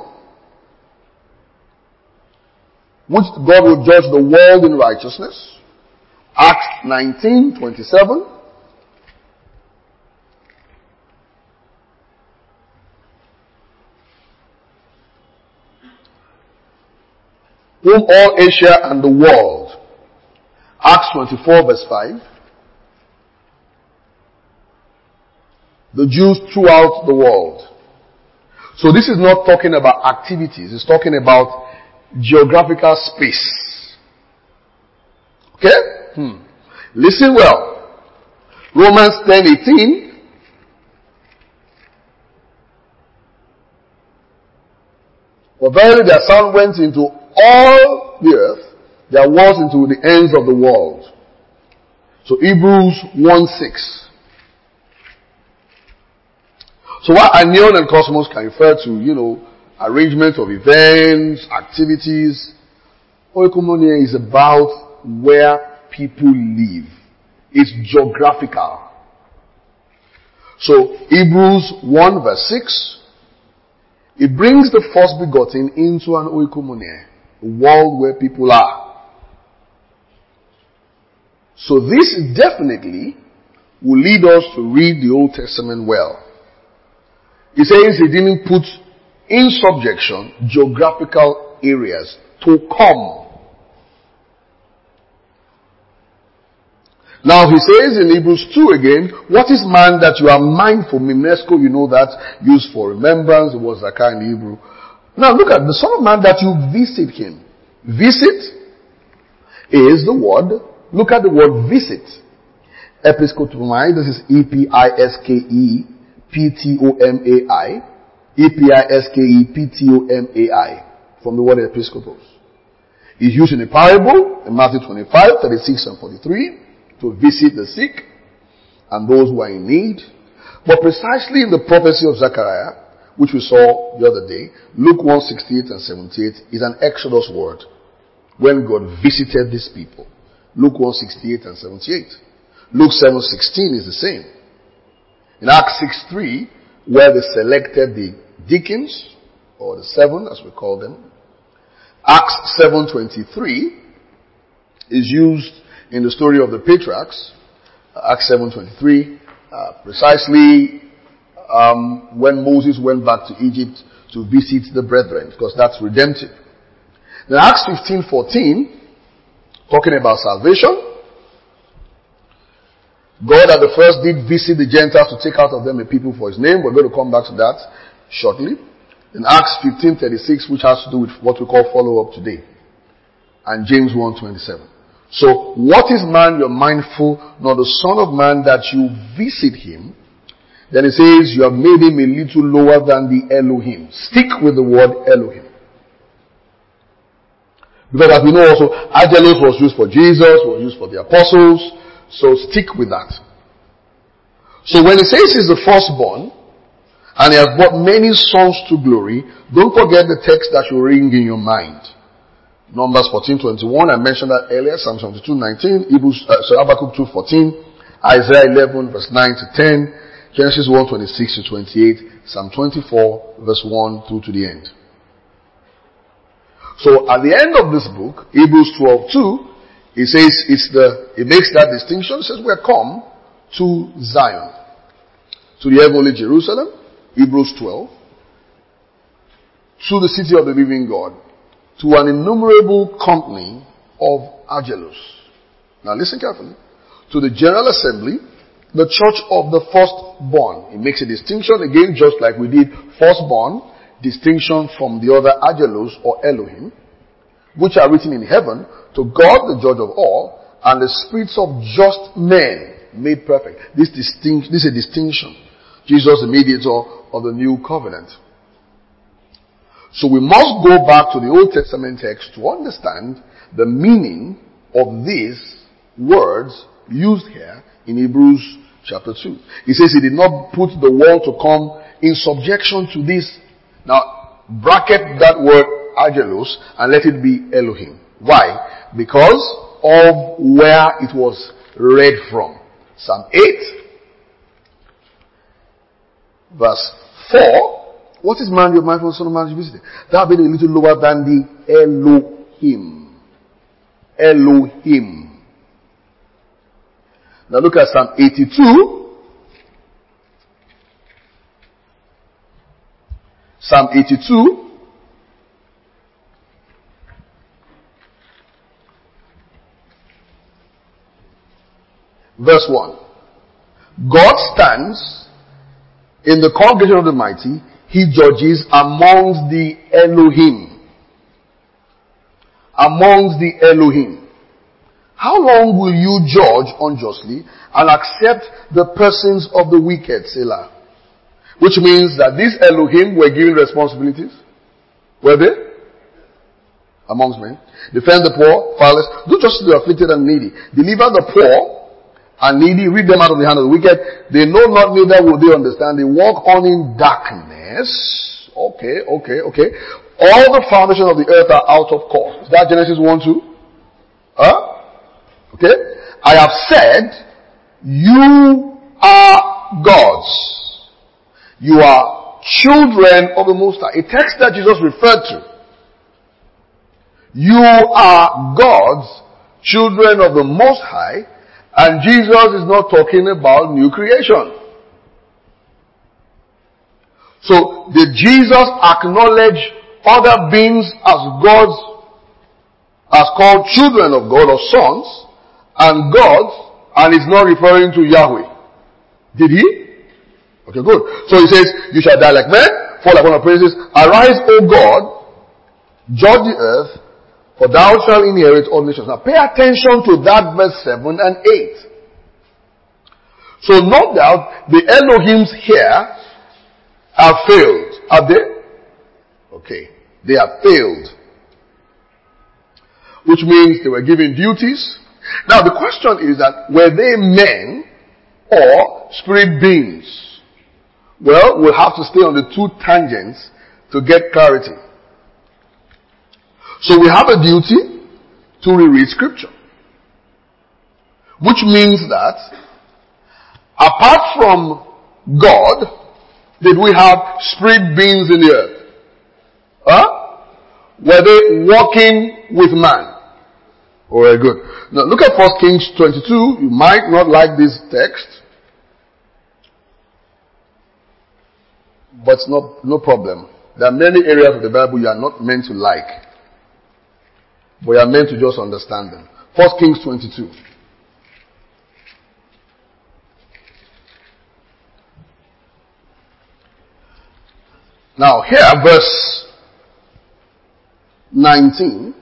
Which God will judge the world in righteousness. Acts 19:27. Whom all Asia and the world. Acts 24 verse 5. The Jews throughout the world. So this is not talking about activities. It's talking about geographical space. Okay? Listen well. Romans 10:18. For verily their sound went into all the earth, their words into the ends of the world. So Hebrews 1:6. So while anion and cosmos can refer to, arrangement of events, activities, oikoumene is about where people live. It's geographical. So Hebrews 1 verse 6, it brings the first begotten into an oikoumene, a world where people are. So this definitely will lead us to read the Old Testament well. He says he didn't put in subjection geographical areas to come. Now he says in Hebrews 2 again, what is man that you are mindful? Mimnesco, you know that, used for remembrance, it was Zakah in Hebrew. Now look at the Son of Man that you visit him. Visit is the word, look at the word visit. Episkotomai, this is E-P-I-S-K-E. P-T-O-M-A-I, E-P-I-S-K-E-P-T-O-M-A-I, from the word episkopos. It's used in a parable in Matthew 25, 36 and 43 to visit the sick and those who are in need. But precisely in the prophecy of Zechariah, which we saw the other day, Luke 1:68 and 78 is an Exodus word when God visited these people. Luke 1:68 and 78. Luke 7:16 is the same. In Acts 6:3, where they selected the deacons, or the seven as we call them, Acts 7:23 is used in the story of the patriarchs. Acts 7:23, precisely when Moses went back to Egypt to visit the brethren, because that's redemptive. Then Acts 15:14, talking about salvation. God at the first did visit the Gentiles to take out of them a people for his name. We're going to come back to that shortly. In Acts 15:36, which has to do with what we call follow-up today. And James 1:27. So, what is man you're mindful, nor the Son of Man that you visit him? Then it says, you have made him a little lower than the Elohim. Stick with the word Elohim. Because as we know also, Angelos was used for Jesus, was used for the apostles. So stick with that. So when it says he's the firstborn, and he has brought many sons to glory, don't forget the text that should ring in your mind. Numbers 14:21, I mentioned that earlier. Psalm 72:19, Habakkuk 2:14, Isaiah 11 verse 9 to 10, Genesis 1:26 to 28, Psalm 24 verse 1 through to the end. So at the end of this book, Hebrews 12:2, it says it makes that distinction. It says we are come to Zion, to the heavenly Jerusalem, Hebrews 12, to the city of the living God, to an innumerable company of Angelos. Now listen carefully. To the general assembly, the church of the firstborn. It makes a distinction again, just like we did firstborn, distinction from the other Angelos or Elohim, which are written in heaven, to God the judge of all, and the spirits of just men made perfect. This is a distinction. Jesus, the mediator of the new covenant. So we must go back to the Old Testament text to understand the meaning of these words used here in Hebrews chapter 2. He says he did not put the world to come in subjection to this. Now, bracket that word Angelos and let it be Elohim. Why? Because of where it was read from. Psalm 8, verse 4. What is man, your mindful son of man, visited? Thou being a little lower than the Elohim. Elohim. Now look at Psalm 82. Psalm 82. Verse 1. God stands in the congregation of the mighty. He judges amongst the Elohim. Amongst the Elohim. How long will you judge unjustly and accept the persons of the wicked, Selah? Which means that these Elohim were given responsibilities. Were they? Amongst men. Defend the poor, fatherless. Do justice to the afflicted and needy. Deliver the poor and needy. Rid them out of the hand of the wicked. They know not, neither will they understand. They walk on in darkness. Okay. All the foundations of the earth are out of course. Is that Genesis 1:2? Okay. I have said, you are gods. You are children of the Most High. A text that Jesus referred to. You are gods, children of the Most High, and Jesus is not talking about new creation. So, did Jesus acknowledge other beings as gods, as called children of God or sons, and gods, and is not referring to Yahweh? Did he? Okay, good. So he says, you shall die like men, fall like one of princes. Arise, O God, judge the earth, for thou shalt inherit all nations. Now pay attention to that verse 7 and 8. So no doubt, the Elohims here have failed. Have they? Okay. They have failed. Which means they were given duties. Now the question is that, were they men or spirit beings? Well, we'll have to stay on the two tangents to get clarity. So we have a duty to reread scripture. Which means that, apart from God, did we have spirit beings in the earth? Were they walking with man? Alright, good. Now look at 1 Kings 22. You might not like this text. But no problem. There are many areas of the Bible you are not meant to like. But you are meant to just understand them. 1 Kings 22. Now here, verse 19.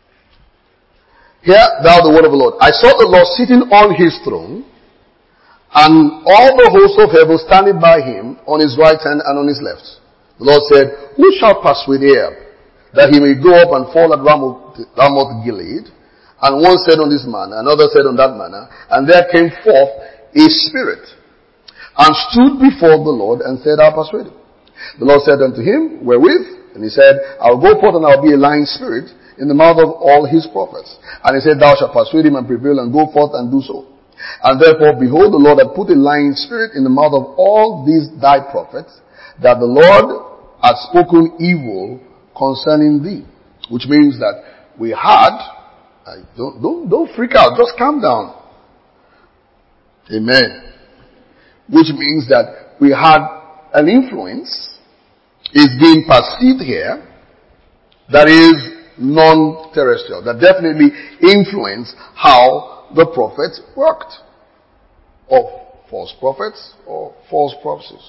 Hear thou the word of the Lord. I saw the Lord sitting on his throne, and all the host of heaven standing by him on his right hand and on his left. The Lord said, who shall persuade Ahab, that he may go up and fall at Ramoth Gilead? And one said on this manner, another said on that manner, and there came forth a spirit, and stood before the Lord, and said, I'll persuade him. The Lord said unto him, wherewith? And he said, I'll go forth, and I'll be a lying spirit in the mouth of all his prophets. And he said, thou shalt persuade him and prevail, and go forth and do so. And therefore, behold, the Lord hath put a lying spirit in the mouth of all these thy prophets, that the Lord hath spoken evil concerning thee. Which means that we had, don't freak out, just calm down. Amen. Which means that we had an influence, is being perceived here, that is non-terrestrial, that definitely influenced how the prophets worked, or false prophets, or false prophecies.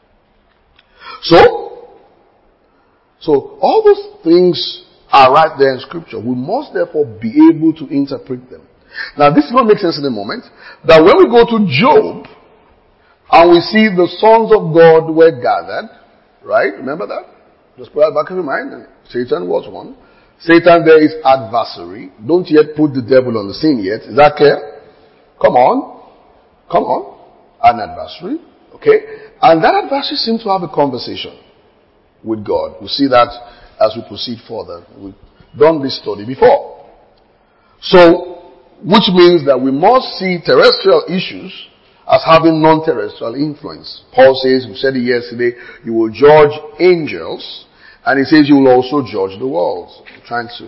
So all those things are right there in scripture. We must therefore be able to interpret them. Now this will make sense in a moment, that when we go to Job, and we see the sons of God were gathered, right? Remember that? Just put that back in your mind. Satan was one. Satan there is adversary. Don't yet put the devil on the scene yet. Is that clear? Come on. An adversary. Okay? And that adversary seems to have a conversation with God. We'll see that as we proceed further. We've done this study before. So, which means that we must see terrestrial issues as having non-terrestrial influence. Paul says, we said it yesterday, you will judge angels, and he says you will also judge the world. I'm trying to.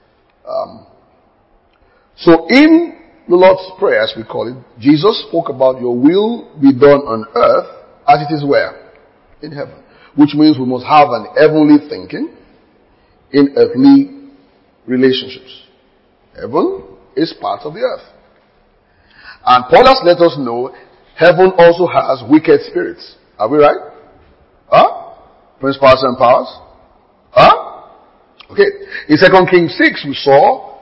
So in the Lord's Prayer, as we call it, Jesus spoke about your will be done on earth as it is where? In heaven. Which means we must have an heavenly thinking in earthly relationships. Heaven is part of the earth. And Paul has let us know heaven also has wicked spirits. Are we right? Principalities and powers. Okay. In 2 Kings 6 we saw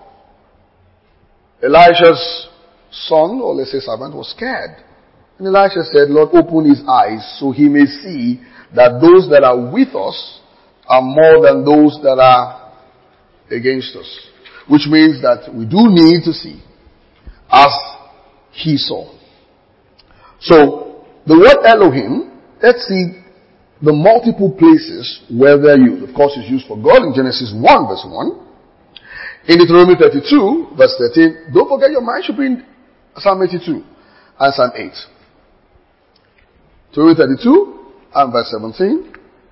Elisha's son, or let's say servant, was scared. And Elisha said, Lord, open his eyes so he may see that those that are with us are more than those that are against us. Which means that we do need to see as he saw. So, the word Elohim, let's see the multiple places where they're used. Of course, it's used for God in Genesis 1 verse 1. In Deuteronomy 32 verse 13. Don't forget your mind should be in Psalm 82 and Psalm 8. Deuteronomy 32 and verse 17.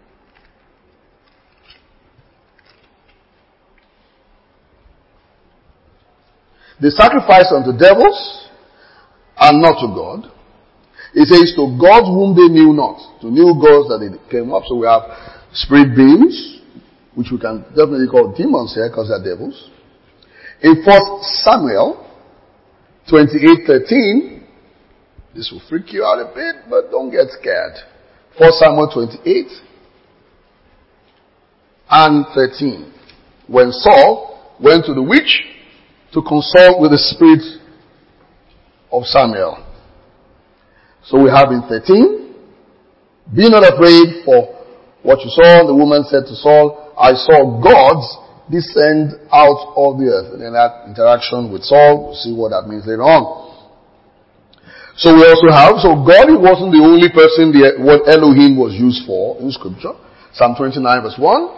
They sacrifice unto devils and not to God. It says to gods whom they knew not. To new gods that they came up. So we have spirit beings, which we can definitely call demons here because they're devils. In 1 Samuel 28:13, this will freak you out a bit, but don't get scared. 1 Samuel 28 and 13. When Saul went to the witch to consult with the spirit of Samuel. So we have in 13, be not afraid for what you saw. The woman said to Saul, I saw gods descend out of the earth. And in that interaction with Saul, we'll see what that means later on. So we also have, so God wasn't the only person what Elohim was used for in scripture. Psalm 29 verse 1.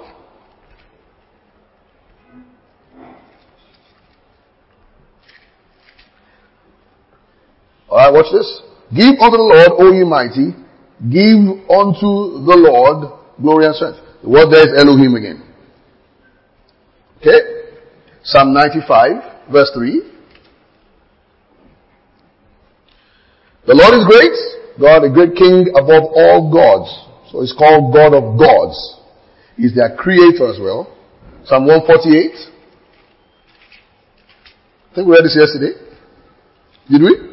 Alright, watch this. Give unto the Lord, O ye mighty, give unto the Lord glory and strength. The word there is Elohim again. Okay? Psalm 95, verse 3. The Lord is great, God a great king above all gods. So he's called God of gods. He's their creator as well. Psalm 148. I think we read this yesterday. Did we?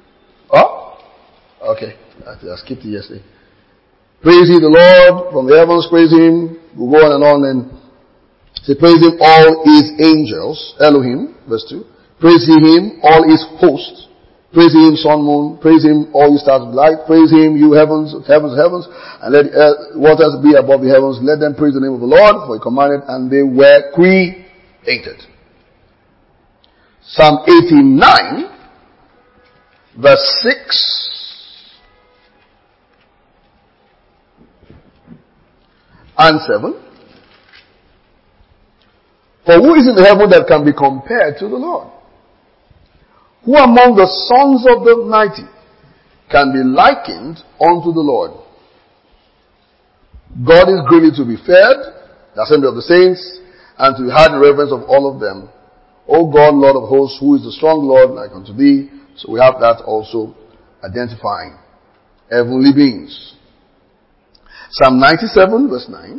Okay, I skipped it yesterday. Praise ye the Lord from the heavens, praise him. We'll go on and say, praise him all his angels, Elohim, verse 2. Praise ye him, all his hosts, Praise him, sun, moon. Praise him, all you stars of light. Praise him, you heavens, heavens, heavens. And let the earth, waters be above the heavens. Let them praise the name of the Lord, for he commanded, and they were created. Psalm 89, verse 6. And 7. For who is in heaven that can be compared to the Lord? Who among the sons of the mighty can be likened unto the Lord? God is greatly to be feared, the assembly of the saints, and to be had in reverence of all of them. O God, Lord of hosts, who is the strong Lord like unto thee? So we have that also identifying heavenly beings. Psalm 97, verse 9.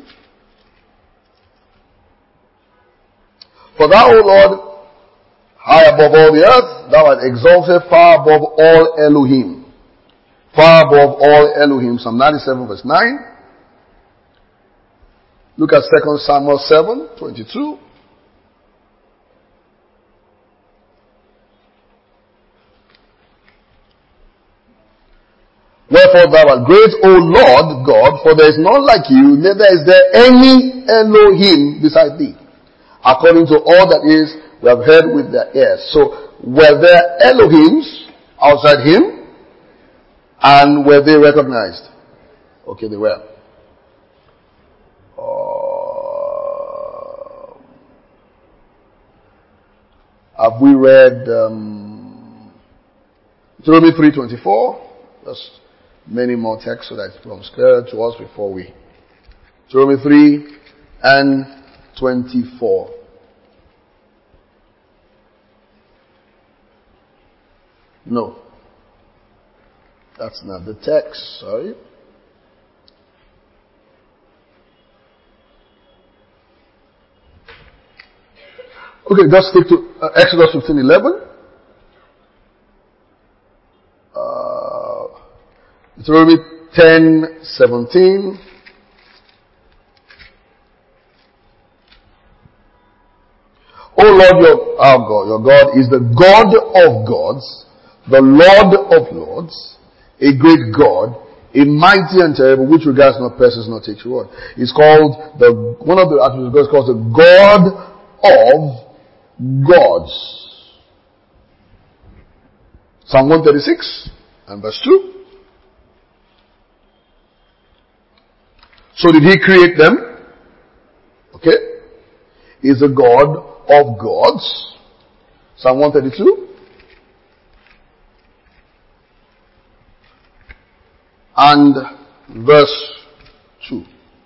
For thou, O Lord, high above all the earth, thou art exalted far above all Elohim. Far above all Elohim. Psalm 97, verse 9. Look at 2 Samuel 7, 22. Wherefore thou art great, O Lord God, for there is none like you, neither is there any Elohim beside thee. According to all that is, we have heard with their ears. So, were there Elohims outside him? And were they recognized? Okay, they were. Have we read Deuteronomy 3:24? There's many more texts so that it becomes clear to us before we. Deuteronomy 3 and 24. No. That's not the text, sorry. Okay, just stick to Exodus 15:11. Deuteronomy 10:17. O Lord, your God is the God of gods, the Lord of lords, a great God, a mighty and terrible, which regards not persons, nor takes reward. He's called one of the attributes of God is called the God of gods. Psalm 136 and verse 2. So did he create them? Okay. He's a God of gods. Psalm 132. And verse 2.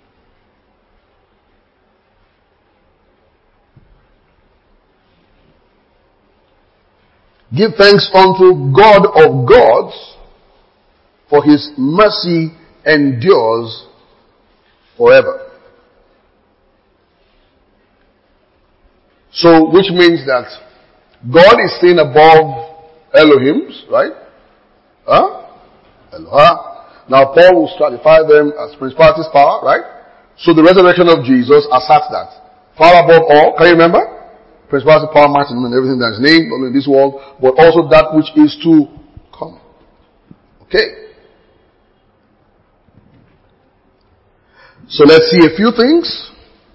Give thanks unto God of gods, for his mercy endures forever. So, which means that God is seen above Elohims, right? Eloha. Now, Paul will stratify them as principalities, power, right? So, the resurrection of Jesus asserts that. Far above all, can you remember? Principality, power, might, and everything that is named, not only in this world, but also that which is to come. Okay. So let's see a few things.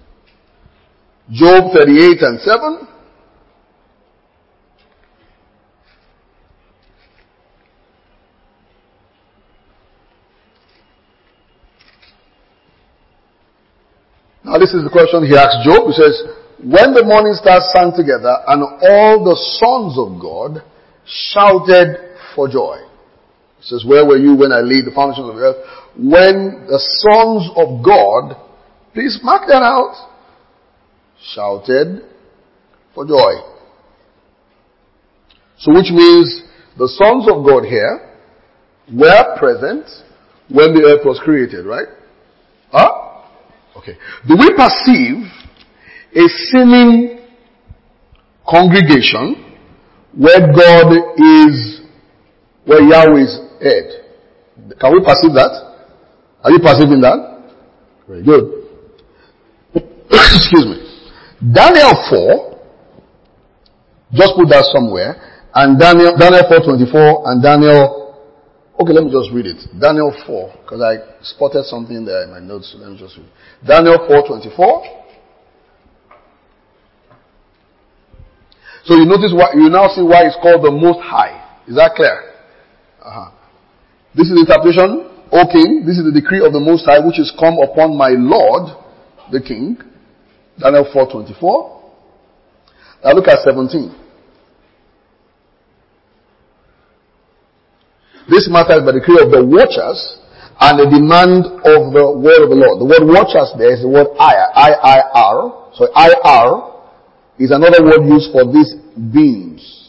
Job 38 and 7. Now this is the question he asks Job. He says, when the morning stars sang together and all the sons of God shouted for joy. He says, where were you when I laid the foundations of the earth? When the sons of God, please mark that out, shouted for joy. So which means the sons of God here were present when the earth was created, right? Okay. Do we perceive a sinning congregation where God is, where Yahweh is head? Can we perceive that? Are you perceiving that? Very good. Excuse me. Daniel 4, just put that somewhere, And Daniel 4:24 and Daniel, okay, let me just read it. Daniel 4, because I spotted something there in my notes, so let me just read it. Daniel 4:24. So you now see why it's called the Most High. Is that clear? This is the interpretation, O King, this is the decree of the Most High which is come upon my Lord, the King. Daniel 4:24. Now look at 17. This matter is by the decree of the watchers and the demand of the word of the Lord. The word watchers there is the word IR. I-I-R. So IR is another word used for these beings.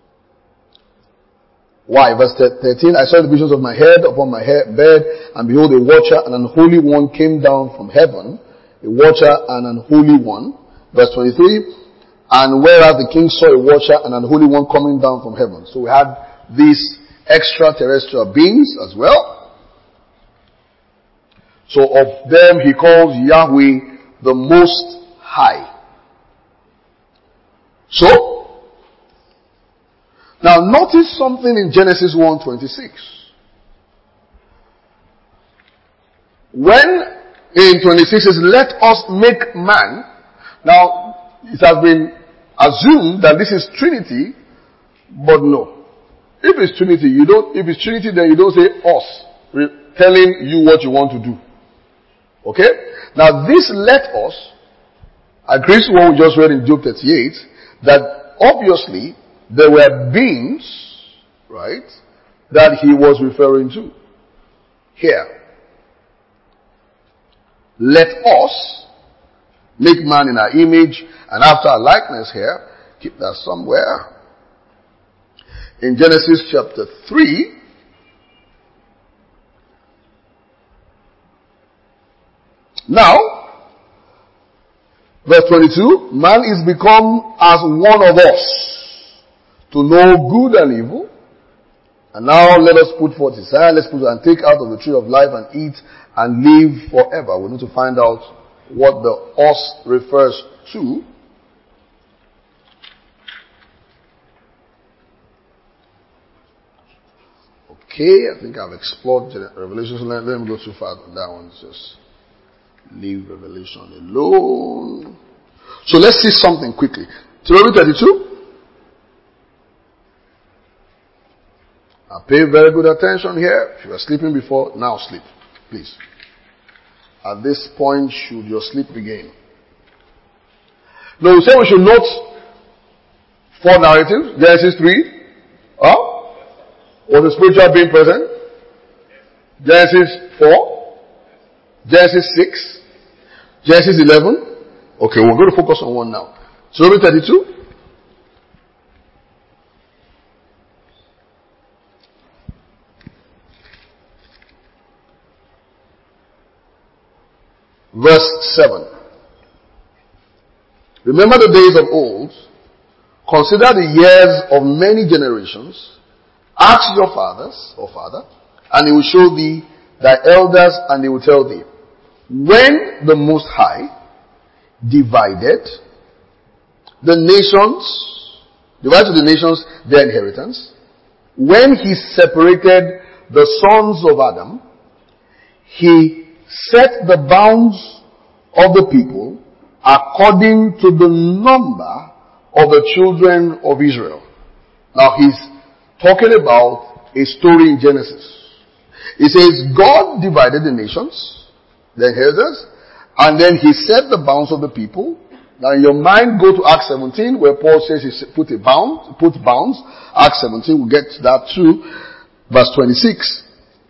Why? Verse 13, I saw the visions of my head upon my bed, and behold, a watcher and an holy one came down from heaven. A watcher and an holy one. Verse 23, and whereas the king saw a watcher and an holy one coming down from heaven. So we had these extraterrestrial beings as well. So of them he calls Yahweh the Most High. So, now notice something in Genesis 1:26. When in 26 says, let us make man. Now, it has been assumed that this is Trinity, but no. If it's Trinity, then you don't say us, telling you what you want to do. Okay? Now this let us agrees with what we just read in Job 38, that obviously there were beings, right, that he was referring to here. Let us make man in our image and after our likeness here. Keep that somewhere. In Genesis chapter 3, now, verse 22, man is become as one of us to know good and evil. And now let us put forth his hand, let's put and take out of the tree of life and eat and live forever. We need to find out what the us refers to. Okay, I think I've explored Revelation. So let me go too far on that one. Just leave Revelation alone. So let's see something quickly. Deuteronomy 32. Pay very good attention here. If you were sleeping before, now sleep. Please. At this point, should your sleep begin? No, we say we should note 4 narratives. Genesis 3. Was the spiritual being present? Genesis 4. Genesis 6. Genesis 11. Okay, we're going to focus on one now. Deuteronomy 32. Verse 7. Remember the days of old. Consider the years of many generations. Ask your fathers or father, and he will show thee thy elders, and they will tell thee. When the Most High divided to the nations their inheritance, when he separated the sons of Adam, he set the bounds of the people according to the number of the children of Israel. Now he's talking about a story in Genesis. It says God divided the nations, the inheritors, and then he set the bounds of the people. Now in your mind, go to Acts 17 where Paul says he put bounds. Acts 17, we'll get to that too. Verse 26.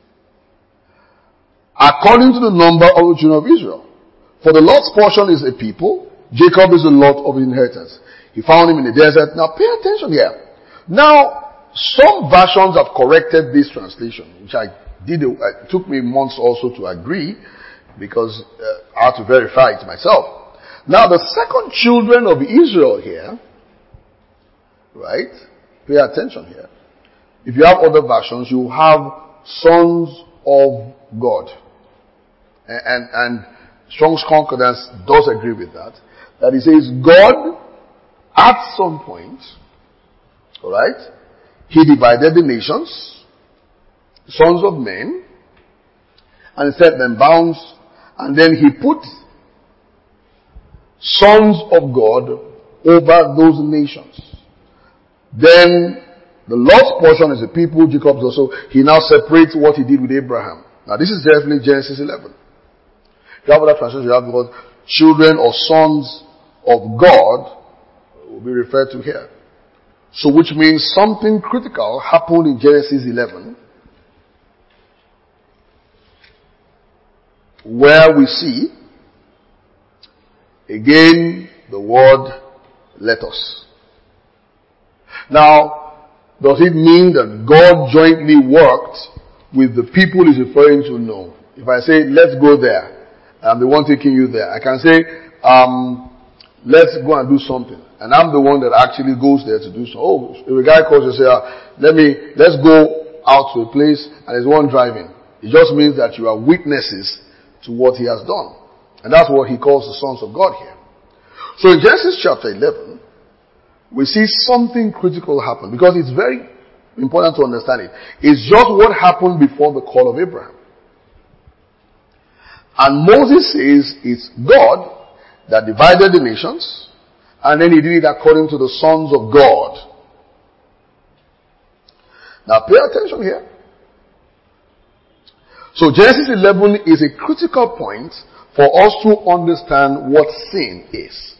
According to the number of the children of Israel. For the Lord's portion is a people. Jacob is the Lord of his inheritance. He found him in the desert. Now pay attention here. Now, some versions have corrected this translation, which I did. It took me months also to agree because I had to verify it myself. Now, the second children of Israel here, right? Pay attention here. If you have other versions, you have sons of God. And Strong's Concordance does agree with that. That it says God, at some point, alright, He divided the nations, sons of men, and set them bounds, and then he put sons of God over those nations. Then the Lord's portion is the people, Jacob's also. He now separates what he did with Abraham. Now this is definitely Genesis 11. You have other translations, you have the word children or sons of God will be referred to here. So which means something critical happened in Genesis 11 where we see again the word let us. Now, does it mean that God jointly worked with the people he's referring to? No. If I say let's go there, I'm the one taking you there. I can say let's go and do something. And I'm the one that actually goes there to do so. Oh, if a guy calls you and says, let's go out to a place and there's one driving. It just means that you are witnesses to what he has done. And that's what he calls the sons of God here. So in Genesis chapter 11, we see something critical happen because it's very important to understand it. It's just what happened before the call of Abraham. And Moses says it's God that divided the nations, and then he did it according to the sons of God. Now pay attention here. So Genesis 11 is a critical point for us to understand what sin is.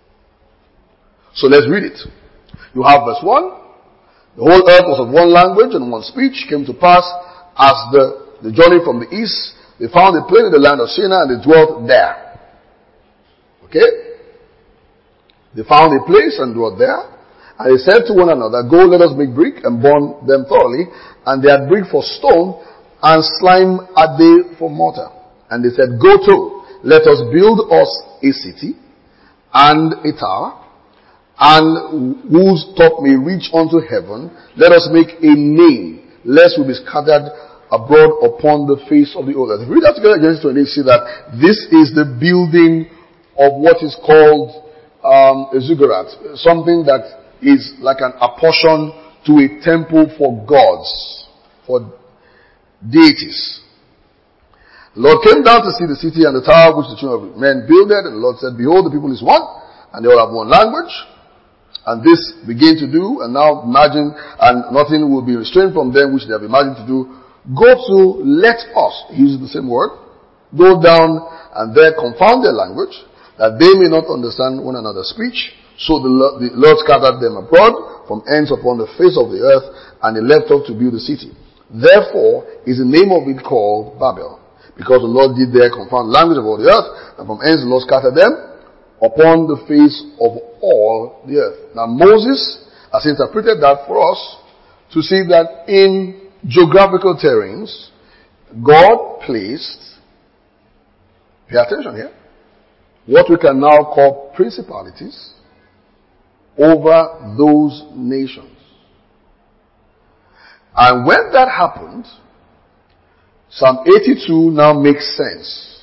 So let's read it. You have verse 1. The whole earth was of one language and one speech. Came to pass as the journey from the east, they found a plain in the land of Shinar and they dwelt there. Okay? They found a place and dwelt there. And they said to one another, go, let us make brick and burn them thoroughly. And they had brick for stone and slime had they for mortar. And they said, go to, let us build us a city and a tower, and whose top may reach unto heaven. Let us make a name, lest we be scattered abroad upon the face of the earth. If we read that together, Genesis 20, you see that this is the building of what is called a ziggurat, something that is like an apportion to a temple for gods, for deities. The Lord came down to see the city and the tower which the children of men builded, and the Lord said, behold, the people is one, and they all have one language. And this begin to do, and now imagine, and nothing will be restrained from them which they have imagined to do. Go to, let us, he uses the same word, go down and there confound their language, that they may not understand one another's speech. So the Lord scattered them abroad from ends upon the face of the earth, and they left off to build the city. Therefore is the name of it called Babel, because the Lord did there confound the language of all the earth, and from ends the Lord scattered them upon the face of all the earth. Now Moses has interpreted that for us to see that in geographical terrains, God placed, pay attention here, what we can now call principalities over those nations. And when that happened, Psalm 82 now makes sense.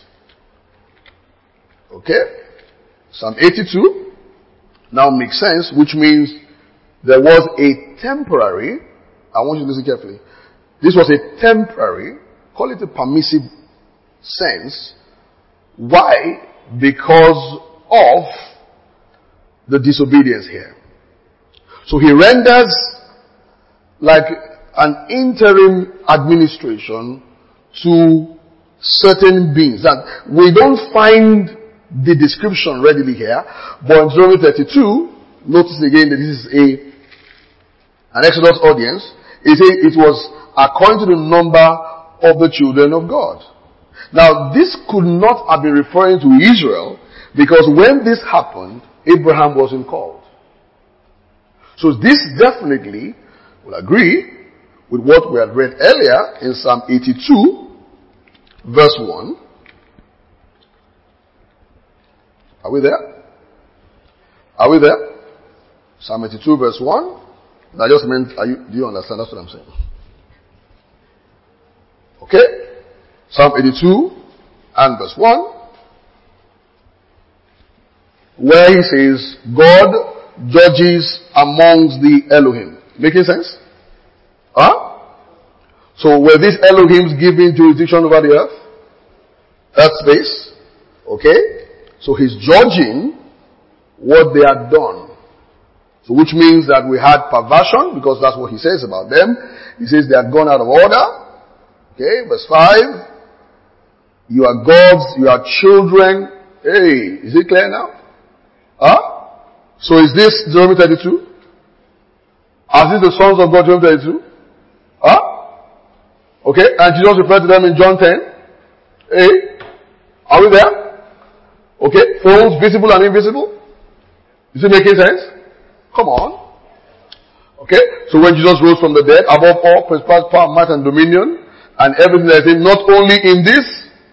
Okay? Psalm 82 now makes sense, which means there was a temporary, I want you to listen carefully, this was a temporary, call it a permissive sense. Why? Because of the disobedience here. So he renders like an interim administration to certain beings. That we don't find the description readily here, but in Deuteronomy 32, notice again that this is an Exodus audience. It was according to the number of the children of God. Now, this could not have been referring to Israel, because when this happened, Abraham wasn't called. So this definitely will agree with what we had read earlier in Psalm 82, verse 1. Are we there? Are we there? Psalm 82, verse 1. I just meant, do you understand? That's what I'm saying. Okay? Psalm 82 and verse 1. Where he says, God judges amongst the Elohim. Making sense? Huh? So were these Elohims given jurisdiction over the earth? Earth space? Okay? So he's judging what they had done. So which means that we had perversion, because that's what he says about them. He says they had gone out of order. Okay, verse 5. You are gods, you are children. Hey, is it clear now? Huh? So is this Deuteronomy 32? Are these the sons of God, Deuteronomy 32? Huh? Okay, and Jesus referred to them in John 10. Hey, are we there? Okay, thrones visible and invisible. Is it making sense? Come on. Okay, so when Jesus rose from the dead, above all, principality, power, might, and dominion, and everything that is in, not only in this,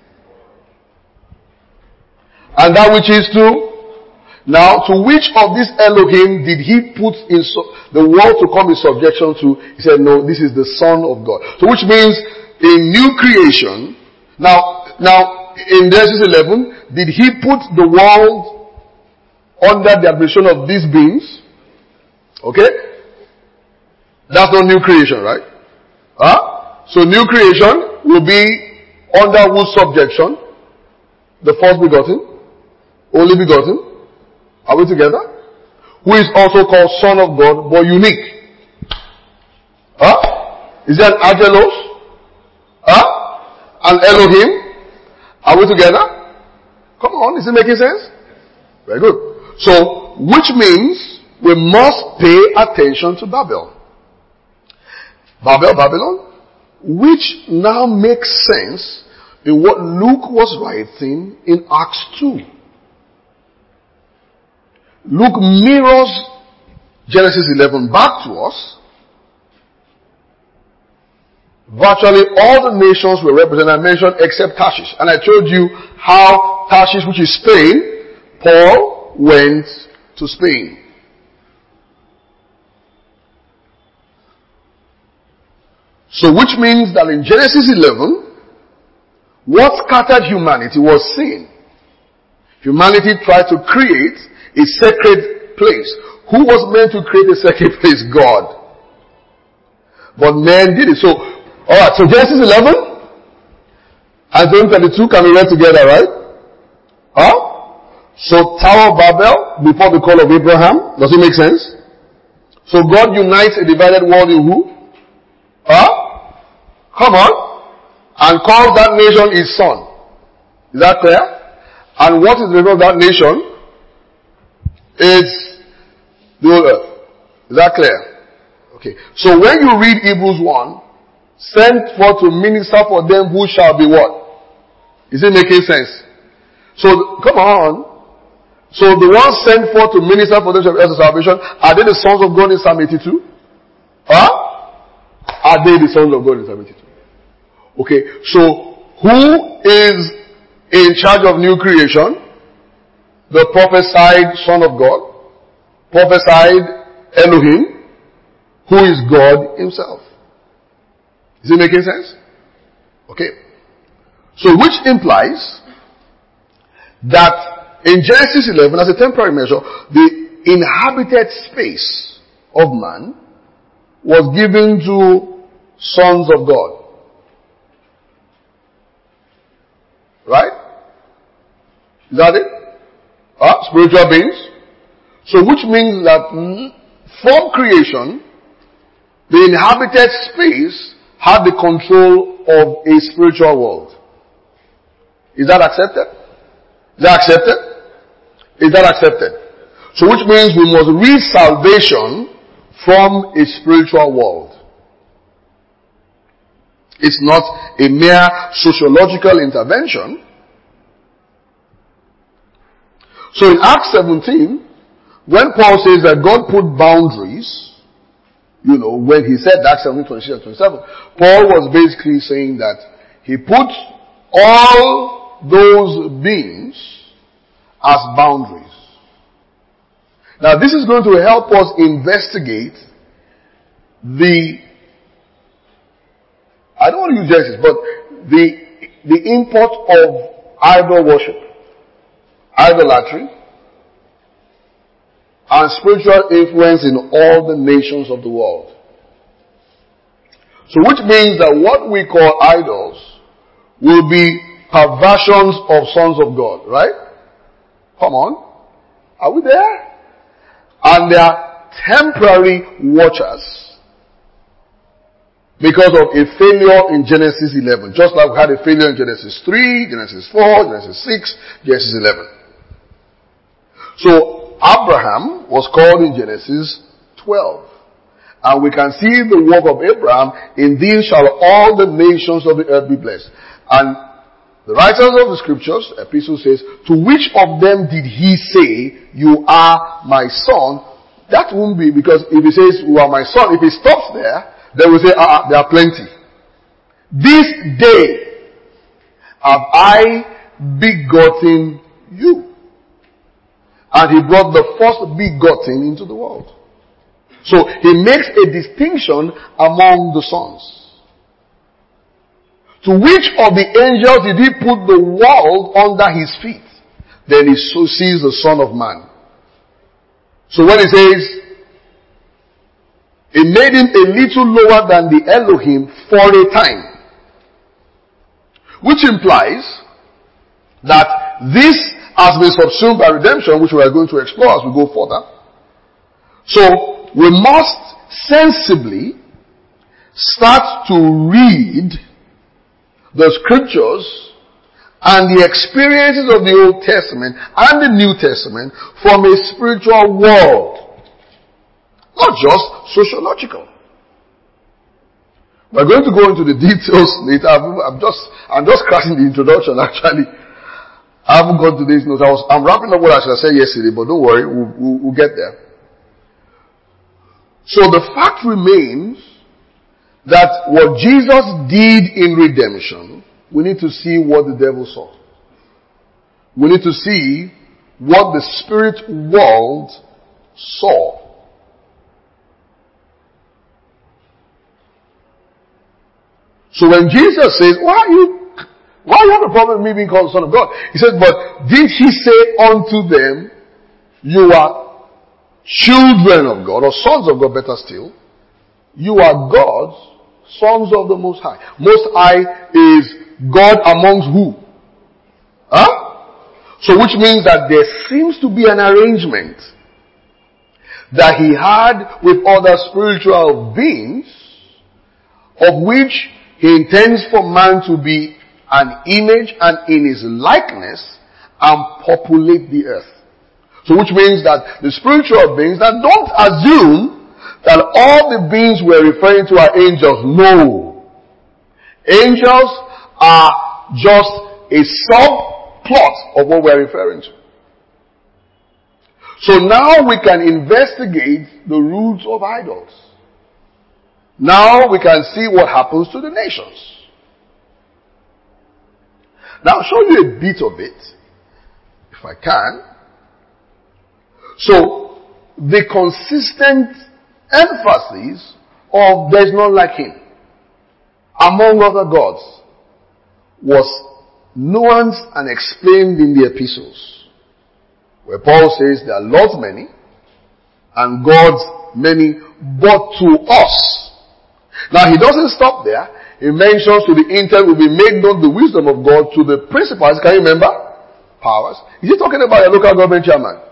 and that which is to. Now, to which of these Elohim did he put in the world to come in subjection to? He said, no, this is the Son of God. So which means a new creation. Now, in Genesis 11, did he put the world under the administration of these beings? Okay? That's not new creation, right? Huh? So new creation will be under whose subjection? The first begotten? Only begotten? Are we together? Who is also called Son of God, but unique. Huh? Is there an Angelos? Huh? An Elohim? Are we together? Come on, is it making sense? Very good. So, which means we must pay attention to Babel. Babylon, which now makes sense in what Luke was writing in Acts 2. Luke mirrors Genesis 11 back to us. Virtually all the nations were represented and mentioned except Tarshish. And I told you how Tarshish, which is Spain, Paul went to Spain. So which means that in Genesis 11, what scattered humanity was sin. Humanity tried to create a sacred place. Who was meant to create a sacred place? God. But man did it. So, alright, so Genesis 11 and Genesis 32 can be read together, right? Huh? So Tower of Babel, before the call of Abraham, does it make sense? So God unites a divided world in who? Huh? Come on. And calls that nation his son. Is that clear? And what is the name of that nation? It's the whole earth. Is that clear? Okay. So when you read Hebrews 1, sent forth to minister for them who shall be what? Is it making sense? So, come on. So the ones sent forth to minister for them as a salvation, are they the sons of God in Psalm 82? Huh? Are they the sons of God in Psalm 82? Okay. So, who is in charge of new creation? The prophesied Son of God, prophesied Elohim, who is God himself. Is it making sense? Okay. So which implies that in Genesis 11, as a temporary measure, the inhabited space of man was given to sons of God. Right? Is that it? Spiritual beings. So which means that from creation, the inhabited space had the control of a spiritual world. Is that accepted? Is that accepted? Is that accepted? So which means we must read salvation from a spiritual world. It's not a mere sociological intervention. So in Acts 17, when Paul says that God put boundaries, when he said Acts 17, 26 and 27, Paul was basically saying that he put all those beings as boundaries. Now this is going to help us investigate I don't want to use Genesis, but the import of idol worship, idolatry, and spiritual influence in all the nations of the world. So which means that what we call idols will be perversions of sons of God, right? Come on. Are we there? And they are temporary watchers because of a failure in Genesis 11. Just like we had a failure in Genesis 3, Genesis 4, Genesis 6, Genesis 11. So Abraham was called in Genesis 12. And we can see the work of Abraham, in thee shall all the nations of the earth be blessed. And the writers of the scriptures, epistle says, to which of them did he say, you are my son? That won't be, because if he says, you are my son, if he stops there, they will say, there are plenty. This day have I begotten you. And he brought the first begotten into the world. So he makes a distinction among the sons. To which of the angels did he put the world under his feet? Then he so sees the Son of Man. So when he says, he made him a little lower than the Elohim for a time. Which implies that this has been subsumed by redemption, which we are going to explore as we go further. So we must sensibly start to read the scriptures and the experiences of the Old Testament and the New Testament from a spiritual world, not just sociological. We're going to go into the details later. I'm just crashing the introduction actually. I haven't gone to these notes. I'm wrapping up what I should have said yesterday, but don't worry, we'll get there. So the fact remains that what Jesus did in redemption, we need to see what the devil saw. We need to see what the spirit world saw. So when Jesus says, why you have a problem with me being called the Son of God? He says, but did he say unto them, you are children of God, or sons of God, better still. You are God's sons of the Most High. Most High is God amongst who? So which means that there seems to be an arrangement that he had with other spiritual beings, of which he intends for man to be an image and in his likeness and populate the earth. So which means that the spiritual beings, that don't assume that all the beings we're referring to are angels. No. Angels are just a subplot of what we're referring to. So now we can investigate the roots of idols. Now we can see what happens to the nations. Now I'll show you a bit of it, if I can. So, the consistent emphasis of there's none like him among other gods was nuanced and explained in the epistles, where Paul says there are lords many and gods many, but to us. Now he doesn't stop there. He mentions to the intent will be made known the wisdom of God to the principalities. Can you remember? Powers. Is he talking about a local government chairman?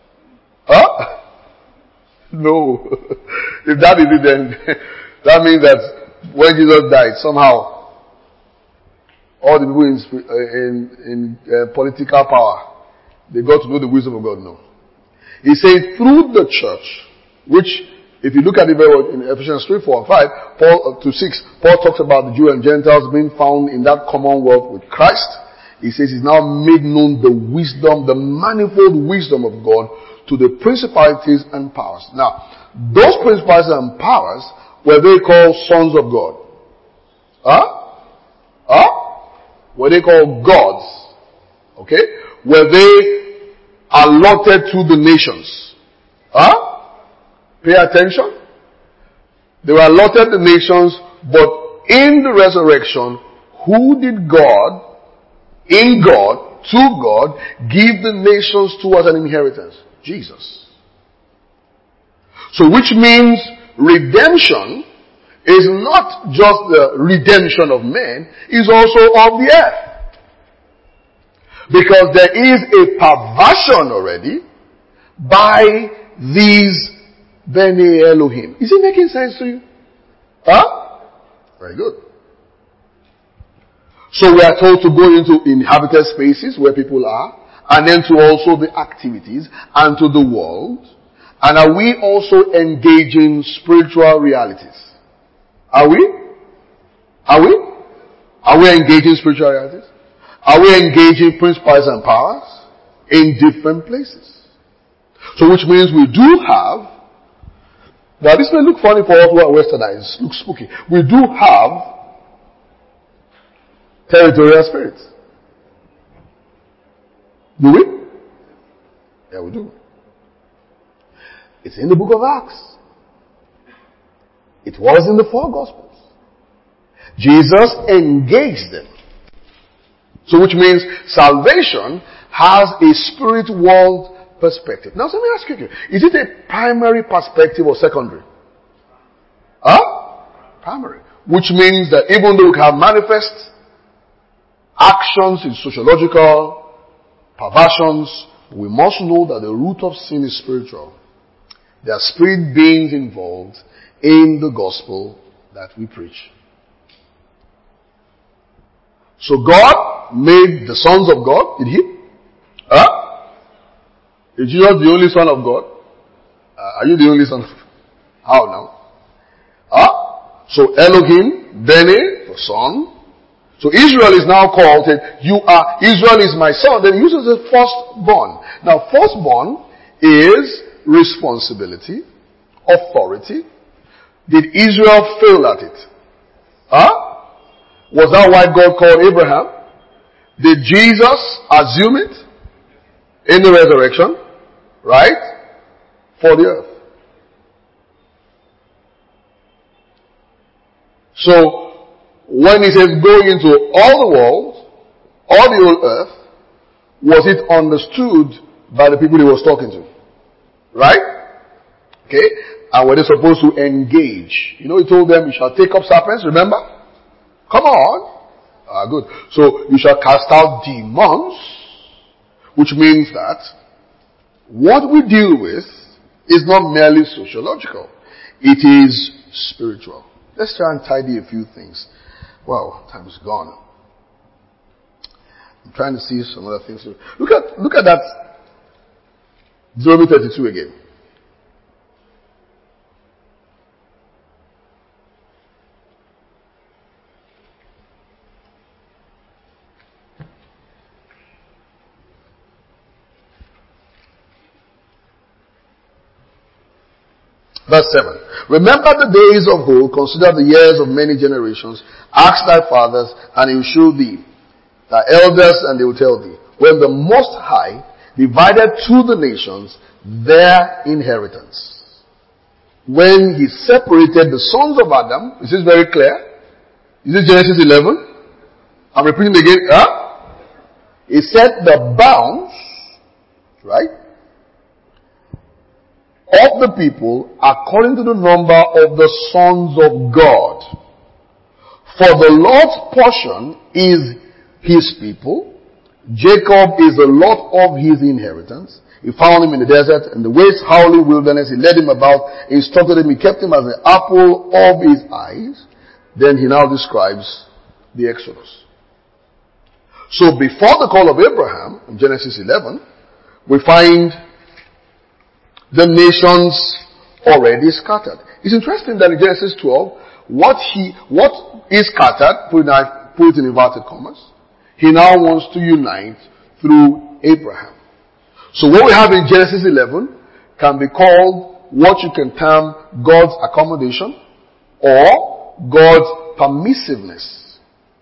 No. If that is it, then that means that when Jesus died, somehow all the people in political power, they got to know the wisdom of God. No. He said through the church, which if you look at it very well in Ephesians 3, 4 and 5, Paul to 6, Paul talks about the Jew and Gentiles being found in that commonwealth with Christ. He says he's now made known the wisdom, the manifold wisdom of God to the principalities and powers. Now, those principalities and powers were they called sons of God? Were they called gods? Okay? Were they allotted to the nations? Pay attention. They were allotted the nations, but in the resurrection, who did God, in God, to God, give the nations to as an inheritance? Jesus. So which means redemption is not just the redemption of men, it's also of the earth. Because there is a perversion already by these Bene Elohim. Is it making sense to you? Huh? Very good. So we are told to go into inhabited spaces where people are, and then to also the activities and to the world. And are we also engaging spiritual realities? Are we? Are we? Are we engaging spiritual realities? Are we engaging principalities and powers in different places? So which means we do have, now this may look funny for us who are westernized, it looks spooky. We do have territorial spirits. Do we? Yeah, we do. It's in the book of Acts. It was in the 4 Gospels. Jesus engaged them. So which means salvation has a spirit world perspective. Now let me ask you, is it a primary perspective or secondary? Huh? Primary. Which means that even though we have manifest actions in sociological perversions, we must know that the root of sin is spiritual. There are spirit beings involved in the gospel that we preach. So God made the sons of God, did He? Huh? Is Jesus the only son of God? Are you the only son of God? How now? Huh? So Elohim, Bene, the son. So Israel is now called, Israel is my son. Then he uses the firstborn. Now firstborn is responsibility, authority. Did Israel fail at it? Huh? Was that why God called Abraham? Did Jesus assume it in the resurrection? Right? For the earth. So, when he says go into all the world, all the whole earth, was it understood by the people he was talking to? Right? Okay? And were they supposed to engage? You know, he told them, you shall take up serpents, remember? Come on. Good. So, you shall cast out demons, which means that what we deal with is not merely sociological. It is spiritual. Let's try and tidy a few things. Wow, time is gone. I'm trying to see some other things. Look at that Deuteronomy 32 again. Verse 7. Remember the days of old, consider the years of many generations. Ask thy fathers, and he will show thee. Thy elders, and they will tell thee. When the Most High divided to the nations their inheritance. When he separated the sons of Adam, is this very clear? Is this Genesis 11? I'm repeating again. He set the bounds, right, of the people according to the number of the sons of God. For the Lord's portion is his people. Jacob is the lot of his inheritance. He found him in the desert, in the waste howling wilderness. He led him about, he instructed him, he kept him as the apple of his eyes. Then he now describes the Exodus. So before the call of Abraham, in Genesis 11, we find the nations already scattered. It's interesting that in Genesis 12, what is scattered, put it in inverted commas, he now wants to unite through Abraham. So what we have in Genesis 11 can be called what you can term God's accommodation or God's permissiveness.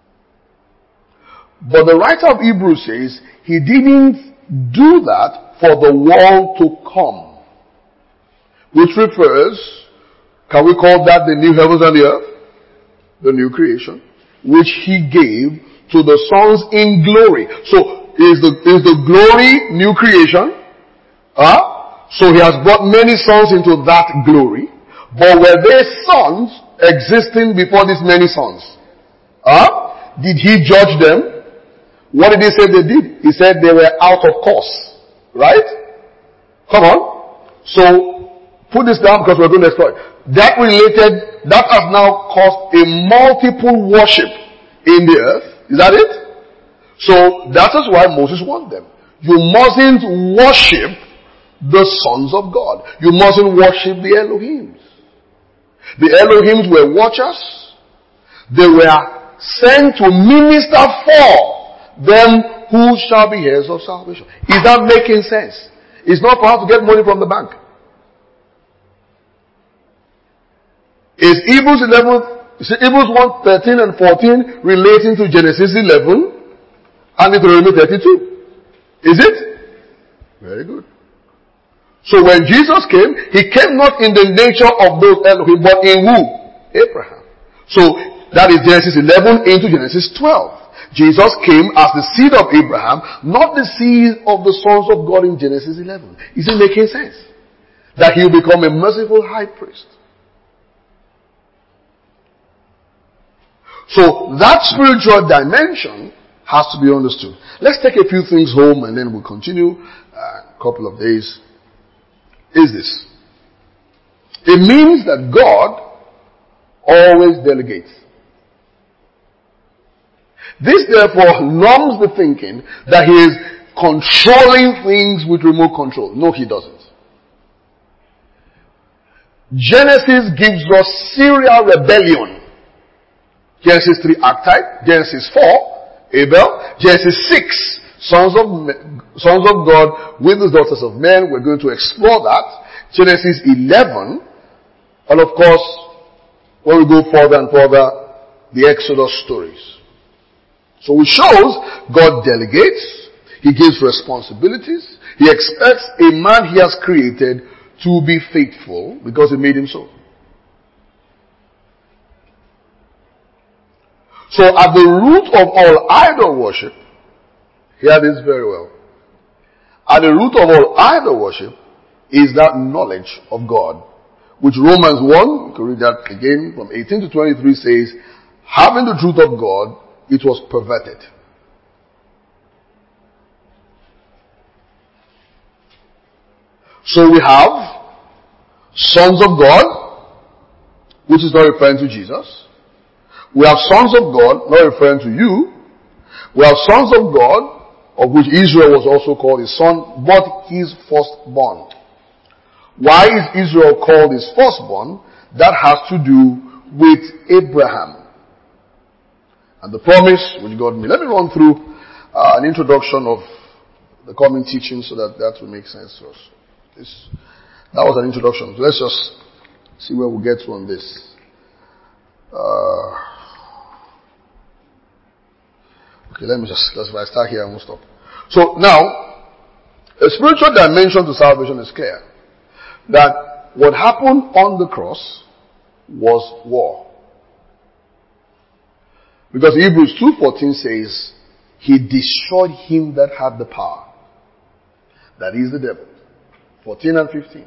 But the writer of Hebrews says he didn't do that for the world to come. Which refers, can we call that the new heavens and the earth? The new creation. Which he gave to the sons in glory. So, is the glory new creation? So he has brought many sons into that glory. But were they sons existing before these many sons? Did he judge them? What did he say they did? He said they were out of course. Right? Come on. So, put this down because we're going to explore it. That has now caused a multiple worship in the earth. Is that it? So, that is why Moses warned them. You mustn't worship the sons of God. You mustn't worship the Elohims. The Elohims were watchers. They were sent to minister for them who shall be heirs of salvation. Is that making sense? It's not for how to get money from the bank. Is Hebrews 1:13 and 14 relating to Genesis 11 and Deuteronomy 32? Is it? Very good. So when Jesus came, he came not in the nature of those Elohim, but in who? Abraham. So that is Genesis 11 into Genesis 12. Jesus came as the seed of Abraham, not the seed of the sons of God in Genesis 11. Is it making sense? That he will become a merciful high priest. So that spiritual dimension has to be understood. Let's take a few things home and then we'll continue a couple of days. Is this? It means that God always delegates. This therefore numbs the thinking that he is controlling things with remote control. No, he doesn't. Genesis gives us serial rebellion. Genesis 3, archetype. Genesis 4, Abel. Genesis 6, sons of God with the daughters of men. We're going to explore that. Genesis 11. And of course, when we go further and further, the Exodus stories. So it shows God delegates. He gives responsibilities. He expects a man he has created to be faithful because he made him so. So at the root of all idol worship, hear this very well. At the root of all idol worship is that knowledge of God, which Romans 1, you can read that again, from 18 to 23 says, having the truth of God, it was perverted. So we have sons of God, which is not referring to Jesus. We have sons of God, not referring to you. We have sons of God, of which Israel was also called his son, but his firstborn. Why is Israel called his firstborn? That has to do with Abraham. And the promise which God made. Let me run through an introduction of the coming teaching so that will make sense to us. That was an introduction. So let's just see where we'll get to on this. Okay, because if I start here, I won't stop. So now, a spiritual dimension to salvation is clear. That what happened on the cross was war. Because Hebrews 2:14 says, he destroyed him that had the power. That is the devil. 14 and 15.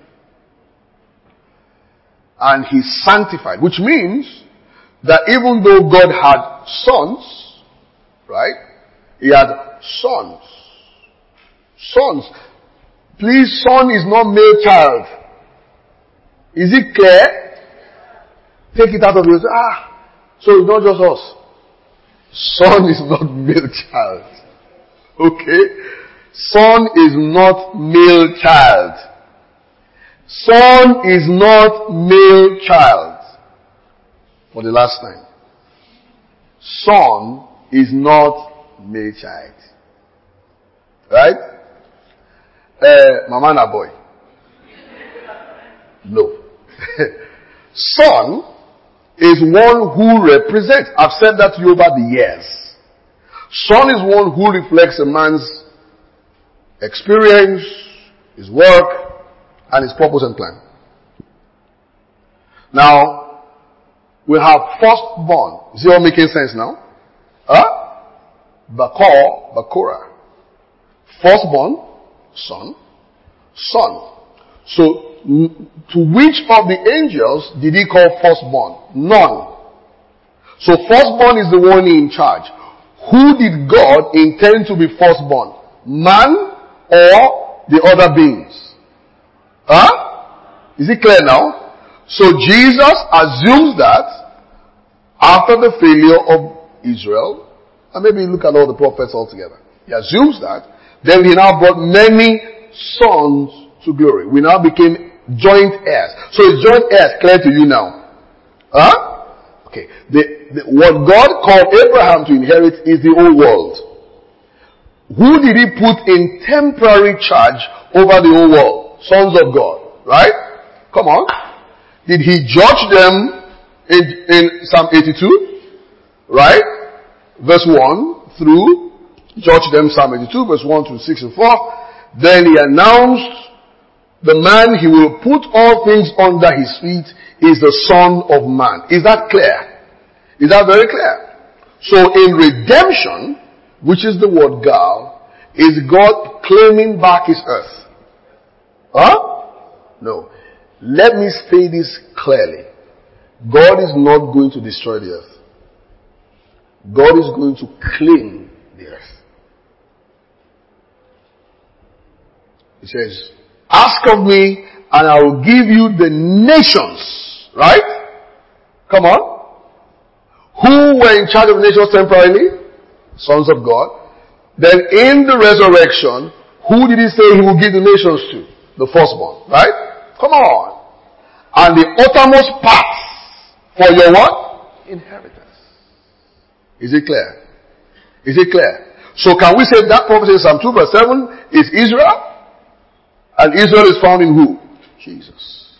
And he sanctified, which means that even though God had sons, right? He had sons. Sons. Please, son is not male child. Is it clear? Take it out of your, so it's not just us. Son is not male child. Okay? Son is not male child. Son is not male child. For the last time. Son is not male child. Right? Mama na boy. No. Son is one who represents. I've said that to you over the years. Son is one who reflects a man's experience, his work, and his purpose and plan. Now, we have firstborn. Is it all making sense now? Bakora. Firstborn, son. Son. So, to which of the angels did he call firstborn? None. So firstborn is the one in charge. Who did God intend to be firstborn? Man or the other beings? Is it clear now? So Jesus assumes that after the failure of Israel, and maybe look at all the prophets altogether, he assumes that, then he now brought many sons to glory. We now became joint heirs. So is joint heirs clear to you now? Okay. What God called Abraham to inherit is the whole world. Who did he put in temporary charge over the whole world? Sons of God. Right? Come on. Did he judge them in Psalm 82? Right? Verse 1 through, judge them, Psalm 82, verse 1 through 6 and 4. Then he announced the man he will put all things under his feet is the Son of Man. Is that clear? Is that very clear? So in redemption, which is the word God, is God claiming back his earth? No. Let me say this clearly. God is not going to destroy the earth. God is going to claim the earth. He says, ask of me and I will give you the nations. Right? Come on. Who were in charge of the nations temporarily? Sons of God. Then in the resurrection, who did he say he will give the nations to? The firstborn. Right? Come on. And the uttermost parts for your what? Inheritance. Is it clear? Is it clear? So can we say that prophecy in Psalm 2 verse 7 is Israel? And Israel is found in who? Jesus.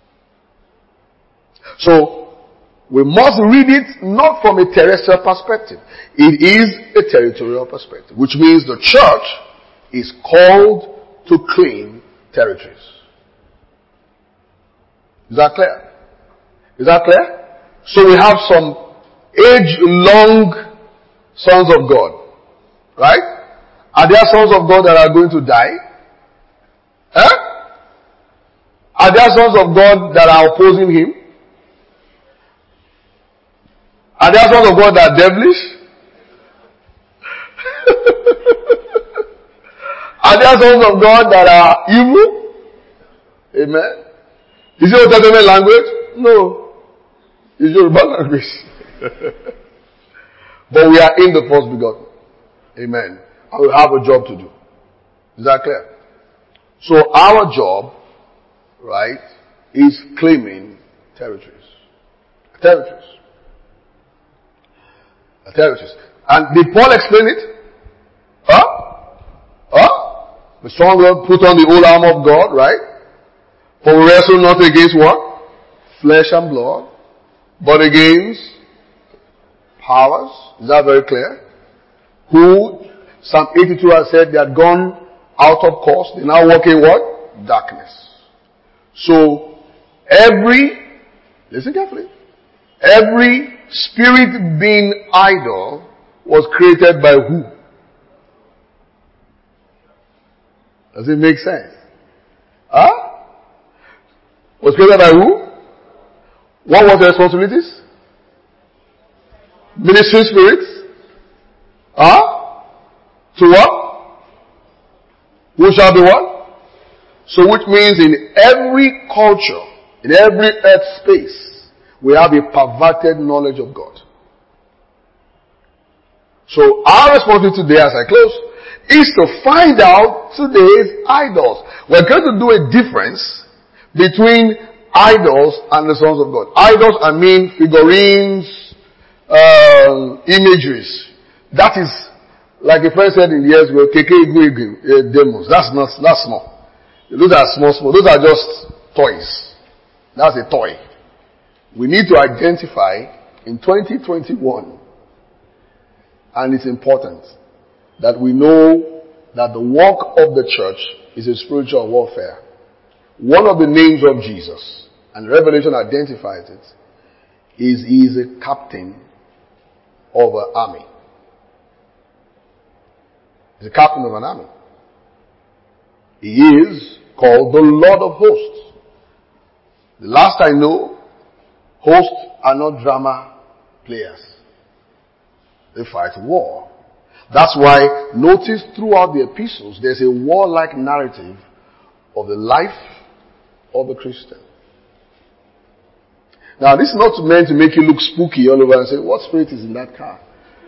So, we must read it not from a terrestrial perspective. It is a territorial perspective. Which means the church is called to claim territories. Is that clear? Is that clear? So we have some age-long sons of God. Right? Are there sons of God that are going to die? Are there sons of God that are opposing him? Are there sons of God that are devilish? Are there sons of God that are evil? Amen. Is it Old Testament language? No. It's Yoruba language. But we are in the first begotten. Amen. And we have a job to do. Is that clear? So our job, right, is claiming territories. Territories. Territories. And did Paul explain it? The stronger put on the whole armor of God, right? For we wrestle not against what? Flesh and blood, but against powers. Is that very clear? Who, Psalm 82 has said, they had gone out of course. They now walk in what? Darkness. So, listen carefully, every spirit being idol was created by who? Does it make sense? Was created by who? What was their responsibilities? Ministering spirits? To what? Who shall be what? So which means in every culture, in every earth space, we have a perverted knowledge of God. So our responsibility today as I close is to find out today's idols. We're going to do a difference between idols and the sons of God. Idols, I mean figurines, imageries. That is, like a friend said in the years ago, demons. That's small. Those are small. Those are just toys. That's a toy. We need to identify in 2021, and it's important that we know that the work of the church is a spiritual warfare. One of the names of Jesus, and Revelation identifies it, is he is a captain of an army. He's a captain of an army. He is called the Lord of hosts. The last I know, hosts are not drama players. They fight war. That's why, notice throughout the epistles, there's a warlike narrative of the life of a Christian. Now, this is not meant to make you look spooky all over and say, what spirit is in that car?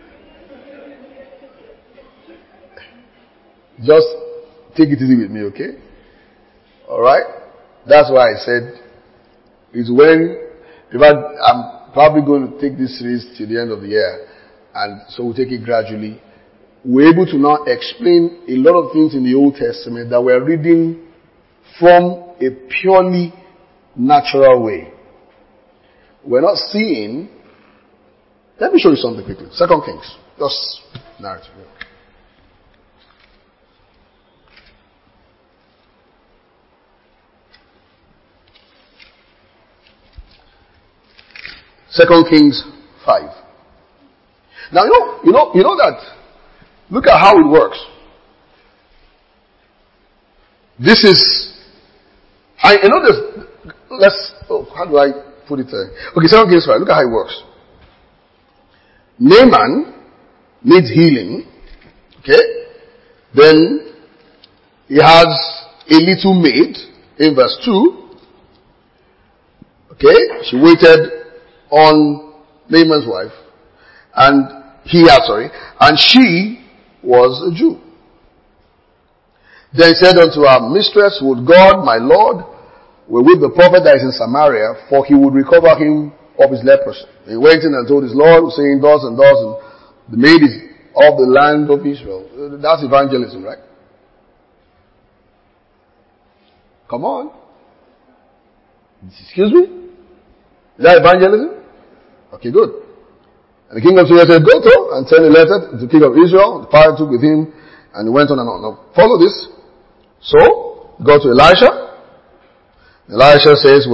Just take it easy with me, okay? Alright? That's why I said, it's when, in fact, I'm probably going to take this series till the end of the year, and so we'll take it gradually. We're able to now explain a lot of things in the Old Testament that we're reading from a purely natural way. We're not seeing. Let me show you something quickly. 2 Kings. Just narrative. 2 Kings 5. Now you know that. Look at how it works. This is. I know this. How do I put it? Okay, 2 Kings 5. Look at how it works. Naaman needs healing. Okay. Then he has a little maid in verse 2. Okay. She waited on Naaman's wife, and she was a Jew. Then he said unto her mistress, would God, my Lord, were with the prophet that is in Samaria, for he would recover him of his leprosy. He went in and told his Lord, saying thus and thus, and the maid is of the land of Israel. That's evangelism, right? Come on. Excuse me? Is that evangelism? Okay, good. And the king of Syria said, go to and send a letter to the king of Israel. The pirate took with him, and he went on and on. Now, follow this. So, go to Elisha. Elisha says,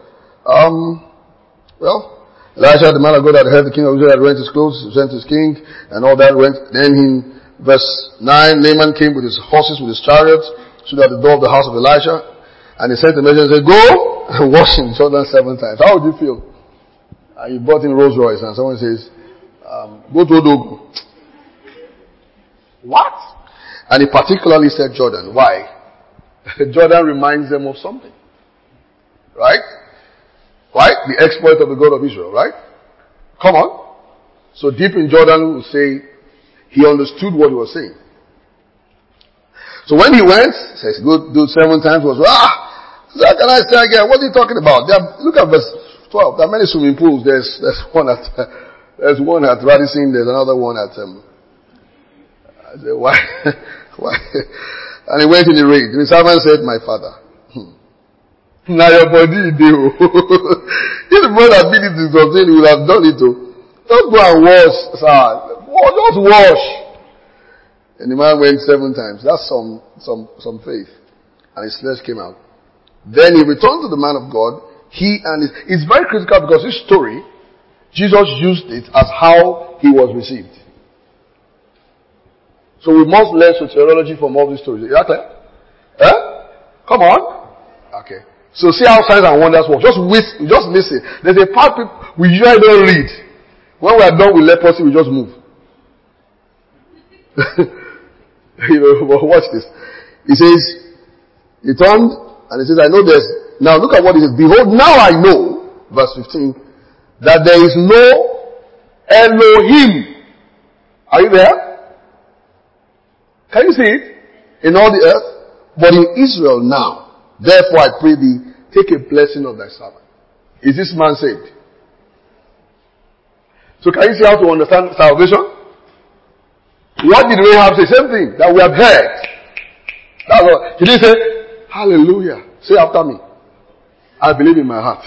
Elisha, the man of God that heard the king of Israel, had rent his clothes, sent his king, and all that went. Then in verse 9, Naaman came with his horses, with his chariots, stood at the door of the house of Elisha, and he sent a messenger and said, go and wash in Jordan 7 times. How would you feel? You bought in Rolls Royce, and someone says, go to Odogu. What? And he particularly said Jordan. Why? Jordan reminds them of something. Right? Right? The exploit of the God of Israel, right? Come on. So deep in Jordan, we will say, he understood what he was saying. So when he went, says, go do 7 times, was, that can I say again? What are you talking about? Look at verse 12. There are many swimming pools. There's one at Radisson. There's another one at, I said, why? And he went in the raid. The servant said, my father, now your body, if the brother did it to something, he would have done it too. Just go and wash, sir. Just wash. And the man went 7 times. That's some faith. And his flesh came out. Then he returned to the man of God. It's very critical because this story, Jesus used it as how he was received. So we must learn soteriology from all these stories. Is that clear? Come on. Okay. So see how signs and wonders work. Just listen. There's a part we usually don't read. When we are done with leprosy, we just move. Watch this. He says, he turned and he says, I know this. Now look at what he says. Behold, now I know, verse 15, that there is no Elohim. Are you there? Can you see it? In all the earth, but in Israel now. Therefore I pray thee, take a blessing of thy servant. Is this man saved? So can you see how to understand salvation? What did Rahab say? Same thing that we have heard. That's what. He didn't say, hallelujah. Say after me. I believe in my heart.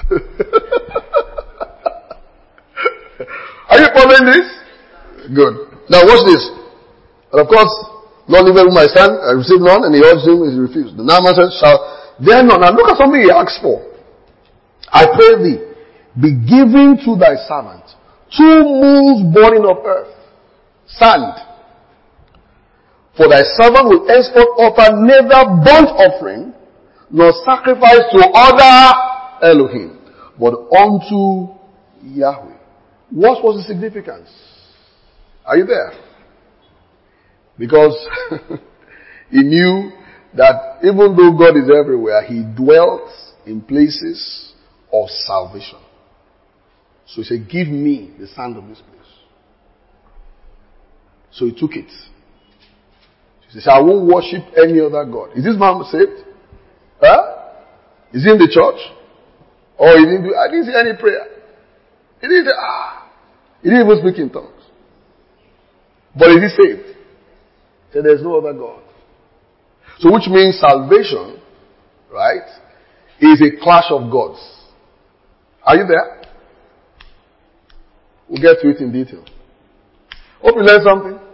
Are you following this? Good. Now watch this. And of course, Lord, even my son, I received none, and he urged him, he refused. The Naaman said, shall there none. Now look at something he asked for. I pray thee, be given to thy servant 2 moles burden of earth, sand. For thy servant will henceforth offer neither burnt offering, nor sacrifice to other Elohim, but unto Yahweh. What was the significance? Are you there? Because he knew that even though God is everywhere, he dwelt in places of salvation. So he said, give me the sand of this place. So he took it. He said, I won't worship any other God. Is this man saved? Huh? Is he in the church? Or I didn't see any prayer. He didn't say, He didn't even speak in tongues. But is he saved? He said, there's no other God. So which means salvation, right, is a clash of gods. Are you there? We'll get to it in detail. Hope you learned something.